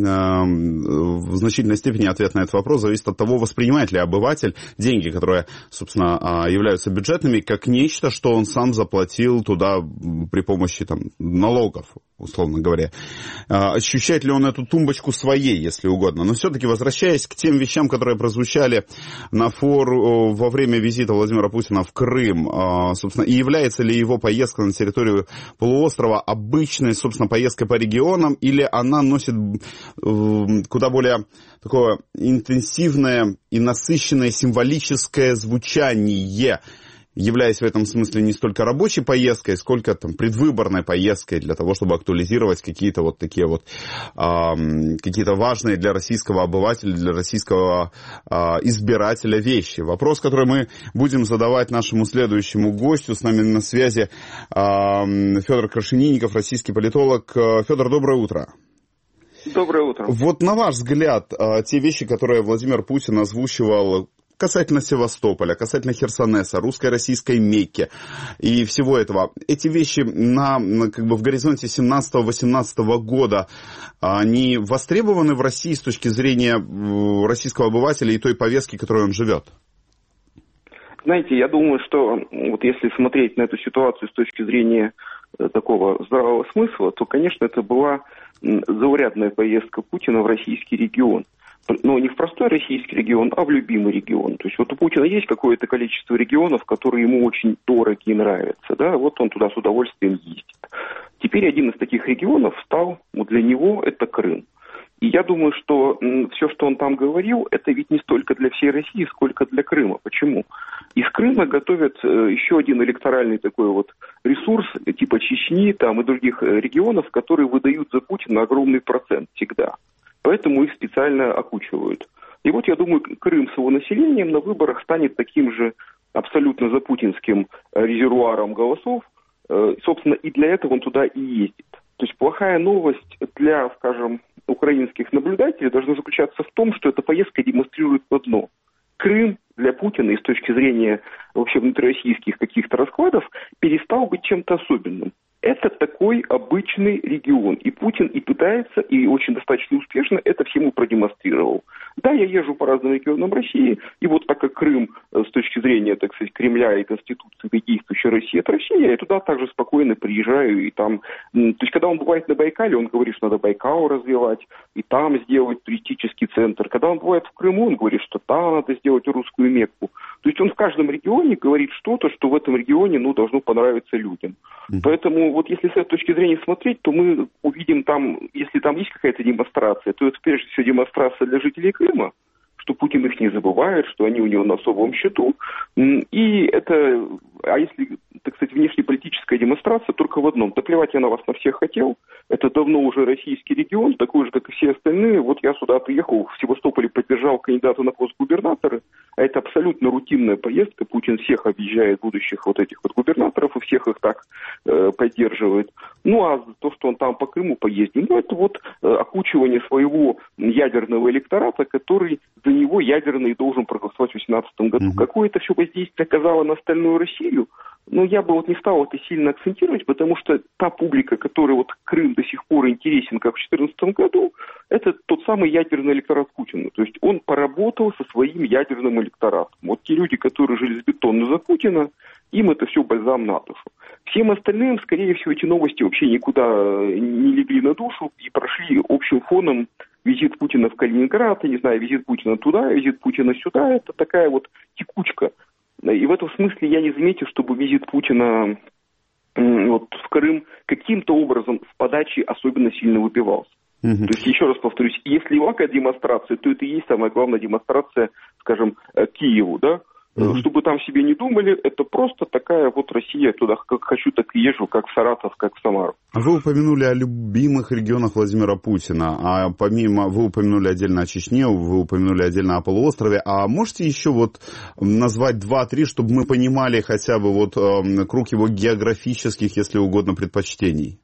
в значительной степени ответ на этот вопрос зависит от того, воспринимает ли обыватель деньги, которые, собственно, являются бюджетными, как нечто, что он сам заплатил туда при помощи там, налогов, условно говоря. Ощущает ли он эту тумбочку своей, если угодно. Но все-таки, возвращаясь к тем вещам, которые прозвучали на форум во время визита Владимира Путина в Крым, собственно, и является ли его поездка на территорию полуострова обычной, собственно, поездкой по регионам, или она носит куда более такое интенсивное и насыщенное символическое звучание, являясь в этом смысле не столько рабочей поездкой, сколько там предвыборной поездкой для того, чтобы актуализировать какие-то вот такие вот э, какие-то важные для российского обывателя, для российского э, избирателя вещи. Вопрос, который мы будем задавать нашему следующему гостю, с нами на связи э, Федор Крашенинников, российский политолог. Федор, доброе утро. Доброе утро. Вот на ваш взгляд, э, те вещи, которые Владимир Путин озвучивал касательно Севастополя, касательно Херсонеса, русской, российской Мекки и всего этого. Эти вещи на, на, как бы в горизонте семнадцатого-восемнадцатого года, они востребованы в России с точки зрения российского обывателя и той повестки, в которой он живет? Знаете, я думаю, что вот если смотреть на эту ситуацию с точки зрения такого здравого смысла, то, конечно, это была заурядная поездка Путина в российский регион. Но не в простой российский регион, а в любимый регион. То есть вот у Путина есть какое-то количество регионов, которые ему очень дороги и нравятся. Да? Вот он туда с удовольствием ездит. Теперь один из таких регионов стал, вот для него это Крым. И я думаю, что м, все, что он там говорил, это ведь не столько для всей России, сколько для Крыма. Почему? Из Крыма готовят э, еще один электоральный такой вот ресурс, типа Чечни там, и других э, регионов, которые выдают за Путина огромный процент всегда. Поэтому их специально окучивают. И вот, я думаю, Крым с его населением на выборах станет таким же абсолютно запутинским резервуаром голосов. Собственно, и для этого он туда и ездит. То есть плохая новость для, скажем, украинских наблюдателей должна заключаться в том, что эта поездка демонстрирует одно. Крым для Путина, и с точки зрения вообще внутрироссийских каких-то раскладов, перестал быть чем-то особенным. Это такой обычный регион. И Путин и пытается, и очень достаточно успешно это всему продемонстрировал. Да, я езжу по разным регионам России, и вот так как Крым с точки зрения, так сказать, Кремля и Конституции, и действующей России, это Россия, я туда также спокойно приезжаю. И там, то есть, когда он бывает на Байкале, он говорит, что надо Байкал развивать, и там сделать туристический центр. Когда он бывает в Крыму, он говорит, что там надо сделать русскую Мекку. То есть он в каждом регионе говорит что-то, что в этом регионе, ну, должно понравиться людям. Mm-hmm. Поэтому вот если с этой точки зрения смотреть, то мы увидим там, если там есть какая-то демонстрация, то это прежде всего демонстрация для жителей Крыма, что Путин их не забывает, что они у него на особом счету. И это, а если, так сказать, внешнеполитическая демонстрация только в одном. Да плевать я на вас на всех хотел. Это давно уже российский регион, такой же, как и все остальные. Вот я сюда приехал, в Севастополе поддержал кандидата на пост губернатора. А это абсолютно рутинная поездка. Путин всех объезжает, будущих вот этих вот губернаторов, и всех их так э, поддерживает. Ну, а то, что он там по Крыму поездил, ну, это вот э, окучивание своего ядерного электората, который за него ядерный должен проголосовать в две тысячи восемнадцатом году. Mm-hmm. Какое это все воздействие оказало на остальную Россию? но я бы вот не стал это сильно акцентировать, потому что та публика, которой вот Крым до сих пор интересен, как в две тысячи четырнадцатом году, это тот самый ядерный электорат Путина. То есть он поработал со своим ядерным электоратом. Вот те люди, которые железобетонно за Путина, им это все бальзам на душу. Всем остальным, скорее всего, эти новости вообще никуда не легли на душу и прошли общим фоном. Визит Путина в Калининград, я не знаю, визит Путина туда, визит Путина сюда, это такая вот текучка. И в этом смысле я не заметил, чтобы визит Путина вот, в Крым каким-то образом с подачи особенно сильно выпивался. Mm-hmm. То есть, еще раз повторюсь, если какая демонстрация, то это и есть самая главная демонстрация, скажем, Киеву, да? Mm-hmm. Чтобы там себе не думали, это просто такая вот Россия, туда как хочу, так и езжу, как в Саратов, как в Самару. Вы упомянули о любимых регионах Владимира Путина, а помимо, вы упомянули отдельно о Чечне, вы упомянули отдельно о полуострове, а можете еще вот назвать два-три, чтобы мы понимали хотя бы вот э, круг его географических, если угодно, предпочтений?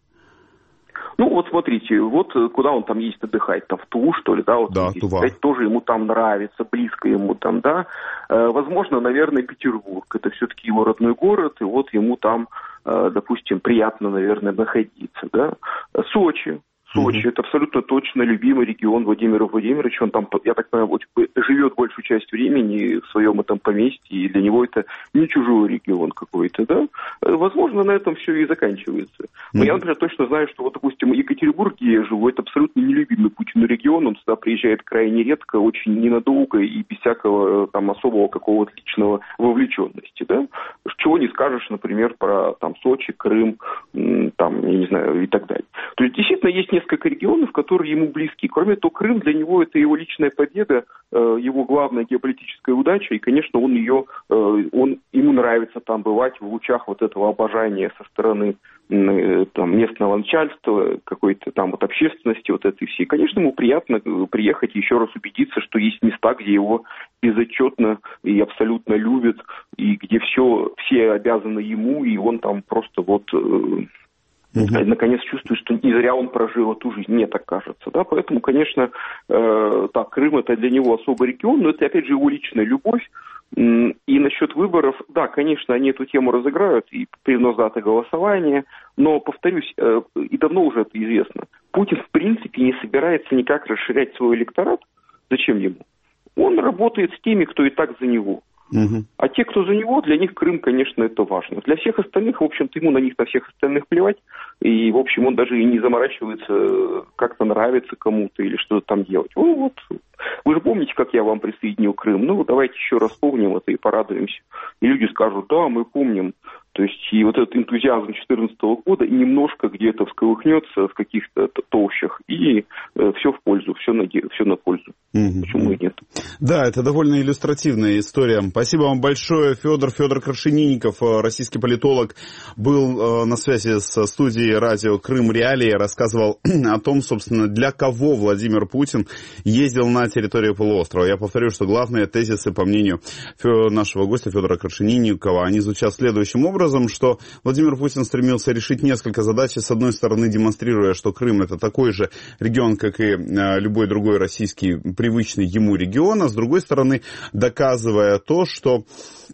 Ну, вот смотрите, вот куда он там ездит отдыхать, там в Туву, что ли, да? Вот да, Тува. Сказать, тоже ему там нравится, близко ему там, да? Э, возможно, наверное, Петербург, это все-таки его родной город, и вот ему там, э, допустим, приятно, наверное, находиться, да? Сочи. Сочи, mm-hmm. это абсолютно точно любимый регион Владимира Владимировича. Он там, я так понимаю, живет большую часть времени в своем этом поместье, и для него это не чужой регион какой-то, да. Возможно, на этом все и заканчивается. Но mm-hmm. я, например, точно знаю, что, вот, допустим, Екатеринбург, где я живу, это абсолютно нелюбимый Путину регион. Он сюда приезжает крайне редко, очень ненадолго и без всякого там особого какого-то личного вовлеченности, да. Чего не скажешь, например, про там Сочи, Крым, там, я не знаю, и так далее. То есть, действительно, есть несколько регионов, которые ему близки. Кроме того, Крым для него это его личная победа, его главная геополитическая удача, и, конечно, он ее, он, ему нравится там бывать в лучах вот этого обожания со стороны там, местного начальства, какой-то там вот общественности, вот этой всей. Конечно, ему приятно приехать и еще раз убедиться, что есть места, где его безотчетно и абсолютно любят, и где все, все обязаны ему, и он там просто вот... Uh-huh. наконец чувствует, что не зря он прожил эту жизнь, мне так кажется, да, поэтому, конечно, э, так, Крым это для него особый регион, но это, опять же, его личная любовь, и насчет выборов, да, конечно, они эту тему разыграют, и перенос даты голосования, но, повторюсь, э, и давно уже это известно, Путин, в принципе, не собирается никак расширять свой электорат, зачем ему? Он работает с теми, кто и так за него. Угу. А те, кто за него, для них Крым, конечно, это важно. Для всех остальных, в общем-то, ему на них, на всех остальных плевать. И, в общем, он даже и не заморачивается, как-то нравится кому-то или что-то там делать. Ну, вот, вы же помните, как я вам присоединил Крым? Ну, давайте еще раз вспомним это и порадуемся. И люди скажут, да, мы помним. То есть, и вот этот энтузиазм две тысячи четырнадцатого года немножко где-то всколыхнется в каких-то толщах, и э, все в пользу, все на, все на пользу. Угу. Почему и нет? Да, это довольно иллюстративная история. Спасибо вам большое, Федор. Федор Крашенинников, российский политолог, был на связи с студией радио «Крым Реалии», рассказывал о том, собственно, для кого Владимир Путин ездил на территорию полуострова. Я повторю, что главные тезисы, по мнению нашего гостя Федора Крашенинникова, они звучат следующим образом, что Владимир Путин стремился решить несколько задач, с одной стороны демонстрируя, что Крым это такой же регион, как и любой другой российский привычный ему регион, а с другой стороны доказывая то, что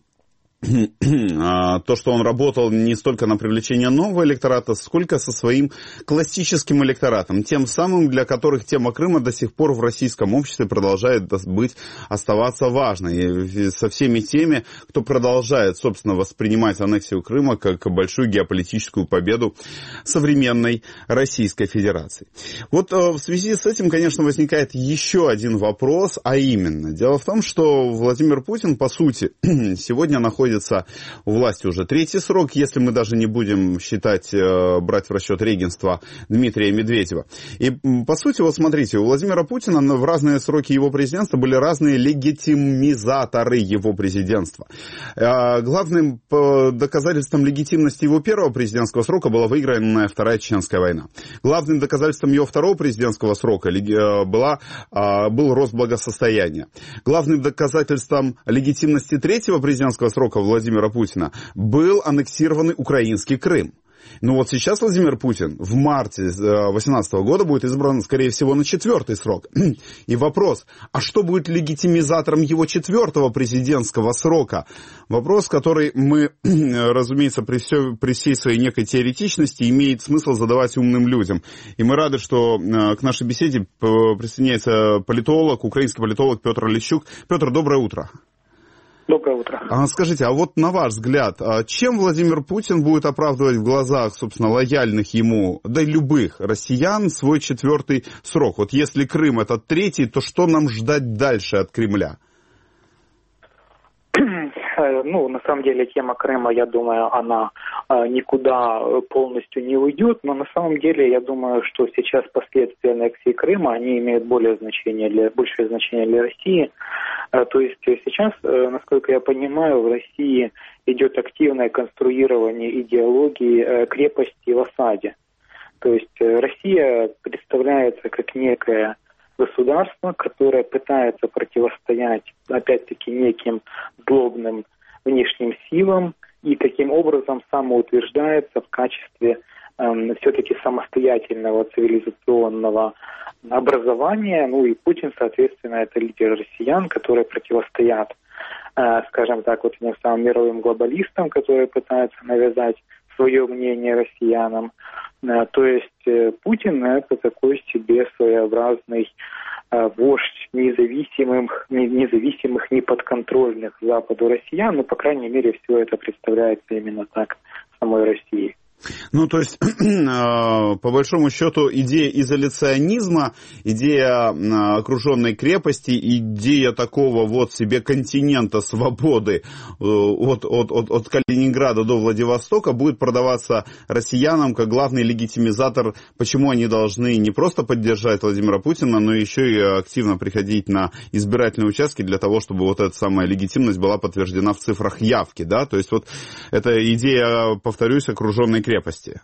то, что он работал не столько на привлечение нового электората, сколько со своим классическим электоратом, тем самым, для которых тема Крыма до сих пор в российском обществе продолжает быть, оставаться важной. И со всеми теми, кто продолжает, собственно, воспринимать аннексию Крыма как большую геополитическую победу современной Российской Федерации. Вот в связи с этим, конечно, возникает еще один вопрос, а именно, дело в том, что Владимир Путин, по сути, сегодня находится у власти уже третий срок, если мы даже не будем считать, брать в расчет регенства Дмитрия Медведева. И, по сути, вот смотрите, у Владимира Путина в разные сроки его президентства были разные легитимизаторы его президентства. Главным доказательством легитимности его первого президентского срока была выигранная Вторая Чеченская война. Главным доказательством его второго президентского срока была, был рост благосостояния. Главным доказательством легитимности третьего президентского срока Владимира Путина был аннексированный украинский Крым. Ну вот сейчас Владимир Путин в марте две тысячи восемнадцатого года будет избран, скорее всего, на четвертый срок. И вопрос, а что будет легитимизатором его четвертого президентского срока? Вопрос, который мы, разумеется, при, все, при всей своей некой теоретичности имеет смысл задавать умным людям. И мы рады, что к нашей беседе присоединяется политолог, украинский политолог Петр Лещук. Петр, доброе утро. Доброе утро. А скажите, а вот на ваш взгляд, чем Владимир Путин будет оправдывать в глазах, собственно, лояльных ему, да и любых россиян, свой четвертый срок? Вот если Крым это третий, то что нам ждать дальше от Кремля? Ну, на самом деле, тема Крыма, я думаю, она никуда полностью не уйдет, но на самом деле, я думаю, что сейчас последствия аннексии Крыма, они имеют более значение для, большее значение для России. То есть сейчас, насколько я понимаю, в России идет активное конструирование идеологии крепости в осаде. То есть Россия представляется как некое государство, которое пытается противостоять, опять-таки, неким злобным внешним силам и таким образом самоутверждается в качестве э, все-таки самостоятельного цивилизационного образования. Ну и Путин, соответственно, это лидер россиян, которые противостоят, э, скажем так, вот этим самым мировым глобалистам, которые пытаются навязать свое мнение россиянам. То есть Путин – это такой себе своеобразный вождь независимых, независимых, неподконтрольных Западу россиян, но, по крайней мере, все это представляется именно так в самой России. Ну, то есть, по большому счету, идея изоляционизма, идея окруженной крепости, идея такого вот себе континента свободы от, от, от, от Калининграда до Владивостока будет продаваться россиянам как главный легитимизатор, почему они должны не просто поддержать Владимира Путина, но еще и активно приходить на избирательные участки для того, чтобы вот эта самая легитимность была подтверждена в цифрах явки, да? То есть, вот эта идея, повторюсь, окруженной крепости.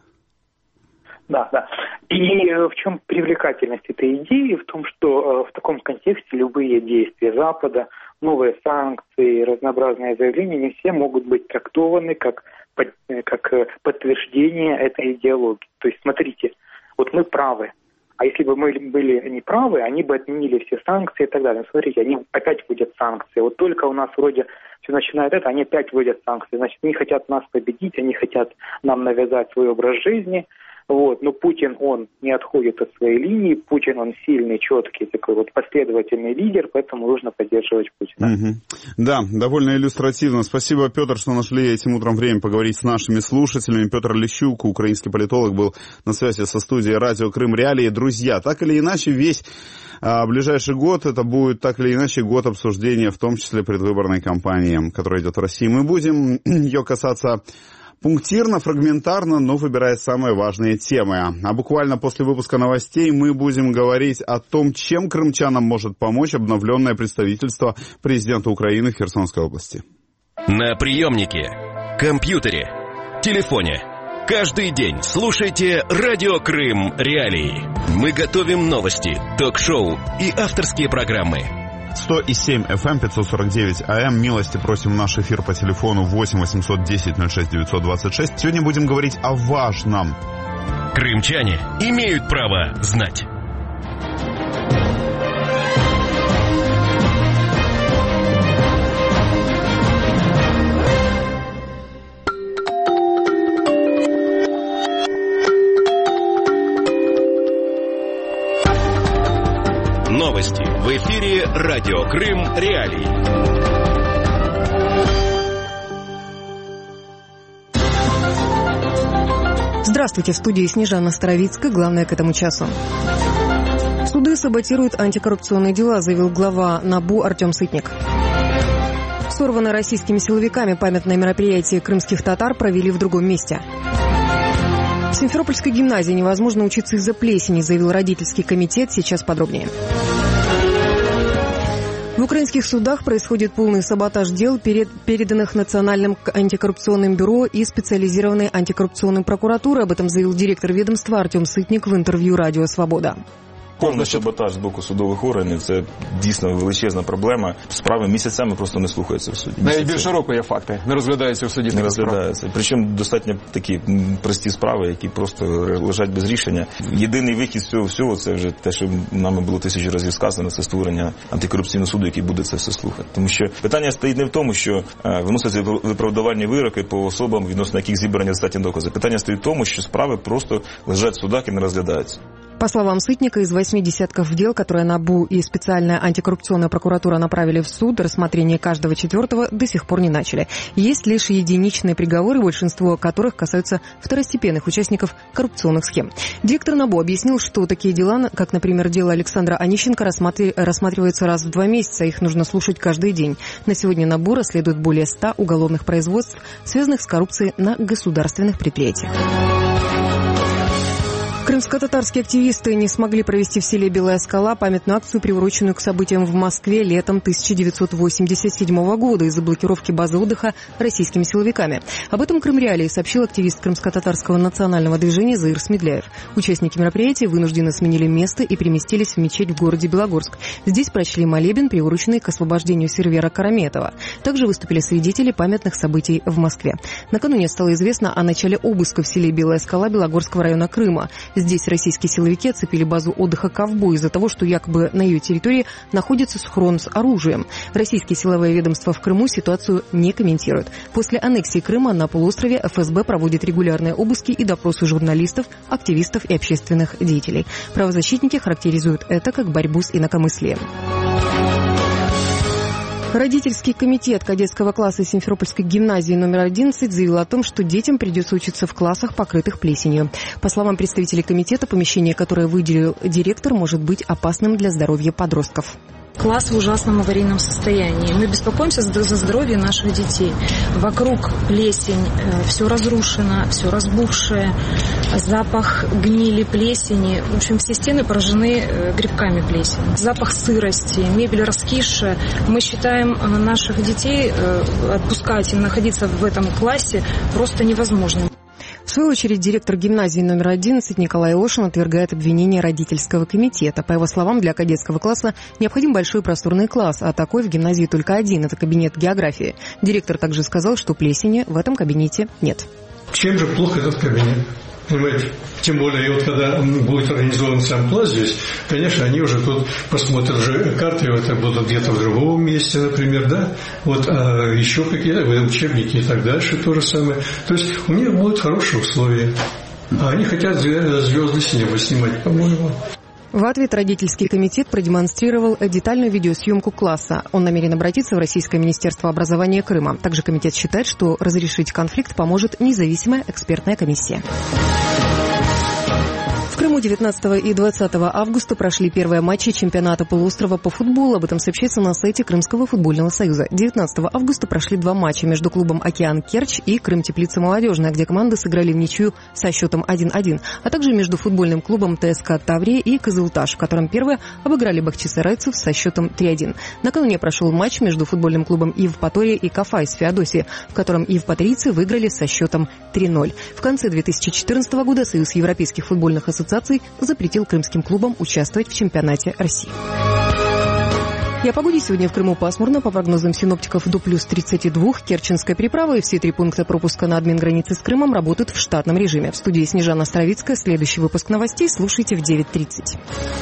Да, да. И в чем привлекательность этой идеи? В том, что в таком контексте любые действия Запада, новые санкции, разнообразные заявления, не все могут быть трактованы как, как подтверждение этой идеологии. То есть, смотрите, вот мы правы. А если бы мы были неправы, они бы отменили все санкции и так далее. Смотрите, они опять вводят санкции. Вот только у нас вроде все начинает это, они опять вводят санкции. Значит, они хотят нас победить, они хотят нам навязать свой образ жизни. Вот. Но Путин, он не отходит от своей линии. Путин, он сильный, четкий, такой вот последовательный лидер, поэтому нужно поддерживать Путина. Угу. Да, довольно иллюстративно. Спасибо, Петр, что нашли этим утром время поговорить с нашими слушателями. Петр Лещук, украинский политолог, был на связи со студией радио Крым Реалии. Друзья, так или иначе, весь а, ближайший год, это будет так или иначе год обсуждения, в том числе предвыборной кампании, которая идет в России. Мы будем ее касаться пунктирно, фрагментарно, но выбирая самые важные темы. А буквально после выпуска новостей мы будем говорить о том, чем крымчанам может помочь обновленное представительство президента Украины в Херсонской области. На приемнике, компьютере, телефоне. Каждый день слушайте «Радио Крым Реалии». Мы готовим новости, ток-шоу и авторские программы. сто семь эф эм, пятьсот сорок девять а эм. Милости просим в наш эфир по телефону восемь восемьсот десять ноль шесть девятьсот двадцать шесть. Сегодня будем говорить о важном. Крымчане имеют право знать. Новости в эфире «Радио Крым Реалии». Здравствуйте, в студии Снежана Старовицкая. Главное к этому часу. Суды саботируют антикоррупционные дела, заявил глава НАБУ Артем Сытник. Сорванное российскими силовиками памятное мероприятие крымских татар провели в другом месте. В Симферопольской гимназии невозможно учиться из-за плесени, заявил родительский комитет. Сейчас подробнее. В украинских судах происходит полный саботаж дел, переданных Национальным антикоррупционным бюро и специализированной антикоррупционной прокуратурой. Об этом заявил директор ведомства Артем Сытник в интервью «Радио Свобода». Повний саботаж з боку судових органів – це дійсно величезна проблема. Справи місяцями просто не слухаються в суді. Навіть більше року є факти. Не розглядаються в суді. Не розглядаються. Причому достатньо такі прості справи, які просто лежать без рішення. Єдиний вихід з цього всього – це вже те, що нами було тисячу разів сказано, це створення антикорупційного суду, який буде це все слухати. Тому що питання стоїть не в тому, що виносяться виправдувальні вироки по особам, відносно яких зібрані достатні докази. Питання стоїть в тому, що справи просто лежать в судах і не розглядаються. По словам Сытника, из восьми десятков дел, которые НАБУ и специальная антикоррупционная прокуратура направили в суд, рассмотрение каждого четвертого до сих пор не начали. Есть лишь единичные приговоры, большинство которых касаются второстепенных участников коррупционных схем. Директор НАБУ объяснил, что такие дела, как, например, дело Александра Онищенко, рассматриваются раз в два месяца, их нужно слушать каждый день. На сегодня НАБУ расследует более ста уголовных производств, связанных с коррупцией на государственных предприятиях. Крымско-татарские активисты не смогли провести в селе Белая Скала памятную акцию, приуроченную к событиям в Москве летом тысяча девятьсот восемьдесят седьмого года из-за блокировки базы отдыха российскими силовиками. Об этом Крымреалии сообщил активист крымско-татарского национального движения Заир Смедляев. Участники мероприятия вынужденно сменили место и переместились в мечеть в городе Белогорск. Здесь прочли молебен, приуроченный к освобождению Сервера Караметова. Также выступили свидетели памятных событий в Москве. Накануне стало известно о начале обыска в селе Белая Скала Белогорского района Крыма. Здесь российские силовики оцепили базу отдыха «Ковбой» из-за того, что якобы на ее территории находится схрон с оружием. Российские силовые ведомства в Крыму ситуацию не комментируют. После аннексии Крыма на полуострове эф эс бэ проводит регулярные обыски и допросы журналистов, активистов и общественных деятелей. Правозащитники характеризуют это как борьбу с инакомыслием. Родительский комитет кадетского класса Симферопольской гимназии номер одиннадцать заявил о том, что детям придется учиться в классах, покрытых плесенью. По словам представителей комитета, помещение, которое выделил директор, может быть опасным для здоровья подростков. Класс в ужасном аварийном состоянии. Мы беспокоимся за здоровье наших детей. Вокруг плесень, все разрушено, все разбухшее, запах гнили, плесени. В общем, все стены поражены грибками плесени. Запах сырости, мебель раскисшая. Мы считаем, наших детей отпускать и находиться в этом классе просто невозможно. В свою очередь, директор гимназии номер одиннадцать Николай Ошин отвергает обвинения родительского комитета. По его словам, для кадетского класса необходим большой просторный класс, а такой в гимназии только один – это кабинет географии. Директор также сказал, что плесени в этом кабинете нет. Чем же плох этот кабинет? Понимаете? Тем более, и вот когда будет организован сам класс здесь, конечно, они уже тут посмотрят уже карты, это будут где-то в другом месте, например, да, вот, а еще какие-то учебники и так дальше, то же самое. То есть у них будут хорошие условия. А они хотят звезды с неба снимать, по-моему. В ответ родительский комитет продемонстрировал детальную видеосъемку класса. Он намерен обратиться в Российское министерство образования Крыма. Также комитет считает, что разрешить конфликт поможет независимая экспертная комиссия. В Крыму девятнадцатого и двадцатого августа прошли первые матчи чемпионата полуострова по футболу. Об этом сообщается на сайте Крымского футбольного союза. девятнадцатого августа прошли два матча между клубом «Океан Керчь» и «Крым-Теплица Молодежная», где команды сыграли в ничью со счетом один-один, а также между футбольным клубом ТСК «Таврия» и «Кызылташ», в котором первые обыграли бахчисарайцев со счетом три-один. Накануне прошел матч между футбольным клубом «Евпатория» и «Кафай» из Феодосии, в котором евпаторийцы выиграли со счетом три-ноль. В конце две тысячи четырнадцатого года Союз европейских футбольных ассоциаций запретил крымским клубам участвовать в чемпионате России. И о погоде сегодня в Крыму пасмурно. По прогнозам синоптиков, до плюс тридцати двух. Керченская переправа и все три пункта пропуска на админ-границе с Крымом работают в штатном режиме. В студии Снежана Стравицкая. Следующий выпуск новостей слушайте в девять тридцать.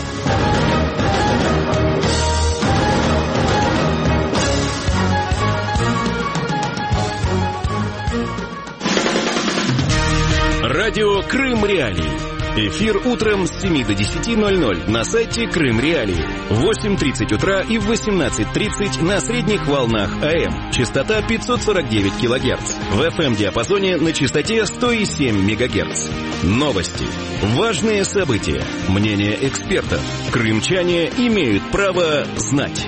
Радио Крым Реалии. Эфир утром с семи до десяти ноль-ноль на сайте Крым Реалии. В восемь тридцать утра и в восемнадцать тридцать на средних волнах АМ. Частота пятьсот сорок девять килогерц. В эф эм-диапазоне на частоте сто семь мегагерц. Новости. Важные события. Мнения экспертов. Крымчане имеют право знать.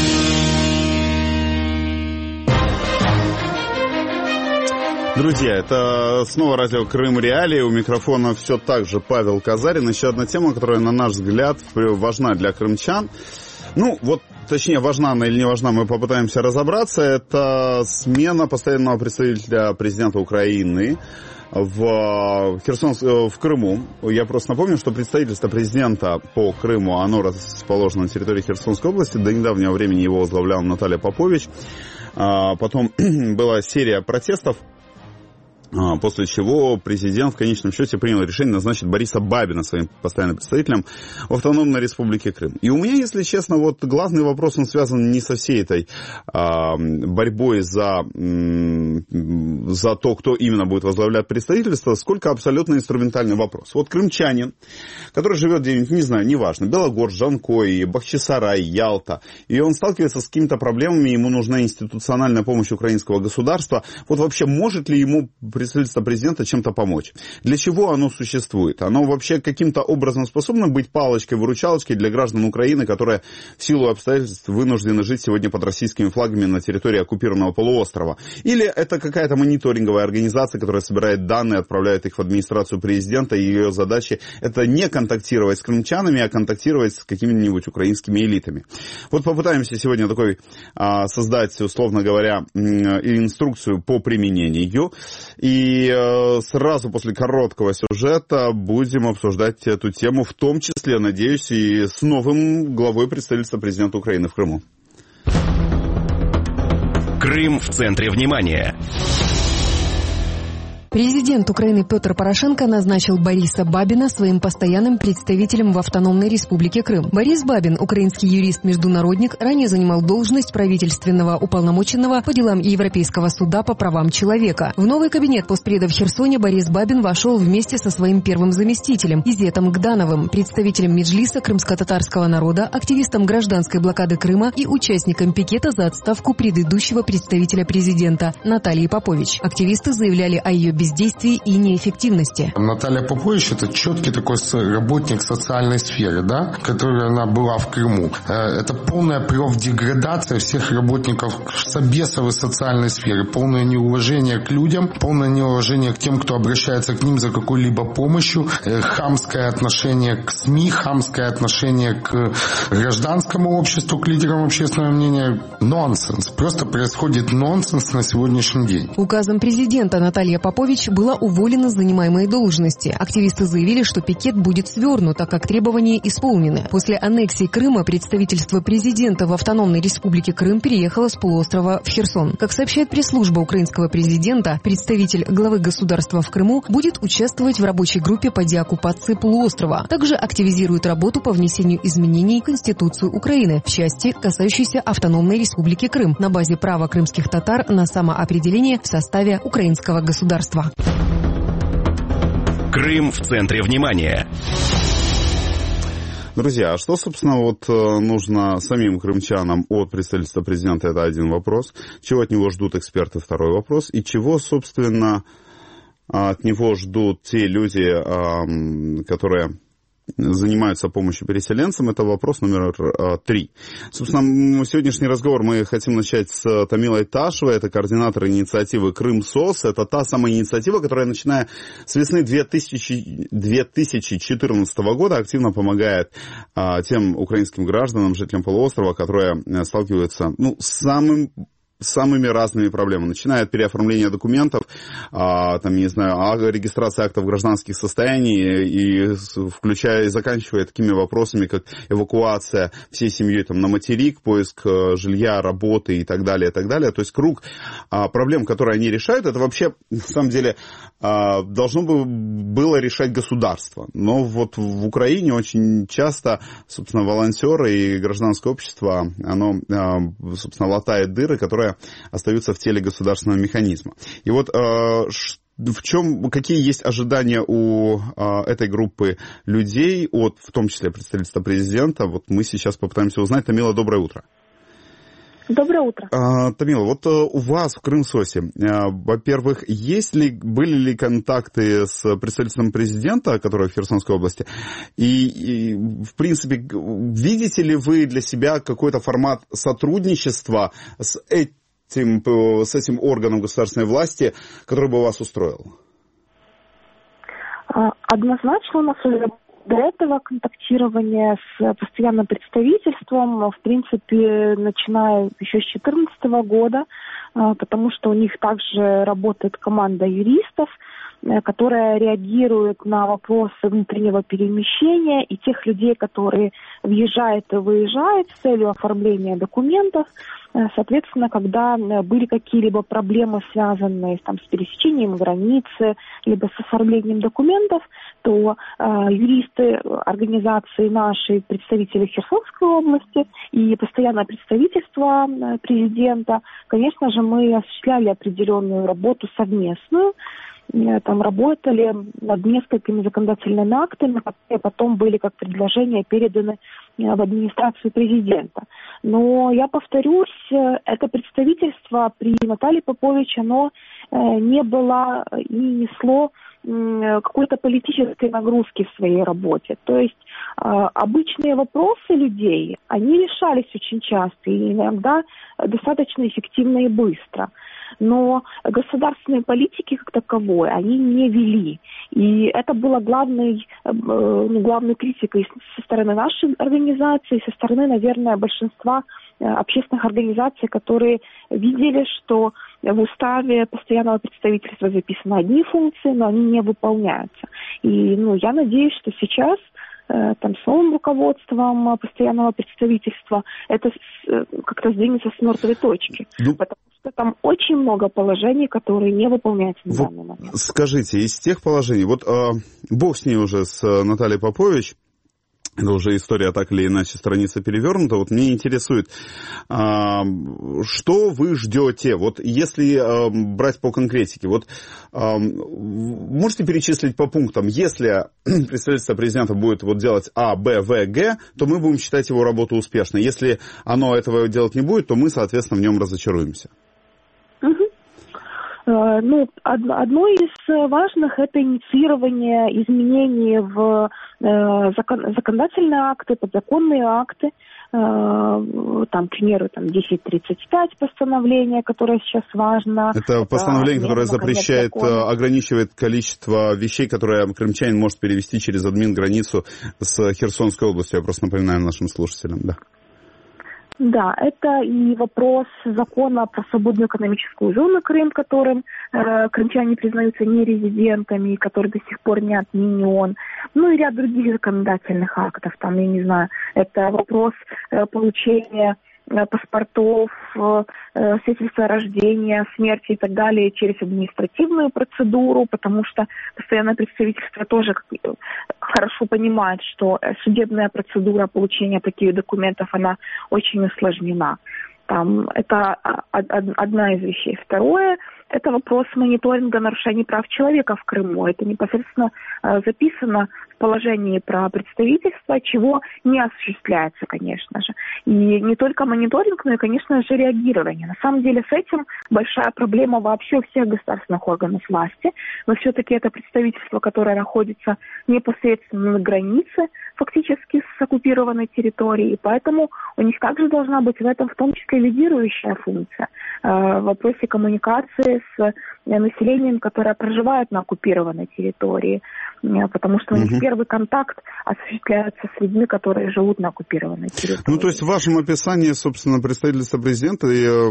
Друзья, это снова радио Крым Реалии. У микрофона все так же Павел Казарин. Еще одна тема, которая, на наш взгляд, важна для крымчан. Ну, вот, точнее, важна она или не важна, мы попытаемся разобраться. Это смена постоянного представителя президента Украины в, Херсон, в Крыму. Я просто напомню, что представительство президента по Крыму, оно расположено на территории Херсонской области. До недавнего времени его возглавляла Наталья Попович. Потом была серия протестов, после чего президент в конечном счете принял решение назначить Бориса Бабина своим постоянным представителем в Автономной Республике Крым. И у меня, если честно, вот главный вопрос, он связан не со всей этой а, борьбой за, м, за то, кто именно будет возглавлять представительство, сколько абсолютно инструментальный вопрос. Вот крымчанин, который живет где-нибудь, не знаю, неважно, Белогор, Жанкой, Бахчисарай, Ялта, и он сталкивается с какими-то проблемами, ему нужна институциональная помощь украинского государства. Вот вообще может ли ему представительство президента чем-то помочь? Для чего оно существует? Оно вообще каким-то образом способно быть палочкой-выручалочкой для граждан Украины, которые в силу обстоятельств вынуждены жить сегодня под российскими флагами на территории оккупированного полуострова? Или это какая-то мониторинговая организация, которая собирает данные, отправляет их в администрацию президента, и ее задача это не контактировать с крымчанами, а контактировать с какими-нибудь украинскими элитами? Вот попытаемся сегодня такой а, создать, условно говоря, инструкцию по применению. И э, сразу после короткого сюжета будем обсуждать эту тему, в том числе, надеюсь, и с новым главой представительства президента Украины в Крыму. Крым в центре внимания. Президент Украины Петр Порошенко назначил Бориса Бабина своим постоянным представителем в Автономной Республике Крым. Борис Бабин, украинский юрист-международник, ранее занимал должность правительственного уполномоченного по делам Европейского суда по правам человека. В новый кабинет постпреда в Херсоне Борис Бабин вошел вместе со своим первым заместителем Изетом Гдановым, представителем Меджлиса крымско-татарского народа, активистом гражданской блокады Крыма и участником пикета за отставку предыдущего представителя президента Натальи Попович. Активисты заявляли о ее бездействии и неэффективности. Наталья Попович – это четкий такой работник социальной сферы, да, которая она была в Крыму. Это полная профдеградация всех работников собесовой социальной сферы, полное неуважение к людям, полное неуважение к тем, кто обращается к ним за какой-либо помощью, хамское отношение к СМИ, хамское отношение к гражданскому обществу, к лидерам общественного мнения. Нонсенс. Просто происходит нонсенс на сегодняшний день. Указом президента Наталья Попович была уволена с занимаемой должности. Активисты заявили, что пикет будет свернут, так как требования исполнены. После аннексии Крыма представительство президента в Автономной Республике Крым переехало с полуострова в Херсон. Как сообщает пресс-служба украинского президента, представитель главы государства в Крыму будет участвовать в рабочей группе по деоккупации полуострова. Также активизирует работу по внесению изменений в Конституцию Украины в части, касающейся Автономной Республики Крым, на базе права крымских татар на самоопределение в составе украинского государства. Крым в центре внимания. Друзья, а что, собственно, вот нужно самим крымчанам от представительства президента, это один вопрос. Чего от него ждут эксперты, второй вопрос. И чего, собственно, от него ждут те люди, которые занимаются помощью переселенцам, это вопрос номер а, три. Собственно, сегодняшний разговор мы хотим начать с Тамилой Ташевой, это координатор инициативы «Крым-СОС». Это та самая инициатива, которая, начиная с весны две тысячи четырнадцатого года, активно помогает а, тем украинским гражданам, жителям полуострова, которые сталкиваются ну, с самым самыми разными проблемами, начиная от переоформления документов, а, там, не знаю, регистрации актов гражданских состояний, и включая и заканчивая такими вопросами, как эвакуация всей семьей там, на материк, поиск жилья, работы и так далее, и так далее. То есть круг а, проблем, которые они решают, это вообще, на самом деле, а, должно было решать государство. Но вот в Украине очень часто, собственно, волонтеры и гражданское общество, оно, а, собственно, латает дыры, которые остаются в теле государственного механизма. И вот э, в чем, какие есть ожидания у э, этой группы людей, от, в том числе представительства президента, вот мы сейчас попытаемся узнать. Тамила, доброе утро. Доброе утро. А, Тамила, вот а, у вас в Крым-СОСе, а, во-первых, есть ли, были ли контакты с представителем президента, который в Херсонской области, и, и, в принципе, видите ли вы для себя какой-то формат сотрудничества с этим, с этим органом государственной власти, который бы вас устроил? Однозначно у нас уже До этого контактирование с постоянным представительством, в принципе, начиная еще с две тысячи четырнадцатого года, потому что у них также работает команда юристов, которая реагирует на вопросы внутреннего перемещения и тех людей, которые въезжают и выезжают с целью оформления документов. Соответственно, когда были какие-либо проблемы, связанные там, с пересечением границы, либо с оформлением документов, то э, юристы организации нашей, представители Херсонской области и постоянное представительство э, президента, конечно же, мы осуществляли определенную работу совместную, там работали над несколькими законодательными актами, которые потом были как предложения переданы в администрацию президента. Но я повторюсь, это представительство при Наталье Попович, оно не было и не несло какой-то политической нагрузки в своей работе. То есть э, обычные вопросы людей, они решались очень часто и иногда достаточно эффективно и быстро. Но государственные политики как таковой они не вели. И это было главной, э, главной критикой со стороны нашей организации, со стороны, наверное, большинства э, общественных организаций, которые видели, что в уставе постоянного представительства записаны одни функции, но они не выполняются. И ну, я надеюсь, что сейчас э, там, с новым руководством постоянного представительства это с, как-то сдвинется с мертвой точки. Ну, потому что там очень много положений, которые не выполняются на данный момент. Скажите, из тех положений, вот э, бог с ней уже, с Натальей Попович, это уже история так или иначе, страница перевернута. Вот мне интересует, а, что вы ждете? Вот если а, брать по конкретике, вот а, можете перечислить по пунктам, если представительство президента будет вот делать А, Б, В, Г, то мы будем считать его работу успешной. Если оно этого делать не будет, то мы, соответственно, в нем разочаруемся. Ну, одно из важных – это инициирование изменений в законодательные акты, подзаконные акты. Там, к примеру, там десять тридцать пять постановление, которое сейчас важно. Это постановление, которое запрещает, ограничивает количество вещей, которые крымчанин может перевести через админ-границу с Херсонской областью. Я просто напоминаю нашим слушателям, да. Да, это и вопрос закона про свободную экономическую зону Крым, которым э, крымчане признаются нерезидентами, который до сих пор не отменен. Ну и ряд других законодательных актов. Там, я не знаю, это вопрос э, получения э, паспортов, э, свидетельства о рождении, смерти и так далее через административную процедуру, потому что постоянное представительство тоже хорошо понимает, что судебная процедура получения таких документов, она очень усложнена. Там, это одна из вещей. Второе, это вопрос мониторинга нарушений прав человека в Крыму. Это непосредственно записано в положении про представительство, чего не осуществляется, конечно же. И не только мониторинг, но и, конечно же, реагирование. На самом деле с этим большая проблема вообще у всех государственных органов власти. Но все-таки это представительство, которое находится непосредственно на границе, фактически с оккупированной территорией. И поэтому у них также должна быть в этом в том числе лидирующая функция в вопросе коммуникации с населением, которое проживает на оккупированной территории, потому что у них угу. первый контакт осуществляется с людьми, которые живут на оккупированной территории. Ну, то есть в вашем описании, собственно, представительство президента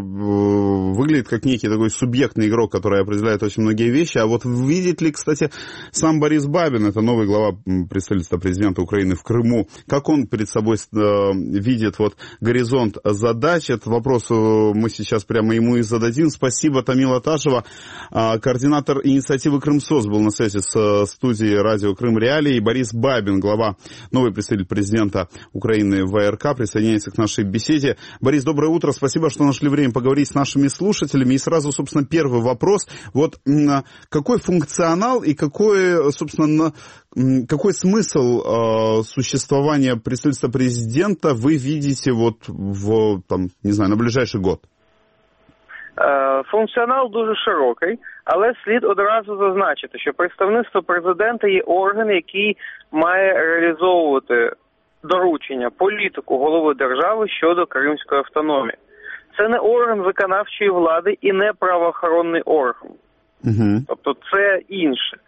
выглядит как некий такой субъектный игрок, который определяет очень многие вещи. А вот видит ли, кстати, сам Борис Бабин, это новый глава представительства президента Украины в Крыму, как он перед собой видит вот горизонт задач? Этот вопрос мы сейчас прямо ему и зададим. Спасибо, Тамила Ташева, координатор инициативы «Крымсос», был на связи с студией радио «Крым Реалии». И Борис Бабин, глава, новый представитель президента Украины в ВРК, присоединяется к нашей беседе. Борис, доброе утро. Спасибо, что нашли время поговорить с нашими слушателями. И сразу, собственно, первый вопрос. Вот какой функционал и какой, собственно, какой смысл э, существования представительства президента вы видите вот в, там, не знаю, на ближайший год? Функціонал дуже широкий, але слід одразу зазначити, що представництво президента є орган, який має реалізовувати доручення, політику голови держави щодо Кримської автономії. Це не орган виконавчої влади і не правоохоронний орган. Угу. Тобто це інше.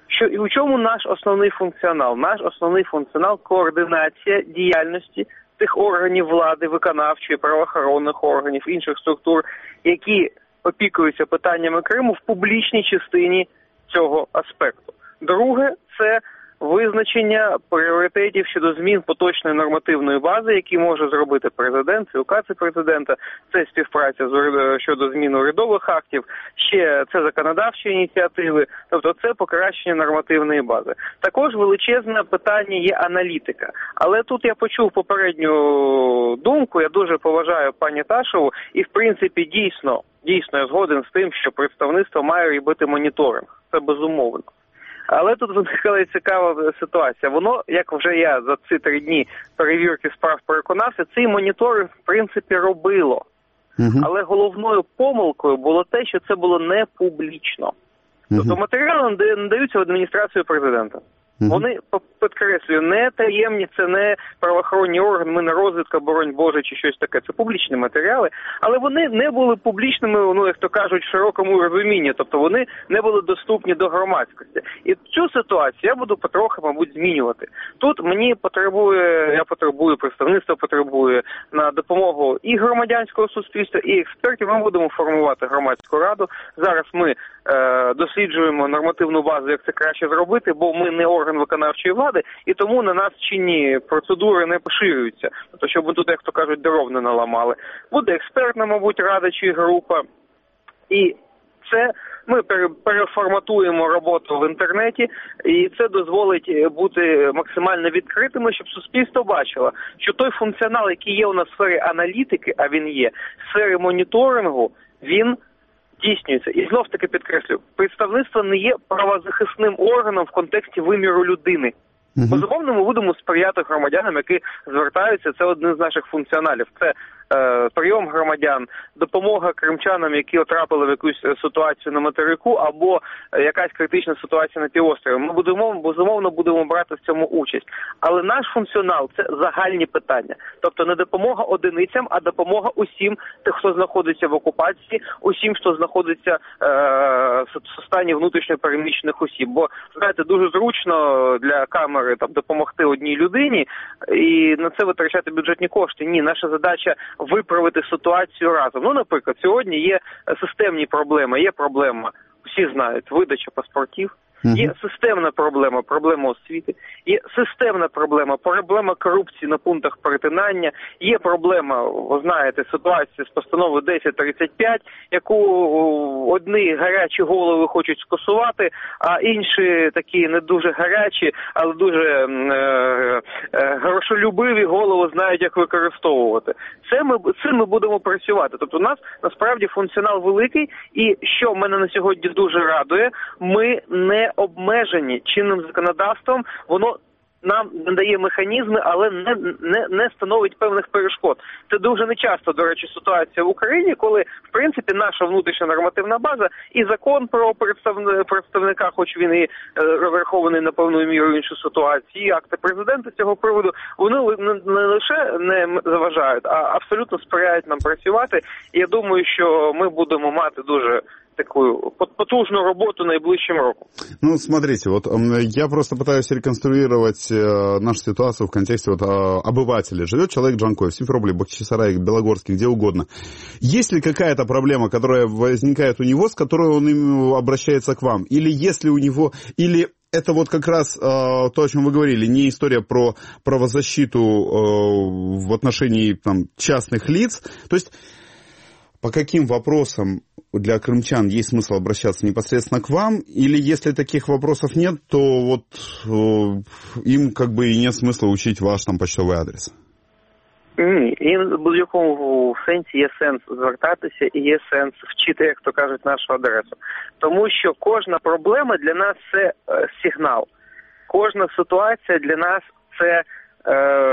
Що і у чому наш основний функціонал? Наш основний функціонал – координація діяльності тих органів влади, виконавчої, правоохоронних органів, інших структур, які опікуються питаннями Криму в публічній частині цього аспекту. Друге – це визначення пріоритетів щодо змін поточної нормативної бази, які може зробити президент, це укази президента, це співпраця з щодо змін урядових актів, ще це законодавчі ініціативи, тобто це покращення нормативної бази. Також величезне питання є аналітика. Але тут я почув попередню думку, я дуже поважаю пані Ташеву, і в принципі дійсно, дійсно я згоден з тим, що представництво має робити моніторинг. Це безумовно. Але тут виникла цікава ситуація. Воно, як вже я за ці три дні перевірки справ переконався, цей моніторинг, в принципі, робило. Uh-huh. Але головною помилкою було те, що це було не публічно. Uh-huh. Тобто матеріали надаються в адміністрацію президента. Uh-huh. Вони, підкреслюю, не таємні, це не правоохоронні органи, ми не розвідка, боронь Боже, чи щось таке. Це публічні матеріали, але вони не були публічними, ну, як то кажуть, в широкому розумінні. Тобто вони не були доступні до громадськості. І цю ситуацію я буду потрохи, мабуть, змінювати. Тут мені потребує, я потребую, представництво потребує на допомогу і громадянського суспільства, і експертів. Ми будемо формувати громадську раду. Зараз ми е, досліджуємо нормативну базу, як це краще зробити, бо ми не орган виконавчої влади, і тому на нас чинні процедури не поширюються. Тобто, щоб ми тут, як то кажуть, дров не наламали. Буде експертна, мабуть, рада чи група. І це ми переформатуємо роботу в інтернеті, і це дозволить бути максимально відкритими, щоб суспільство бачило, що той функціонал, який є у нас в сфері аналітики, а він є, в сфері моніторингу, він здійснюється. І знов-таки підкреслю, представництво не є правозахисним органом в контексті виміру людини. Uh-huh. Безумовно, ми будемо сприяти громадянам, які звертаються, це один з наших функціоналів. Це е, прийом громадян, допомога кримчанам, які потрапили в якусь ситуацію на материку, або якась критична ситуація на півострові. Ми будемо, безумовно будемо брати в цьому участь. Але наш функціонал – це загальні питання. Тобто не допомога одиницям, а допомога усім тих, хто знаходиться в окупації, усім, хто знаходиться е, в стані внутрішньо переміщених осіб. Бо, знаєте, дуже зручно для камери там допомогти одній людині і на це витрачати бюджетні кошти. Ні, наша задача виправити ситуацію разом. Ну, наприклад, сьогодні є системні проблеми, є проблема, всі знають, видача паспортів. Є системна проблема, проблема освіти, є системна проблема, проблема корупції на пунктах перетинання, є проблема, ви знаєте, ситуація з постановою десять тридцять п'ять, яку одні гарячі голови хочуть скасувати, а інші такі не дуже гарячі, але дуже е, е, грошолюбиві голови знають, як використовувати. Це ми, цим ми будемо працювати. Тобто у нас насправді функціонал великий, і що мене на сьогодні дуже радує, ми не обмежені чинним законодавством, воно нам надає механізми, але не, не, не становить певних перешкод. Це дуже нечасто, до речі, ситуація в Україні, коли, в принципі, наша внутрішня нормативна база і закон про представника, хоч він і е, розрахований на певною мірою іншу ситуацію, і акти президента з цього приводу, вони не, не лише не заважають, а абсолютно сприяють нам працювати. І я думаю, що ми будемо мати дуже такую потужную работу наиближчим роком. Ну, смотрите, вот я просто пытаюсь реконструировать нашу ситуацию в контексте вот обывателя. Живет человек в Джанкое, в Симферополе, Бахчисарае, Белогорске, где угодно. Есть ли какая-то проблема, которая возникает у него, с которой он обращается к вам? Или если у него... Или это вот как раз э, то, о чем вы говорили, не история про правозащиту э, в отношении там, частных лиц. То есть по каким вопросам для крымчан есть смысл обращаться непосредственно к вам? Или если таких вопросов нет, то вот э, им как бы и нет смысла учить ваш там почтовий адрес? Ні, і в будь-якому сенсі є сенс звертатися і є сенс вчити, як то кажуть, нашу адресу. Тому що кожна проблема для нас – це е, сигнал. Кожна ситуація для нас – це, е,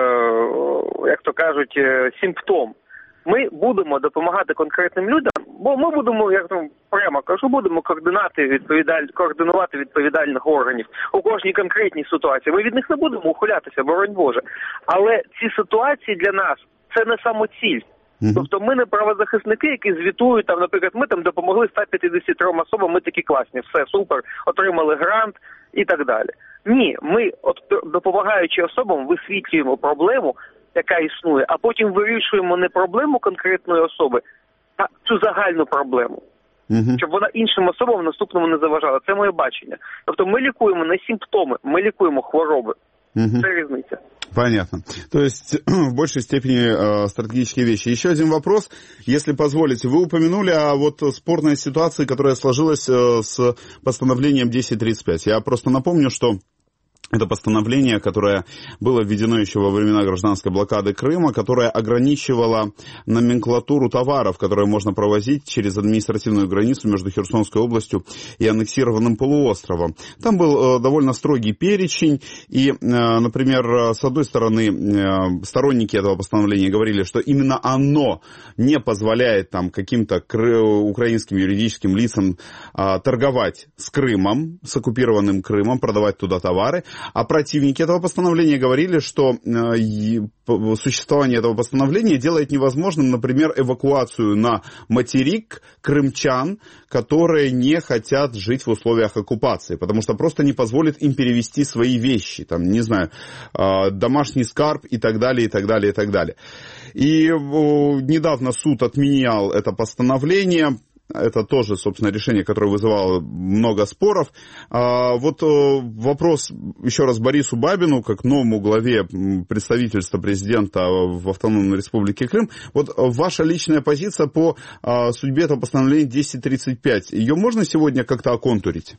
як то кажуть, е, симптом. Ми будемо допомагати конкретним людям, бо ми будемо, як там прямо кажу, будемо координати відповідаль... координувати відповідальних органів у кожній конкретній ситуації. Ми від них не будемо ухилятися, боронь Боже. Але ці ситуації для нас – це не самоціль. Mm-hmm. Тобто ми не правозахисники, які звітують, там, наприклад, ми там допомогли ста п'ятдесяти трьом особам, ми такі класні, все, супер, отримали грант і так далі. Ні, ми, от, допомагаючи особам, висвітлюємо проблему, яка існує, а потім вирішуємо не проблему конкретної особи, а цю загальну проблему. Uh-huh. Щоб вона іншим особам в наступному не заважала. Це моє бачення. Тобто ми лікуємо не симптоми, ми лікуємо хвороби. Uh-huh. Це різниця. Понятно. То есть в большей степени э, стратегические вещи. Еще один вопрос, если позволите. Вы упомянули о вот спорной ситуации, которая сложилась э, с постановлением десять тридцать пять. Я просто напомню, что это постановление, которое было введено еще во времена гражданской блокады Крыма, которое ограничивало номенклатуру товаров, которые можно провозить через административную границу между Херсонской областью и аннексированным полуостровом. Там был э, довольно строгий перечень, и, э, например, с одной стороны, э, сторонники этого постановления говорили, что именно оно не позволяет там каким-то кры- украинским юридическим лицам э, торговать с Крымом, с оккупированным Крымом, продавать туда товары. А противники этого постановления говорили, что э, существование этого постановления делает невозможным, например, эвакуацию на материк крымчан, которые не хотят жить в условиях оккупации, потому что просто не позволит им перевести свои вещи, там, не знаю, э, домашний скарб и так далее, и так далее, и так далее. И э, недавно суд отменял это постановление. Это тоже, собственно, решение, которое вызывало много споров. А вот вопрос еще раз Борису Бабину, как новому главе представительства президента в Автономной Республике Крым. Вот ваша личная позиция по судьбе этого постановления десять тридцать пять. Ее можно сегодня как-то оконтурить?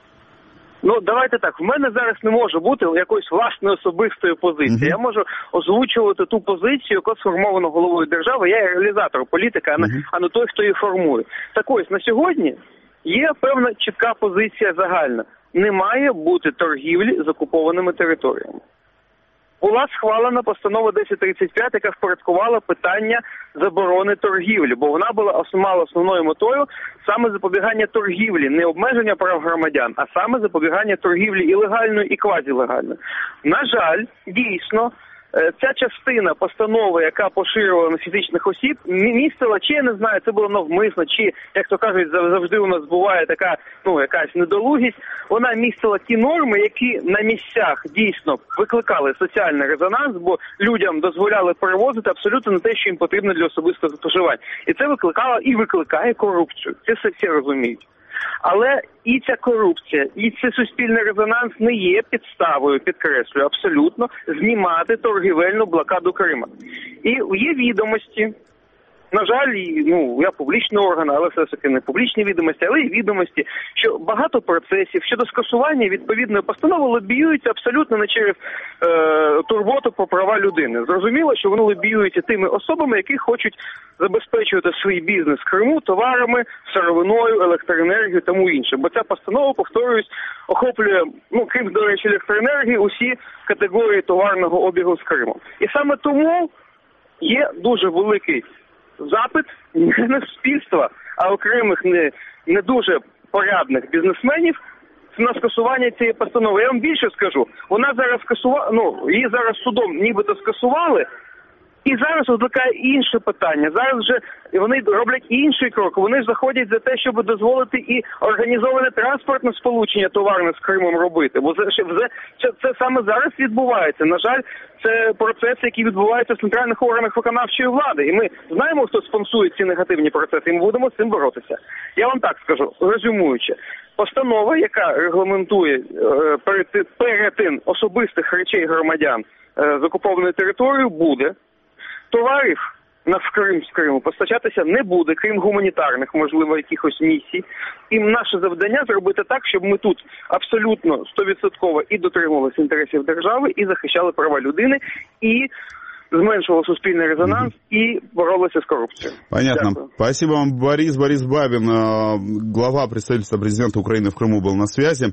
Ну, давайте так, в мене зараз не може бути якоїсь власної особистої позиції. Uh-huh. Я можу озвучувати ту позицію, яка сформована головою держави. Я є реалізатор політики, а не, uh-huh. а не той, хто її формує. Так ось, на сьогодні є певна чітка позиція загальна. Не має бути торгівлі з окупованими територіями. Була схвалена постанова десять тридцять п'ять, яка впорядкувала питання заборони торгівлі, бо вона була мала основною метою саме запобігання торгівлі, не обмеження прав громадян, а саме запобігання торгівлі і легальної, і квазілегальної. На жаль, дійсно, ця частина постанови, яка поширювала на фізичних осіб, містила, чи я не знаю, це було навмисно, чи, як то кажуть, завжди у нас буває така, ну, якась недолугість, вона містила ті норми, які на місцях дійсно викликали соціальний резонанс, бо людям дозволяли перевозити абсолютно не те, що їм потрібно для особистого споживання. І це викликало і викликає корупцію. Це все всі розуміють. Але і ця корупція, і цей суспільний резонанс не є підставою, підкреслюю, абсолютно, знімати торгівельну блокаду Крима. І є відомості, на жаль, ну, я публічний орган, але все ж таки не публічні відомості, але і відомості, що багато процесів щодо скасування відповідної постанови лобіюються абсолютно не через е, турботу про права людини. Зрозуміло, що вони лобіюються тими особами, які хочуть забезпечувати свій бізнес в Криму товарами, сировиною, електроенергією, тому інше. Бо ця постанова, повторююсь, охоплює, ну, крім, до речі, електроенергії, усі категорії товарного обігу з Кримом. І саме тому є дуже великий запит не на суспільства, а окремих не, не дуже порядних бізнесменів на скасування цієї постанови. Я вам більше скажу, вона зараз скасувала, ну, її зараз судом нібито скасували, і зараз викликає інше питання. Зараз вже вони роблять інший крок. Вони ж заходять за те, щоб дозволити і організоване транспортне сполучення товарне з Кримом робити. Бо це, це, це саме зараз відбувається. На жаль, це процеси, які відбуваються в центральних органах виконавчої влади. І ми знаємо, хто спонсує ці негативні процеси, і ми будемо з цим боротися. Я вам так скажу, резюмуючи. Постанова, яка регламентує е, перетин особистих речей громадян е, з окупованою територією, буде. Товарів на Крим з Криму постачатися не буде, крім гуманітарних, можливо, якихось місій. І наше завдання зробити так, щоб ми тут абсолютно сто відсотків і дотримувалися інтересів держави, і захищали права людини, і зменшувало суспільний резонанс и боролась с коррупцией. Понятно. Дякую. Спасибо вам, Борис. Борис Бабин, глава представительства президента Украины в Крыму, был на связи.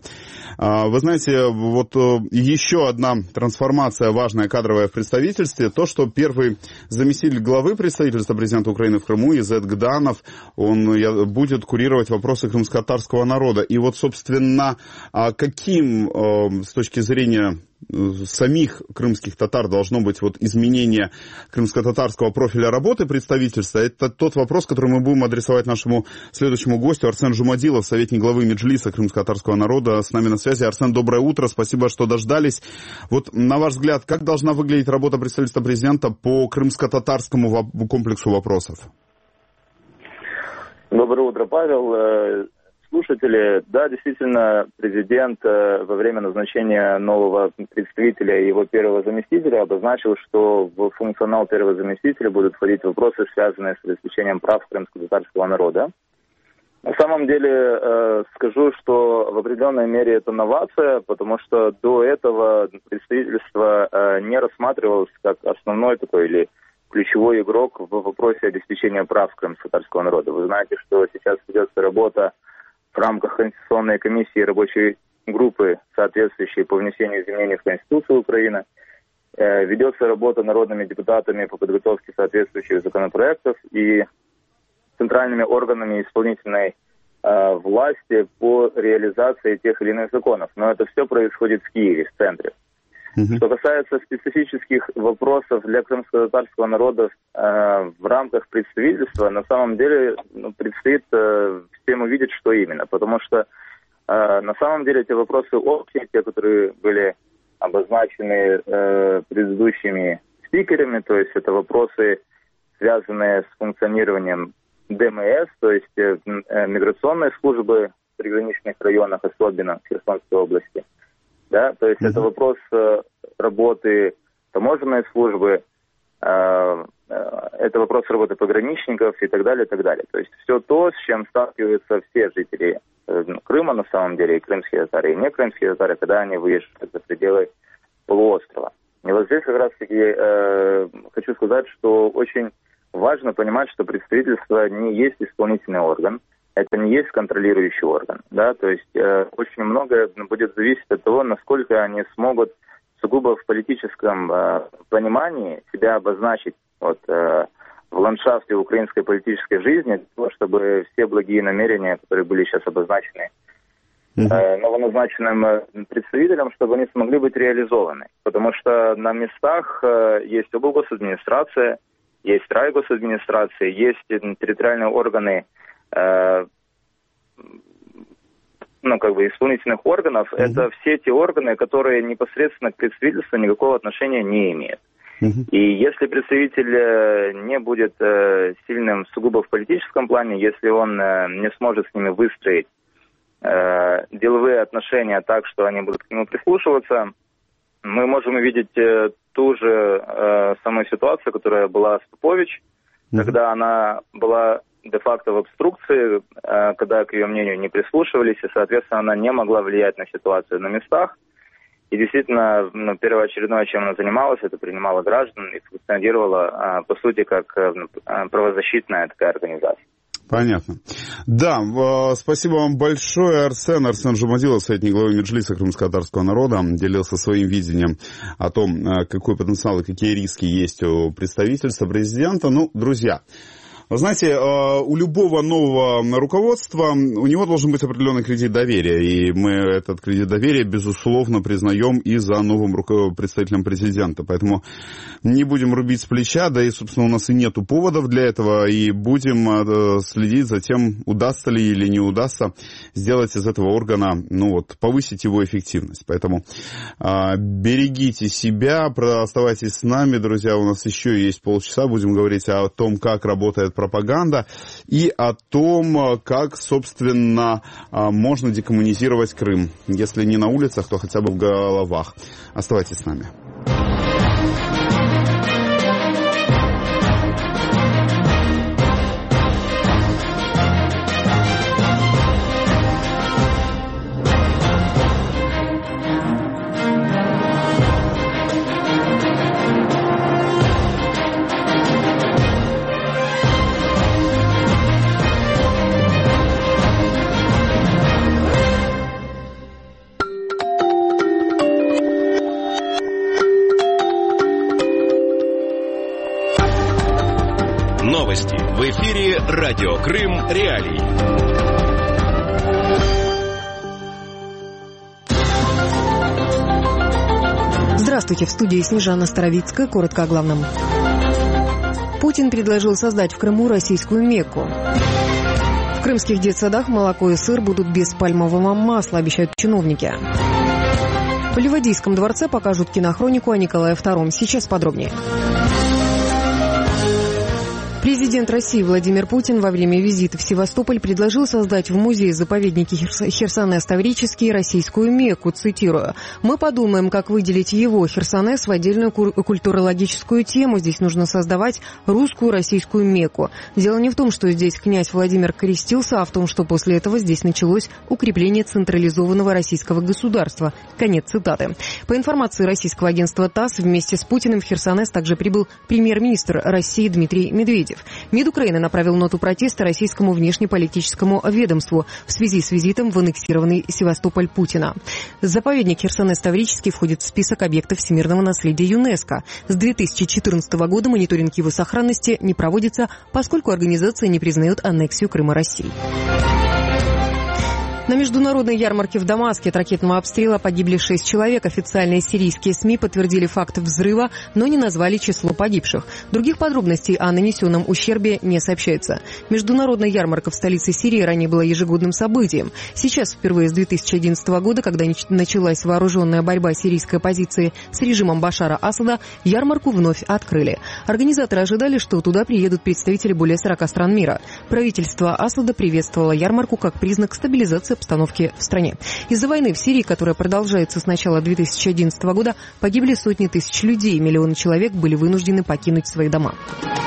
Вы знаете, вот еще одна трансформация важная кадровая в представительстве, то, что первый заместитель главы представительства президента Украины в Крыму, Изет Гданов, он будет курировать вопросы крымско-татарского народа. И вот, собственно, каким с точки зрения самих крымских татар должно быть вот изменение крымско-татарского профиля работы представительства, это тот вопрос, который мы будем адресовать нашему следующему гостю. Арсен Жумадилов, советник главы Меджлиса крымско-татарского народа, с нами на связи. Арсен, доброе утро, спасибо, что дождались. Вот, на ваш взгляд, как должна выглядеть работа представительства президента по крымско-татарскому комплексу вопросов? Доброе утро, Павел. Слушатели, да, действительно, президент во время назначения нового представителя и его первого заместителя обозначил, что в функционал первого заместителя будут входить вопросы, связанные с обеспечением прав крымско-татарского народа. На самом деле, скажу, что в определенной мере это новация, потому что до этого представительство не рассматривалось как основной такой или ключевой игрок в вопросе обеспечения прав крымско-татарского народа. Вы знаете, что сейчас ведется работа в рамках Конституционной комиссии рабочей группы, соответствующей по внесению изменений в Конституцию Украины. Э, ведется работа народными депутатами по подготовке соответствующих законопроектов и центральными органами исполнительной э, власти по реализации тех или иных законов. Но это все происходит в Киеве, в центре. Mm-hmm. Что касается специфических вопросов для крымско-татарского народа э, в рамках представительства, на самом деле ну, предстоит э, всем увидеть, что именно. Потому что э, на самом деле эти вопросы общие, те, которые были обозначены э, предыдущими спикерами, то есть это вопросы, связанные с функционированием ДМС, то есть э, э, миграционной службы в приграничных районах, особенно в Херсонской области. Да, то есть mm-hmm. это вопрос э, работы таможенной службы, э, э, это вопрос работы пограничников и так далее, и так далее. То есть все то, с чем сталкиваются все жители э, Крыма, на самом деле, и крымские татары, и не крымские татары, когда они выезжают за пределы полуострова. И вот здесь как раз-таки э, хочу сказать, что очень важно понимать, что представительство не есть исполнительный орган. Это не есть контролирующий орган, да, то есть э, очень многое будет зависеть от того, насколько они смогут сугубо в политическом э, понимании себя обозначить вот, э, в ландшафте украинской политической жизни, для того, чтобы все благие намерения, которые были сейчас обозначены э, новоназначенным представителем, чтобы они смогли быть реализованы. Потому что на местах э, есть облгосадминистрация, есть райгосадминистрация, есть территориальные органы ну, как бы исполнительных органов, mm-hmm. это все те органы, которые непосредственно к представительству никакого отношения не имеют. Mm-hmm. И если представитель не будет сильным сугубо в политическом плане, если он не сможет с ними выстроить деловые отношения так, что они будут к нему прислушиваться, мы можем увидеть ту же самую ситуацию, которая была с Попович, mm-hmm. когда она была де-факто в обструкции, когда к ее мнению не прислушивались, и, соответственно, она не могла влиять на ситуацию на местах. И действительно, ну, первоочередное, чем она занималась, это принимала граждан и функционировала, по сути, как правозащитная такая организация. Понятно. Да, спасибо вам большое, Арсен. Арсен Жумадилов, советник главы Меджлиса крымско-татарского народа, делился своим видением о том, какой потенциал и какие риски есть у представительства президента. Ну, друзья, вы знаете, у любого нового руководства у него должен быть определенный кредит доверия, и мы этот кредит доверия, безусловно, признаем и за новым представителем президента. Поэтому не будем рубить с плеча, да и, собственно, у нас и нету поводов для этого, и будем следить за тем, удастся ли или не удастся сделать из этого органа, ну вот, повысить его эффективность. Поэтому а, берегите себя, оставайтесь с нами, друзья, у нас еще есть полчаса, будем говорить о том, как работает пропаганда и о том, как, собственно, можно декоммунизировать Крым. Если не на улицах, то хотя бы в головах. Оставайтесь с нами. Новости в эфире Радио Крым Реалии. Здравствуйте, в студии Снежана Старовицкая. Коротко о главном. Путин предложил создать в Крыму российскую Мекку. В крымских детсадах молоко и сыр будут без пальмового масла, обещают чиновники. В Ливадийском дворце покажут кинохронику о Николае втором. Сейчас подробнее. Президент России Владимир Путин во время визита в Севастополь предложил создать в музее-заповеднике Херсонес-Таврический российскую Мекку, цитирую. «Мы подумаем, как выделить его, Херсонес, в отдельную культурологическую тему. Здесь нужно создавать русскую российскую Мекку. Дело не в том, что здесь князь Владимир крестился, а в том, что после этого здесь началось укрепление централизованного российского государства». Конец цитаты. По информации российского агентства ТАСС, вместе с Путиным в Херсонес также прибыл премьер-министр России Дмитрий Медведев. МИД Украины направил ноту протеста российскому внешнеполитическому ведомству в связи с визитом в аннексированный Севастополь Путина. Заповедник Херсонес-Таврический входит в список объектов всемирного наследия ЮНЕСКо. С две тысячи четырнадцатого года мониторинг его сохранности не проводится, поскольку организация не признает аннексию Крыма Россией. На международной ярмарке в Дамаске от ракетного обстрела погибли шесть человек. Официальные сирийские СМИ подтвердили факт взрыва, но не назвали число погибших. Других подробностей о нанесенном ущербе не сообщается. Международная ярмарка в столице Сирии ранее была ежегодным событием. Сейчас, впервые с две тысячи одиннадцатого года, когда началась вооруженная борьба сирийской оппозиции с режимом Башара Асада, ярмарку вновь открыли. Организаторы ожидали, что туда приедут представители более сорока стран мира. Правительство Асада приветствовало ярмарку как признак стабилизации обстановки в стране. Из-за войны в Сирии, которая продолжается с начала две тысячи одиннадцатого года, погибли сотни тысяч людей. Миллионы человек были вынуждены покинуть свои дома.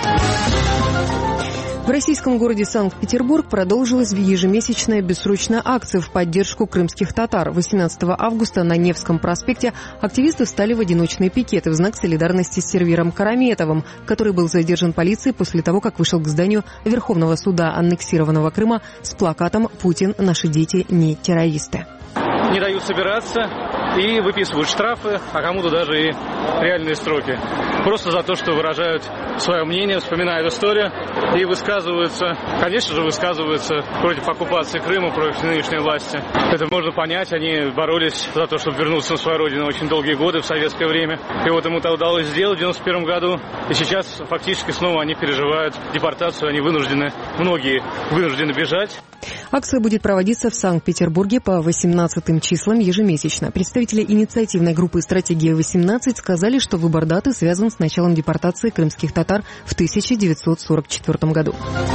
В российском городе Санкт-Петербург продолжилась ежемесячная бессрочная акция в поддержку крымских татар. восемнадцатого августа на Невском проспекте активисты встали в одиночные пикеты в знак солидарности с Сервиром Караметовым, который был задержан полицией после того, как вышел к зданию Верховного суда аннексированного Крыма с плакатом «Путин, наши дети не террористы». Не дают собираться и выписывают штрафы, а кому-то даже и реальные сроки. Просто за то, что выражают свое мнение, вспоминают историю и высказываются, конечно же, высказываются против оккупации Крыма, против нынешней власти. Это можно понять, они боролись за то, чтобы вернуться на свою родину очень долгие годы в советское время. И вот им это удалось сделать в девяносто первом году. И сейчас фактически снова они переживают депортацию, они вынуждены, многие вынуждены бежать. Акция будет проводиться в Санкт-Петербурге по восемнадцатым числам ежемесячно. Представители инициативной группы «Стратегия-восемнадцать» сказали, что выбор даты связан с началом депортации крымских татар в тысяча девятьсот сорок четвёртом году.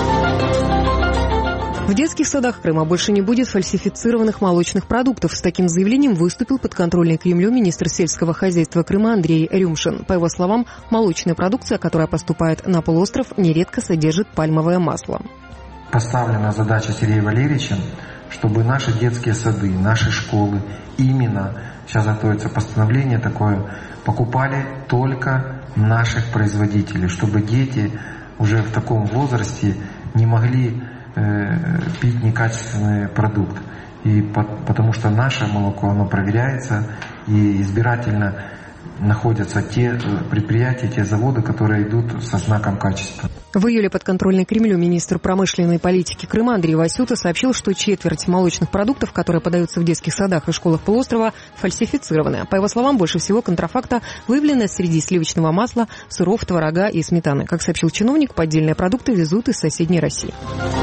В детских садах Крыма больше не будет фальсифицированных молочных продуктов. С таким заявлением выступил подконтрольный Кремлю министр сельского хозяйства Крыма Андрей Рюмшин. По его словам, молочная продукция, которая поступает на полуостров, нередко содержит пальмовое масло. Поставлена задача Сергеем Валерьевичем, чтобы наши детские сады, наши школы, именно, сейчас готовится постановление такое, покупали только наших производителей, чтобы дети уже в таком возрасте не могли э, пить некачественный продукт. И по, потому что наше молоко, оно проверяется, и избирательно находятся те предприятия, те заводы, которые идут со знаком качества. В июле подконтрольный Кремлю министр промышленной политики Крыма Андрей Васюта сообщил, что четверть молочных продуктов, которые подаются в детских садах и школах полуострова, фальсифицированы. По его словам, больше всего контрафакта выявлено среди сливочного масла, сыров, творога и сметаны. Как сообщил чиновник, поддельные продукты везут из соседней России.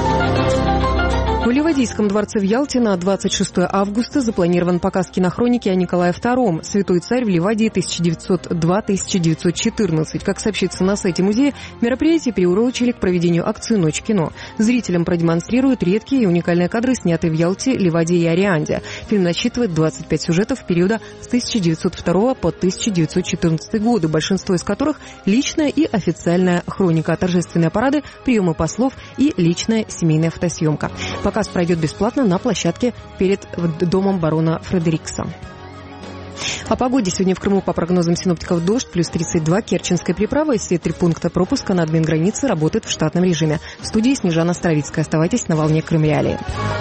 В Ливадийском дворце в Ялте на двадцать шестого августа запланирован показ кинохроники о Николае втором. Святой царь в Ливадии тысяча девятьсот два — тысяча девятьсот четырнадцать. Как сообщится на сайте музея, мероприятие приурочили к проведению акции «Ночь кино». Зрителям продемонстрируют редкие и уникальные кадры, снятые в Ялте, Ливадии и Арианде. Фильм насчитывает двадцать пять сюжетов периода с тысяча девятьсот второго по тысяча девятьсот четырнадцатый годы, большинство из которых личная и официальная хроника, торжественные парады, приемы послов и личная семейная фотосъемка. Показ пройдет бесплатно на площадке перед домом барона Фредерикса. О погоде сегодня в Крыму по прогнозам синоптиков дождь, плюс тридцать два, Керченская переправа и все три пункта пропуска на админгранице работают в штатном режиме. В студии Снежана Старовицкая. Оставайтесь на волне Крым Реалии.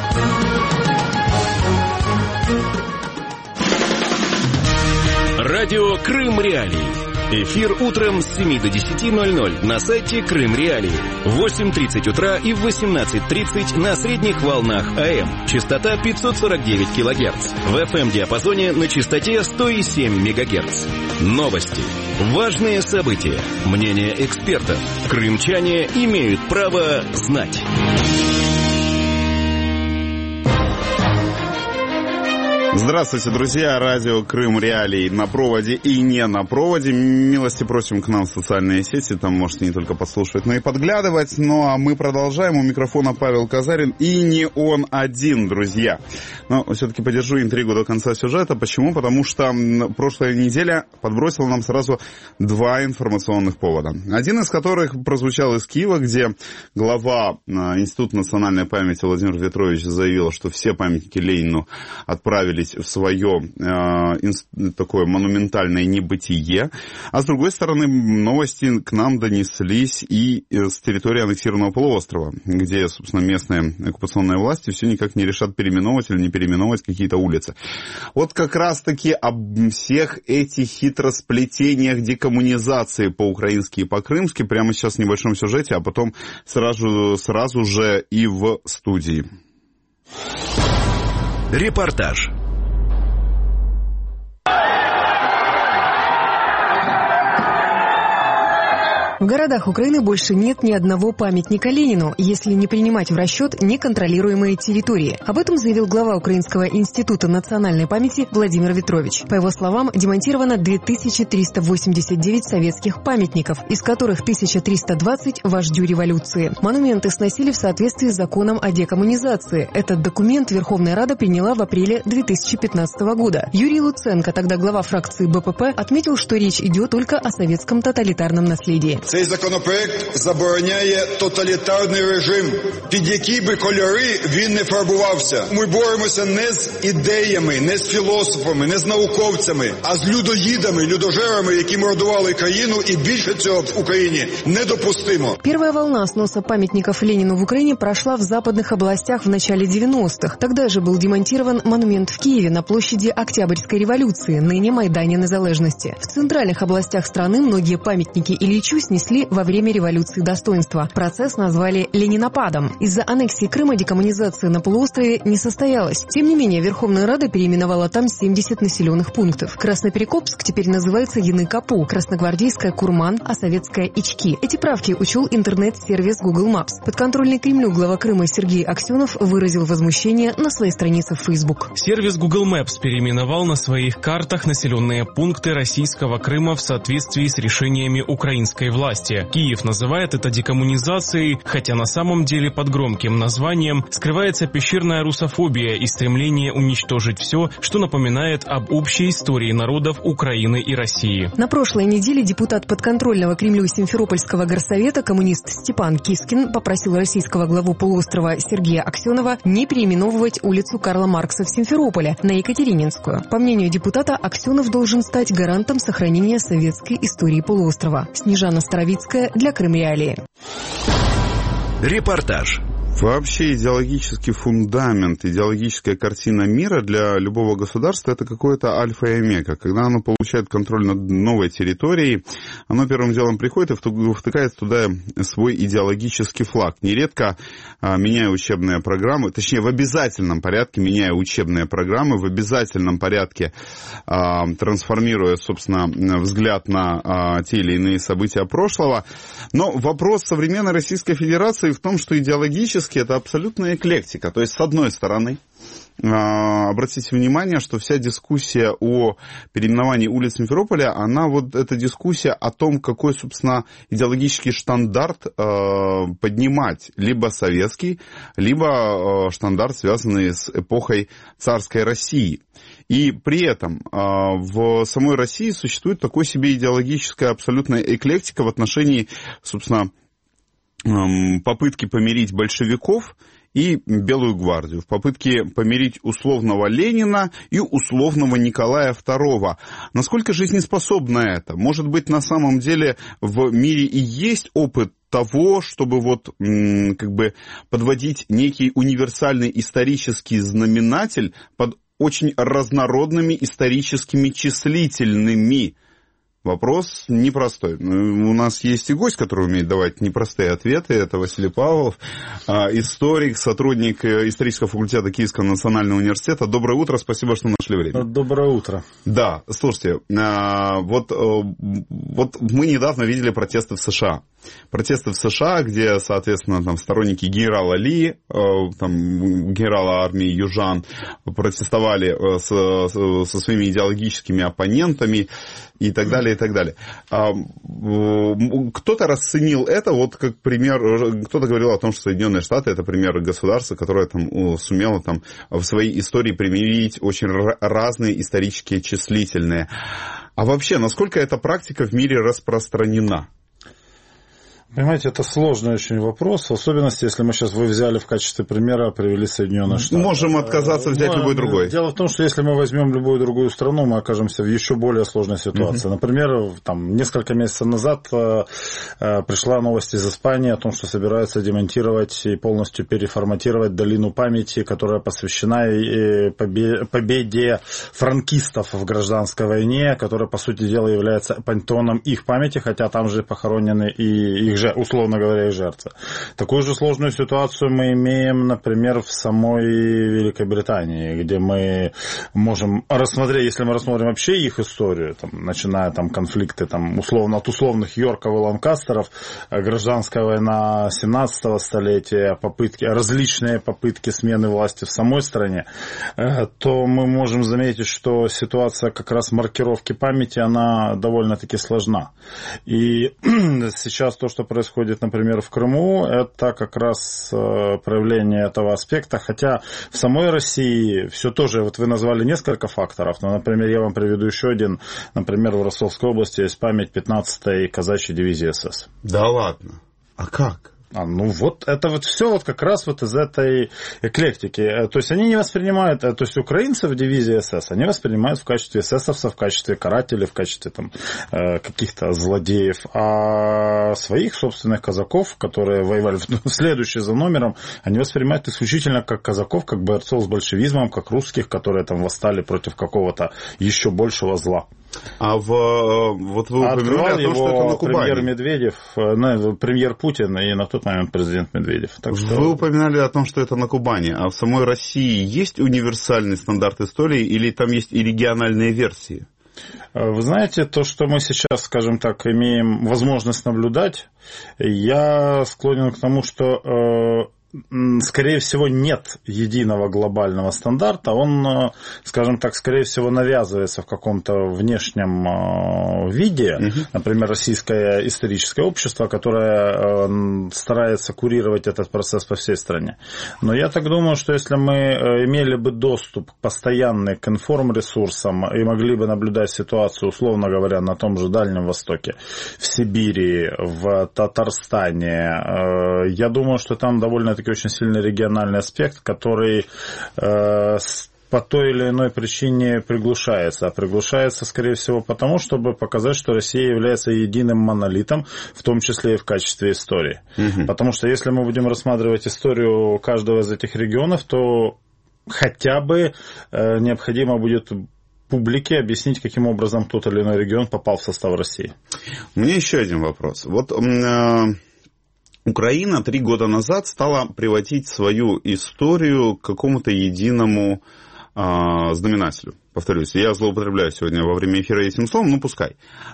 Радио Крым Реалии. Эфир утром с семи до десяти ноль-ноль на сайте Крым Реалии. В восемь тридцать утра и в восемнадцать тридцать на средних волнах АМ. частота пятьсот сорок девять килогерц. В эф эм-диапазоне на частоте сто семь мегагерц. Новости. Важные события. Мнения экспертов. Крымчане имеют право знать. Здравствуйте, друзья. Радио Крым Реалии на проводе и не на проводе. Милости просим к нам в социальные сети. Там можете не только подслушивать, но и подглядывать. Ну, а мы продолжаем. У микрофона Павел Казарин. И не он один, друзья. Но все-таки подержу интригу до конца сюжета. Почему? Потому что прошлая неделя подбросила нам сразу два информационных повода. Один из которых прозвучал из Киева, где глава Института национальной памяти Владимир Ветрович заявил, что все памятники Ленину отправились в свое э, такое монументальное небытие. А с другой стороны, новости к нам донеслись и с территории аннексированного полуострова, где, собственно, местные оккупационные власти все никак не решат переименовывать или не переименовывать какие-то улицы. Вот как раз-таки об всех этих хитросплетениях декоммунизации по-украински и по-крымски прямо сейчас в небольшом сюжете, а потом сразу, сразу же и в студии. Репортаж. В городах Украины больше нет ни одного памятника Ленину, если не принимать в расчет неконтролируемые территории. Об этом заявил глава Украинского института национальной памяти Владимир Ветрович. По его словам, демонтировано две тысячи триста восемьдесят девять советских памятников, из которых тысяча триста двадцать вождю революции. Монументы сносили в соответствии с законом о декоммунизации. Этот документ Верховная Рада приняла в апреле две тысячи пятнадцатого года. Юрий Луценко, тогда глава фракции Бэ Пэ Пэ, отметил, что речь идет только о советском тоталитарном наследии. Цей законопроект забороняє тоталітарний режим, під які би кольори він не фарбувався. Ми боремося не з ідеями, не з філософами, не з науковцями, а з людоїдами, людожерами, які мордували країну, і більше цього в Україні недопустимо. Первая волна сноса памятников Ленину в Украине прошла в западных областях в начале девяностых. Тогда же был демонтирован монумент в Киеве на площади Октябрьской революции, ныне Майдане Незалежности. В центральных областях страны многие памятники Ильичу снесли во время революции достоинства. Процесс назвали ленинопадом. Из-за аннексии Крыма декоммунизация на полуострове не состоялась. Тем не менее, Верховная Рада переименовала там семьдесят населенных пунктов. Красноперекопск теперь называется Яны-Капу, Красногвардейская Курман, а Советская Ички. Эти правки учел интернет-сервис Google Maps. Подконтрольный Кремлю глава Крыма Сергей Аксенов выразил возмущение на своей странице в Facebook. Сервис Google Maps переименовал на своих картах населенные пункты российского Крыма в соответствии с решениями украинской власти. Киев называет это декоммунизацией, хотя на самом деле под громким названием скрывается пещерная русофобия и стремление уничтожить все, что напоминает об общей истории народов Украины и России. На прошлой неделе депутат подконтрольного Кремлю Симферопольского горсовета коммунист Степан Кискин попросил российского главу полуострова Сергея Аксенова не переименовывать улицу Карла Маркса в Симферополе на Екатерининскую. По мнению депутата, Аксенов должен стать гарантом сохранения советской истории полуострова. Снежана Старовицкая для Крым Реалии. Репортаж. Вообще идеологический фундамент, идеологическая картина мира для любого государства – это какое-то альфа и омега. Когда оно получает контроль над новой территорией, оно первым делом приходит и втыкает туда свой идеологический флаг. Нередко, меняя учебные программы, точнее в обязательном порядке, меняя учебные программы, в обязательном порядке трансформируя, собственно, взгляд на те или иные события прошлого. Но вопрос современной Российской Федерации в том, что идеологически это абсолютная эклектика. То есть, с одной стороны, обратите внимание, что вся дискуссия о переименовании улиц Симферополя, она вот, эта дискуссия о том, какой, собственно, идеологический штандарт поднимать. Либо советский, либо штандарт, связанный с эпохой царской России. И при этом в самой России существует такой себе идеологическая абсолютная эклектика в отношении, собственно, попытки помирить большевиков и Белую гвардию, в попытке помирить условного Ленина и условного Николая второго. Насколько жизнеспособно это? Может быть, на самом деле в мире и есть опыт того, чтобы вот как бы подводить некий универсальный исторический знаменатель под очень разнородными историческими числительными. Вопрос непростой. У нас есть и гость, который умеет давать непростые ответы. Это Василий Павлов, историк, сотрудник исторического факультета Киевского национального университета. Доброе утро, спасибо, что нашли время. Доброе утро. Да, слушайте, вот, вот мы недавно видели протесты в США. Протесты в США, где, соответственно, там сторонники генерала Ли, там, генерала армии Южан, протестовали со, со своими идеологическими оппонентами и так далее, и так далее. Кто-то расценил это вот как пример, кто-то говорил о том, что Соединенные Штаты — это пример государства, которое там сумело там в своей истории примирить очень разные исторические числительные. А вообще, насколько эта практика в мире распространена? Понимаете, это сложный очень вопрос, в особенности, если мы сейчас вы взяли в качестве примера, привели Соединенные Штаты. Можем отказаться, взять Но, любой другой. Дело в том, что если мы возьмем любую другую страну, мы окажемся в еще более сложной ситуации. Uh-huh. Например, там, несколько месяцев назад э, э, пришла новость из Испании о том, что собираются демонтировать и полностью переформатировать долину памяти, которая посвящена э, побе- победе франкистов в гражданской войне, которая, по сути дела, является пантеоном их памяти, хотя там же похоронены и их, условно говоря, и жертвы. Такую же сложную ситуацию мы имеем, например, в самой Великобритании, где мы можем рассмотреть, если мы рассмотрим вообще их историю, там, начиная там конфликты там, условно, от условных Йорков и Ланкастеров, гражданская война семнадцатого столетия, попытки, различные попытки смены власти в самой стране, то мы можем заметить, что ситуация как раз маркировки памяти, она довольно-таки сложна. И сейчас то, что происходит, например, в Крыму, это как раз проявление этого аспекта, хотя в самой России все тоже, вот вы назвали несколько факторов, но, например, я вам приведу еще один, например, в Ростовской области есть память пятнадцатой казачьей дивизии СС. Да ладно? А как? А, ну вот это вот все вот как раз вот из этой эклектики. То есть они не воспринимают, то есть украинцы в дивизии СС, они воспринимают в качестве эсэсовцев, в качестве карателей, в качестве там каких-то злодеев, а своих собственных казаков, которые воевали следующие за номером, они воспринимают исключительно как казаков, как бойцов с большевизмом, как русских, которые там восстали против какого-то еще большего зла. А в, вот вы упомянули о том, что это на Кубани. Премьер Медведев, ну, премьер Путин и на тот момент президент Медведев. Так что... Вы упоминали о том, что это на Кубани. А в самой России есть универсальный стандарт истории или там есть и региональные версии? Вы знаете, то, что мы сейчас, скажем так, имеем возможность наблюдать, я склонен к тому, что... скорее всего, нет единого глобального стандарта. Он, скажем так, скорее всего, навязывается в каком-то внешнем виде. Uh-huh. Например, российское историческое общество, которое старается курировать этот процесс по всей стране. Но я так думаю, что если мы имели бы доступ постоянный к информресурсам и могли бы наблюдать ситуацию, условно говоря, на том же Дальнем Востоке, в Сибири, в Татарстане, я думаю, что там довольно таки очень сильный региональный аспект, который э, по той или иной причине приглушается. А приглушается, скорее всего, потому, чтобы показать, что Россия является единым монолитом, в том числе и в качестве истории. Угу. Потому что если мы будем рассматривать историю каждого из этих регионов, то хотя бы э, необходимо будет публике объяснить, каким образом тот или иной регион попал в состав России. У меня еще один вопрос. Вот... Э... Украина три года назад стала приводить свою историю к какому-то единому э, знаменателю. Повторюсь, я злоупотребляю сегодня во время эфира этим словом, ну пускай.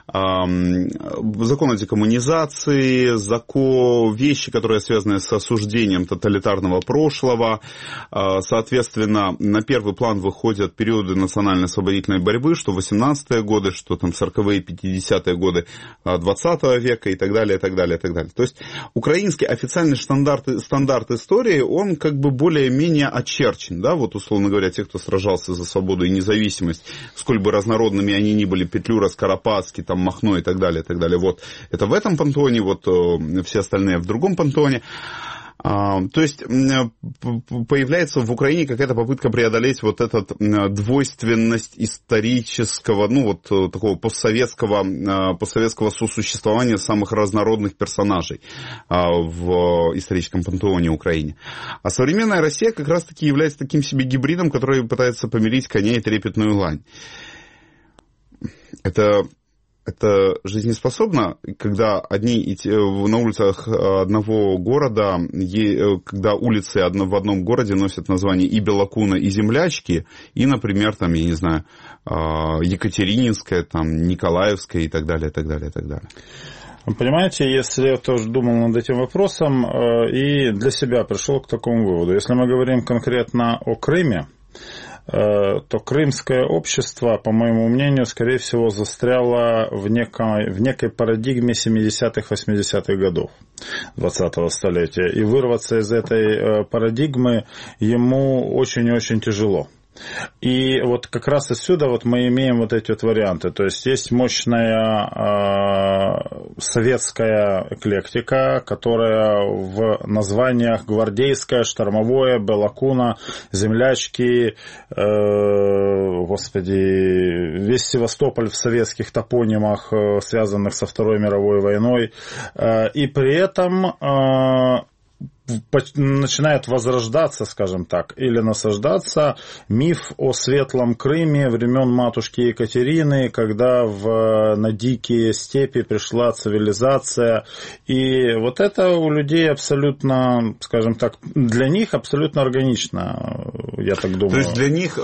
Закон о декоммунизации, закон, вещи, которые связаны с осуждением тоталитарного прошлого. Соответственно, на первый план выходят периоды национально-освободительной борьбы, что восемнадцатые годы, что там сороковые, пятидесятые годы двадцатого века и так далее, и так далее, и так далее. То есть украинский официальный стандарт, стандарт истории, он как бы более-менее очерчен, да, вот условно говоря, те, кто сражался за свободу и независимость, сколь бы разнородными они ни были, Петлюра, Скоропадский, там, Махно и так далее, и так далее. Вот это в этом пантеоне, вот все остальные в другом пантеоне. То есть появляется в Украине какая-то попытка преодолеть вот эту двойственность исторического, ну вот такого постсоветского, постсоветского сосуществования самых разнородных персонажей в историческом пантеоне Украины. А современная Россия как раз-таки является таким себе гибридом, который пытается помирить коня и трепетную лань. Это это жизнеспособно, когда одни и те, на улицах одного города, когда улицы в одном городе носят название и Белокуна, и Землячки, и, например, там, я не знаю, Екатерининская, там, Николаевская и так далее, и так далее, и так далее. Понимаете, если я тоже думал над этим вопросом и для себя пришел к такому выводу. Если мы говорим конкретно о Крыме, то крымское общество, по моему мнению, скорее всего, застряло в некой, в некой парадигме семидесятых-восьмидесятых годов двадцатого столетия. И вырваться из этой парадигмы ему очень и очень тяжело. И вот как раз отсюда вот мы имеем вот эти вот варианты. То есть есть мощная э, советская эклектика, которая в названиях гвардейская, штормовое, Белокуна, Землячки, э, господи, весь Севастополь в советских топонимах, э, связанных со Второй мировой войной. Э, и при этом э, начинает возрождаться, скажем так, или насаждаться миф о светлом Крыме времен матушки Екатерины, когда в, на дикие степи пришла цивилизация. И вот это у людей абсолютно, скажем так, для них абсолютно органично, я так думаю. То есть для них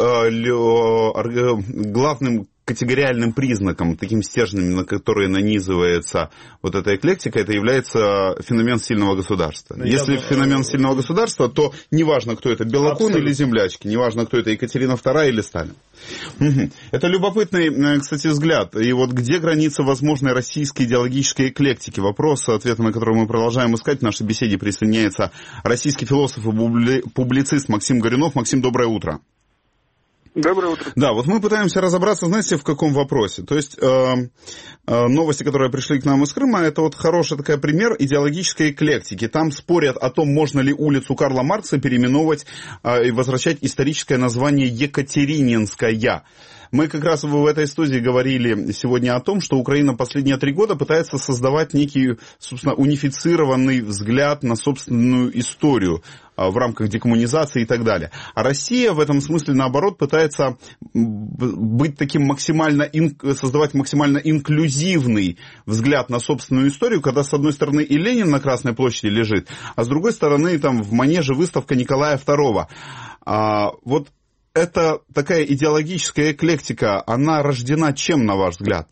главным категориальным признаком, таким стержнем, на которые нанизывается вот эта эклектика, это является феномен сильного государства. Я Если думаю... феномен сильного государства, то неважно, кто это, Белокун или Землячки, неважно, кто это, Екатерина вторая или Сталин. Угу. Это любопытный, кстати, взгляд. И вот где граница возможной российской идеологической эклектики? Вопрос, ответы на который мы продолжаем искать. В нашей беседе присоединяется российский философ и публицист Максим Горюнов. Максим, доброе утро. Доброе утро. Да, вот мы пытаемся разобраться, знаете, в каком вопросе. То есть э, э, новости, которые пришли к нам из Крыма, это вот хороший такой пример идеологической эклектики. Там спорят о том, можно ли улицу Карла Маркса переименовывать э, и возвращать историческое название Екатерининская. Мы как раз в этой студии говорили сегодня о том, что Украина последние три года пытается создавать некий, собственно, унифицированный взгляд на собственную историю в рамках декоммунизации и так далее. А Россия в этом смысле, наоборот, пытается быть таким максимально, создавать максимально инклюзивный взгляд на собственную историю, когда с одной стороны и Ленин на Красной площади лежит, а с другой стороны там в Манеже выставка Николая второго. А, вот эта такая идеологическая эклектика, она рождена чем, на ваш взгляд?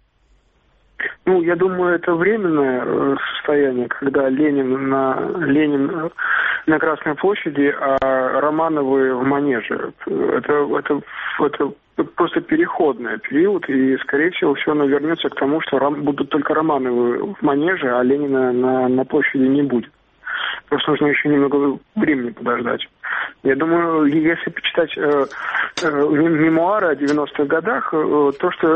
Ну, я думаю, это временное состояние, когда Ленин на, Ленин на Красной площади, а Романовы в Манеже. Это, это, это просто переходный период, и, скорее всего, все оно вернется к тому, что будут только Романовы в Манеже, а Ленина на, на площади не будет. Просто нужно еще немного времени подождать. Я думаю, если почитать э, э, мемуары о девяностых годах, э, то, что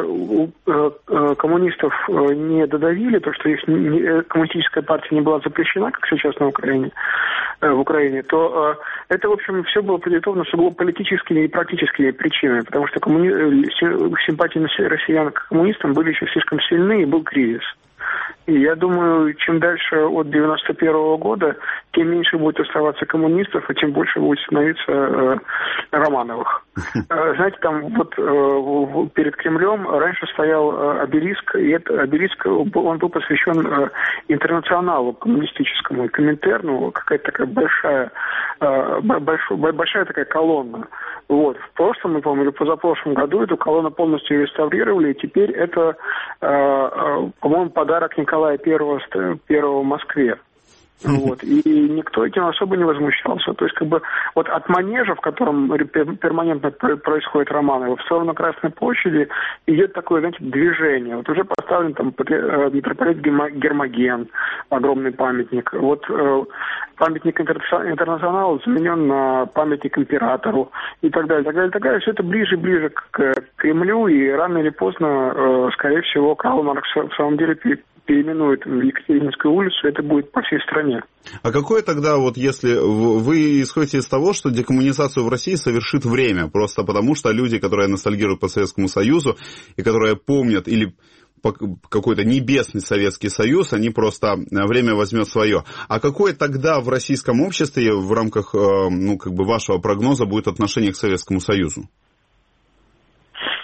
э, коммунистов не додавили, то, что их не, коммунистическая партия не была запрещена, как сейчас на Украине, э, в Украине, то э, это, в общем, все было продиктовано сугубо политическими и практическими причинами, потому что коммуни... симпатии россиян к коммунистам были еще слишком сильны, и был кризис. И я думаю, чем дальше от девяносто первого года, тем меньше будет оставаться коммунистов, и тем больше будет становиться э, Романовых. Э, знаете, там вот э, перед Кремлем раньше стоял э, обелиск, и этот обелиск, он был посвящен э, интернационалу коммунистическому, Коминтерну, какая-то такая большая, э, большой, большая такая колонна. Вот. В прошлом, мы помню, или позапрошлом году эту колонну полностью реставрировали, и теперь это, э, э, по-моему, подарок Николая Первого, Первого в Москве. Вот. И никто этим особо не возмущался. То есть, как бы, вот от Манежа, в котором перманентно происходит Романово, в сторону Красной площади идет такое, знаете, движение. Вот уже поставлен там митрополит Гермоген, огромный памятник. Вот э, памятник интернационалу заменен на памятник императору и так далее, так далее, так далее. Все это ближе и ближе к Кремлю, и рано или поздно, э, скорее всего, Карл Маркс в самом деле переименует в Екатерининскую улицу, это будет по всей стране. А какое тогда, вот если вы исходите из того, что декоммунизацию в России совершит время, просто потому что люди, которые ностальгируют по Советскому Союзу и которые помнят или какой-то небесный Советский Союз, они просто время возьмет свое. А какое тогда в российском обществе в рамках, ну, как бы вашего прогноза будет отношение к Советскому Союзу? Ну,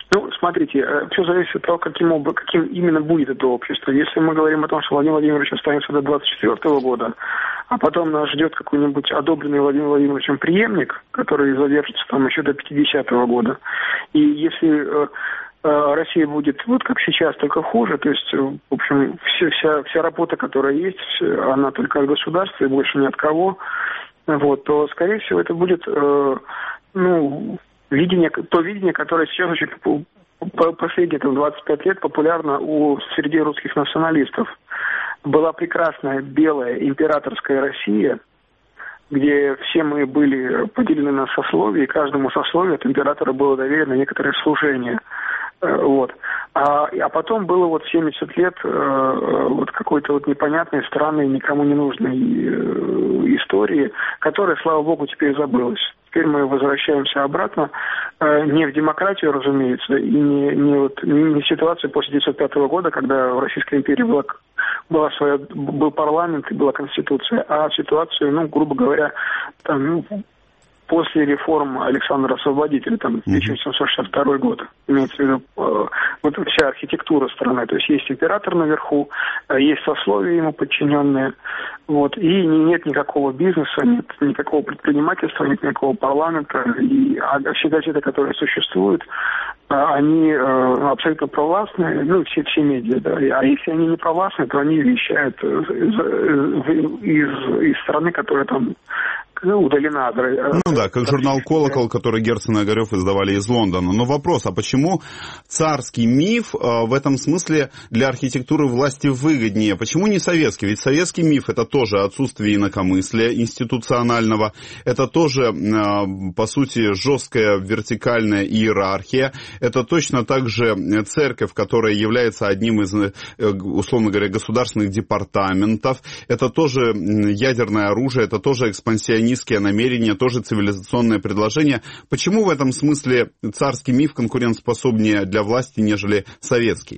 смотрите, все зависит от того, каким, об... каким именно будет это общество. Если мы говорим о том, что Владимир Владимирович останется до двадцать четвёртого года, а потом нас ждет какой-нибудь одобренный Владимиром Владимировичем преемник, который задержится там еще до пятидесятого года, и если Россия будет вот как сейчас, только хуже, то есть, в общем, все, вся, вся работа, которая есть, она только от государства и больше ни от кого, вот, то, скорее всего, это будет, э, ну, видение, то видение, которое сейчас очень последние там, двадцать пять лет популярно у, среди русских националистов. Была прекрасная белая императорская Россия, где все мы были поделены на сословия, и каждому сословию от императора было доверено некоторое служение. Вот. А, а потом было вот семьдесят лет э, вот какой-то вот непонятной, странной, никому не нужной э, истории, которая, слава богу, теперь забылась. Теперь мы возвращаемся обратно, э, не в демократию, разумеется, и не, не, вот, не в ситуацию после девятьсот пятого года, когда в Российской империи была, была своя, был парламент и была конституция, а в ситуацию, ну, грубо говоря, там, ну, после реформ Александра Освободителя, там, тысяча семьсот шестьдесят второй год, имеется в виду э, вот вся архитектура страны, то есть есть император наверху, э, есть сословия ему подчиненные, вот, и не, нет никакого бизнеса, нет никакого предпринимательства, нет никакого парламента, и а все газеты, которые существуют, э, они э, абсолютно провластные, ну, все, все медиа, да, а если они не провластные, то они вещают из, из, из страны, которая там удалена. Ну да, как журнал «Колокол», который Герцен и Огарев издавали из Лондона. Но вопрос, а почему царский миф в этом смысле для архитектуры власти выгоднее? Почему не советский? Ведь советский миф — это тоже отсутствие инакомыслия институционального, это тоже, по сути, жесткая вертикальная иерархия, это точно так же церковь, которая является одним из, условно говоря, государственных департаментов, это тоже ядерное оружие, это тоже экспансионизм, низкие намерения, тоже цивилизационное предложение. Почему в этом смысле царский миф конкурентоспособнее для власти, нежели советский?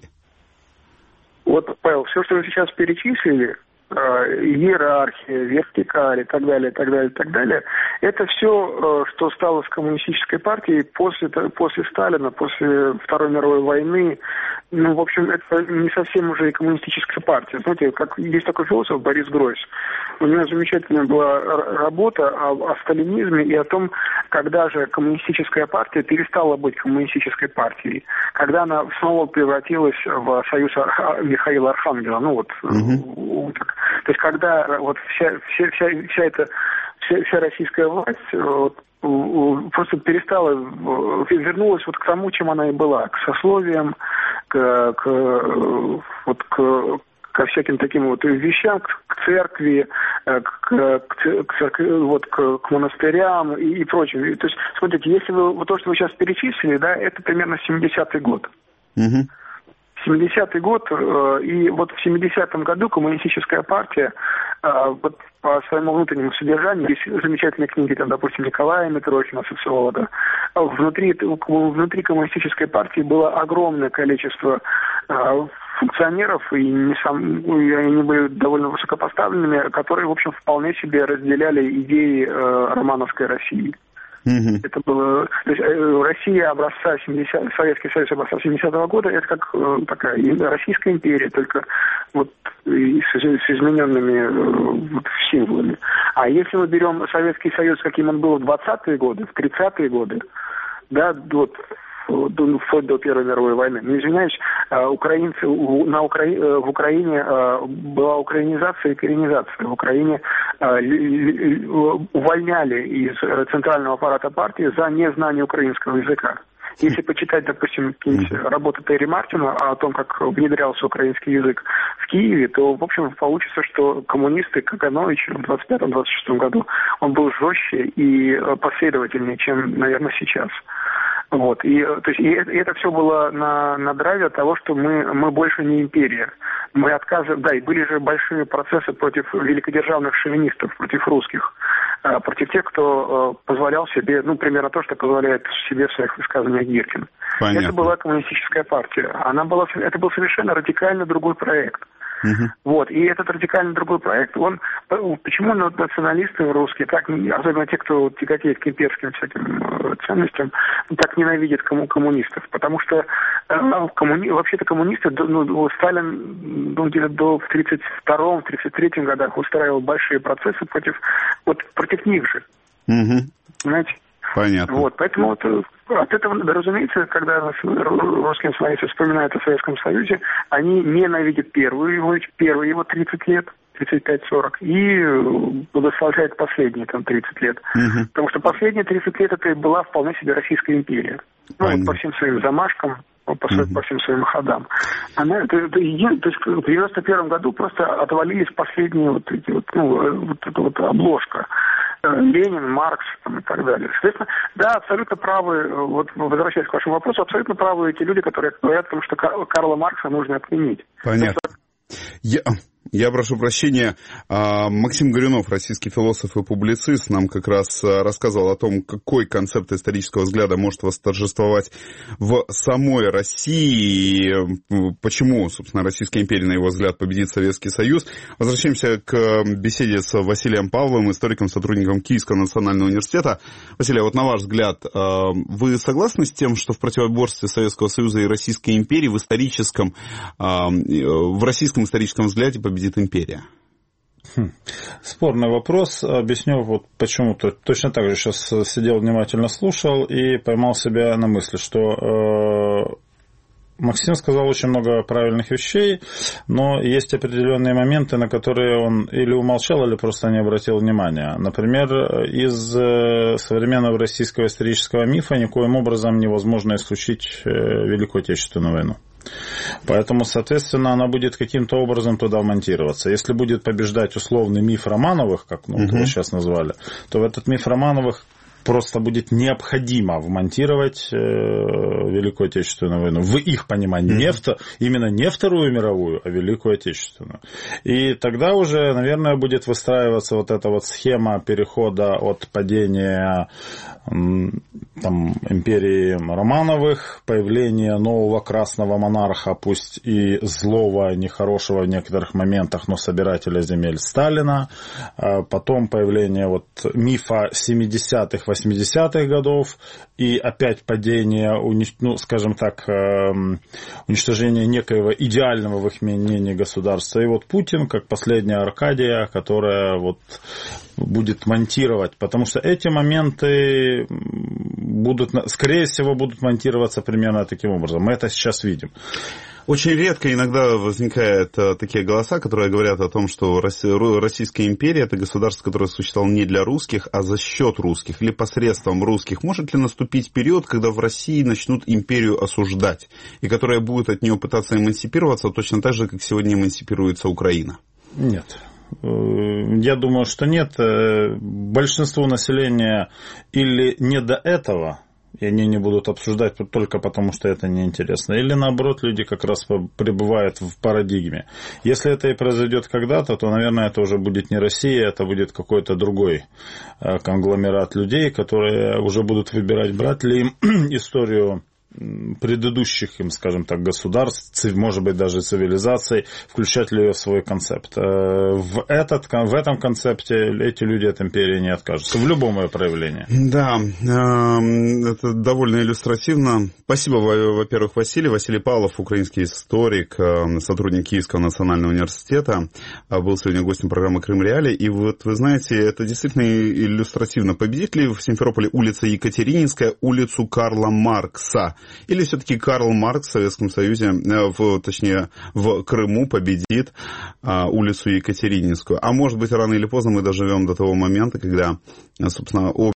Вот, Павел, все, что вы сейчас перечислили, иерархия, вертикаль и так далее, и так далее, и так далее, это все, что стало с коммунистической партией после, после Сталина, после Второй мировой войны. Ну, в общем, это не совсем уже и коммунистическая партия. Знаете, как есть такой философ Борис Гройс. У него замечательная была работа о, о сталинизме и о том, когда же коммунистическая партия перестала быть коммунистической партией, когда она снова превратилась в союз Михаила Архангела. Ну вот, mm-hmm. так. То есть когда вот вся, вся, вся, вся эта вся, вся российская власть вот, просто перестала, вернулась вот к тому, чем она и была, к сословиям, к, к, вот, к, ко всяким таким вот вещам, к церкви, к, к, к, церкви, вот, к, к монастырям и, и прочим. То есть, смотрите, если вы, вот то, что вы сейчас перечислили, да, это примерно семидесятый год. Mm-hmm. семидесятый год, и вот в семидесятом году коммунистическая партия вот, по своему внутреннему содержанию, есть замечательные книги, там, допустим, Николая Митрохина, социолога, внутри, внутри коммунистической партии было огромное количество функционеров, и, не сам, и они были довольно высокопоставленными, которые, в общем, вполне себе разделяли идеи романовской России. Mm-hmm. Это было... То есть Россия образца семидесятого, Советский Союз образца семидесятого года, это как э, такая Российская империя, только вот и с, с измененными вот, символами. А если мы берем Советский Союз, каким он был в двадцатые годы, в тридцатые годы, да, вот вплоть до Первой мировой войны. Не извиняюсь, украинцы на Укра... в Украине была украинизация и коренизация. В Украине увольняли из центрального аппарата партии за незнание украинского языка. Если почитать, допустим, работу Терри Мартина о том, как внедрялся украинский язык в Киеве, то, в общем, получится, что коммунисты Каганович в двадцать пятом — двадцать шестом году, он был жестче и последовательнее, чем, наверное, сейчас. Вот. И, то есть, и это, и это все было на, на драйве того, что мы, мы больше не империя. Мы отказываем, да, и были же большие процессы против великодержавных шовинистов, против русских, против тех, кто позволял себе, ну, примерно то, что позволяет себе в своих высказываниях Гиркин. Понятно. Это была коммунистическая партия. Она была, это был совершенно радикально другой проект. Uh-huh. Вот. И этот радикально другой проект, он... Почему националисты русские, так, особенно те, кто тяготеет к имперским всяким ценностям, так ненавидят кому коммунистов? Потому что Коммуни... Вообще-то коммунисты, ну, Сталин ну, где-то до в тридцать втором — тридцать третьем годах устраивал большие процессы против, вот, против них же. Угу. Понимаете? Понятно. Вот, поэтому вот, от этого, да, разумеется, когда русские националисты вспоминают о Советском Союзе, они ненавидят первую его, первые его тридцать лет, тридцать пять сорок, и благословляют последние там тридцать лет. Угу. Потому что последние тридцать лет это и была вполне себе Российская империя. Ну, вот по всем своим замашкам, по, uh-huh. по всем своим ходам. Она, это, это, един, то есть в девяносто первом году просто отвалились последние вот эти вот, ну, вот эта вот обложка. Ленин, Маркс там, и так далее. Соответственно, да, абсолютно правы, вот возвращаясь к вашему вопросу, абсолютно правы эти люди, которые говорят о том, что Карла Маркса нужно отменить. Понятно. Я, я прошу прощения. Максим Горюнов, российский философ и публицист, нам как раз рассказывал о том, какой концепт исторического взгляда может восторжествовать в самой России, и почему, собственно, Российская империя, на его взгляд, победит Советский Союз. Возвращаемся к беседе с Василием Павловым, историком, сотрудником Киевского национального университета. Василий, вот на ваш взгляд, вы согласны с тем, что в противоборстве Советского Союза и Российской империи в историческом, в российском историческом взгляде победит империя? Хм. Спорный вопрос. Объясню, вот почему-то. Точно так же сейчас сидел, внимательно слушал и поймал себя на мысли, что э, Максим сказал очень много правильных вещей, но есть определенные моменты, на которые он или умолчал, или просто не обратил внимания. Например, из современного российского исторического мифа никоим образом невозможно исключить Великую Отечественную войну. Поэтому, соответственно, она будет каким-то образом туда вмонтироваться. Если будет побеждать условный миф Романовых, как ну, uh-huh. его сейчас назвали, то в этот миф Романовых просто будет необходимо вмонтировать э, Великую Отечественную войну. В их понимании, mm-hmm. не в, именно не Вторую мировую, а Великую Отечественную. И тогда уже, наверное, будет выстраиваться вот эта вот схема перехода от падения там, империи Романовых, появления нового красного монарха, пусть и злого, нехорошего в некоторых моментах, но собирателя земель Сталина, потом появление вот мифа семидесятых, восьмидесятых годов, и опять падение, ну, скажем так, уничтожение некоего идеального в их мнении государства. И вот Путин, как последняя Аркадия, которая вот будет монтировать, потому что эти моменты будут, скорее всего, будут монтироваться примерно таким образом. Мы это сейчас видим. Очень редко иногда возникают такие голоса, которые говорят о том, что Российская империя – это государство, которое существовало не для русских, а за счет русских или посредством русских. Может ли наступить период, когда в России начнут империю осуждать, и которая будет от нее пытаться эмансипироваться точно так же, как сегодня эмансипируется Украина? Нет. Я думаю, что нет. Большинство населения или не до этого, и они не будут обсуждать только потому, что это неинтересно. Или наоборот, люди как раз пребывают в парадигме. Если это и произойдет когда-то, то, наверное, это уже будет не Россия, это будет какой-то другой конгломерат людей, которые уже будут выбирать, брать ли им историю предыдущих им, скажем так, государств, может быть, даже цивилизаций, включать ли ее в свой концепт. В, этот, в этом концепте эти люди от империи не откажутся, в любом ее проявлении. Да, это довольно иллюстративно. Спасибо, во-первых, Василий. Василий Павлов, украинский историк, сотрудник Киевского национального университета, был сегодня гостем программы «Крым Реалии». И вот, вы знаете, это действительно иллюстративно. Победит ли в Симферополе улица Екатерининская улицу Карла Маркса? Или все-таки Карл Маркс в Советском Союзе, в, точнее, в Крыму победит а, улицу Екатерининскую? А может быть, рано или поздно мы доживем до того момента, когда, собственно,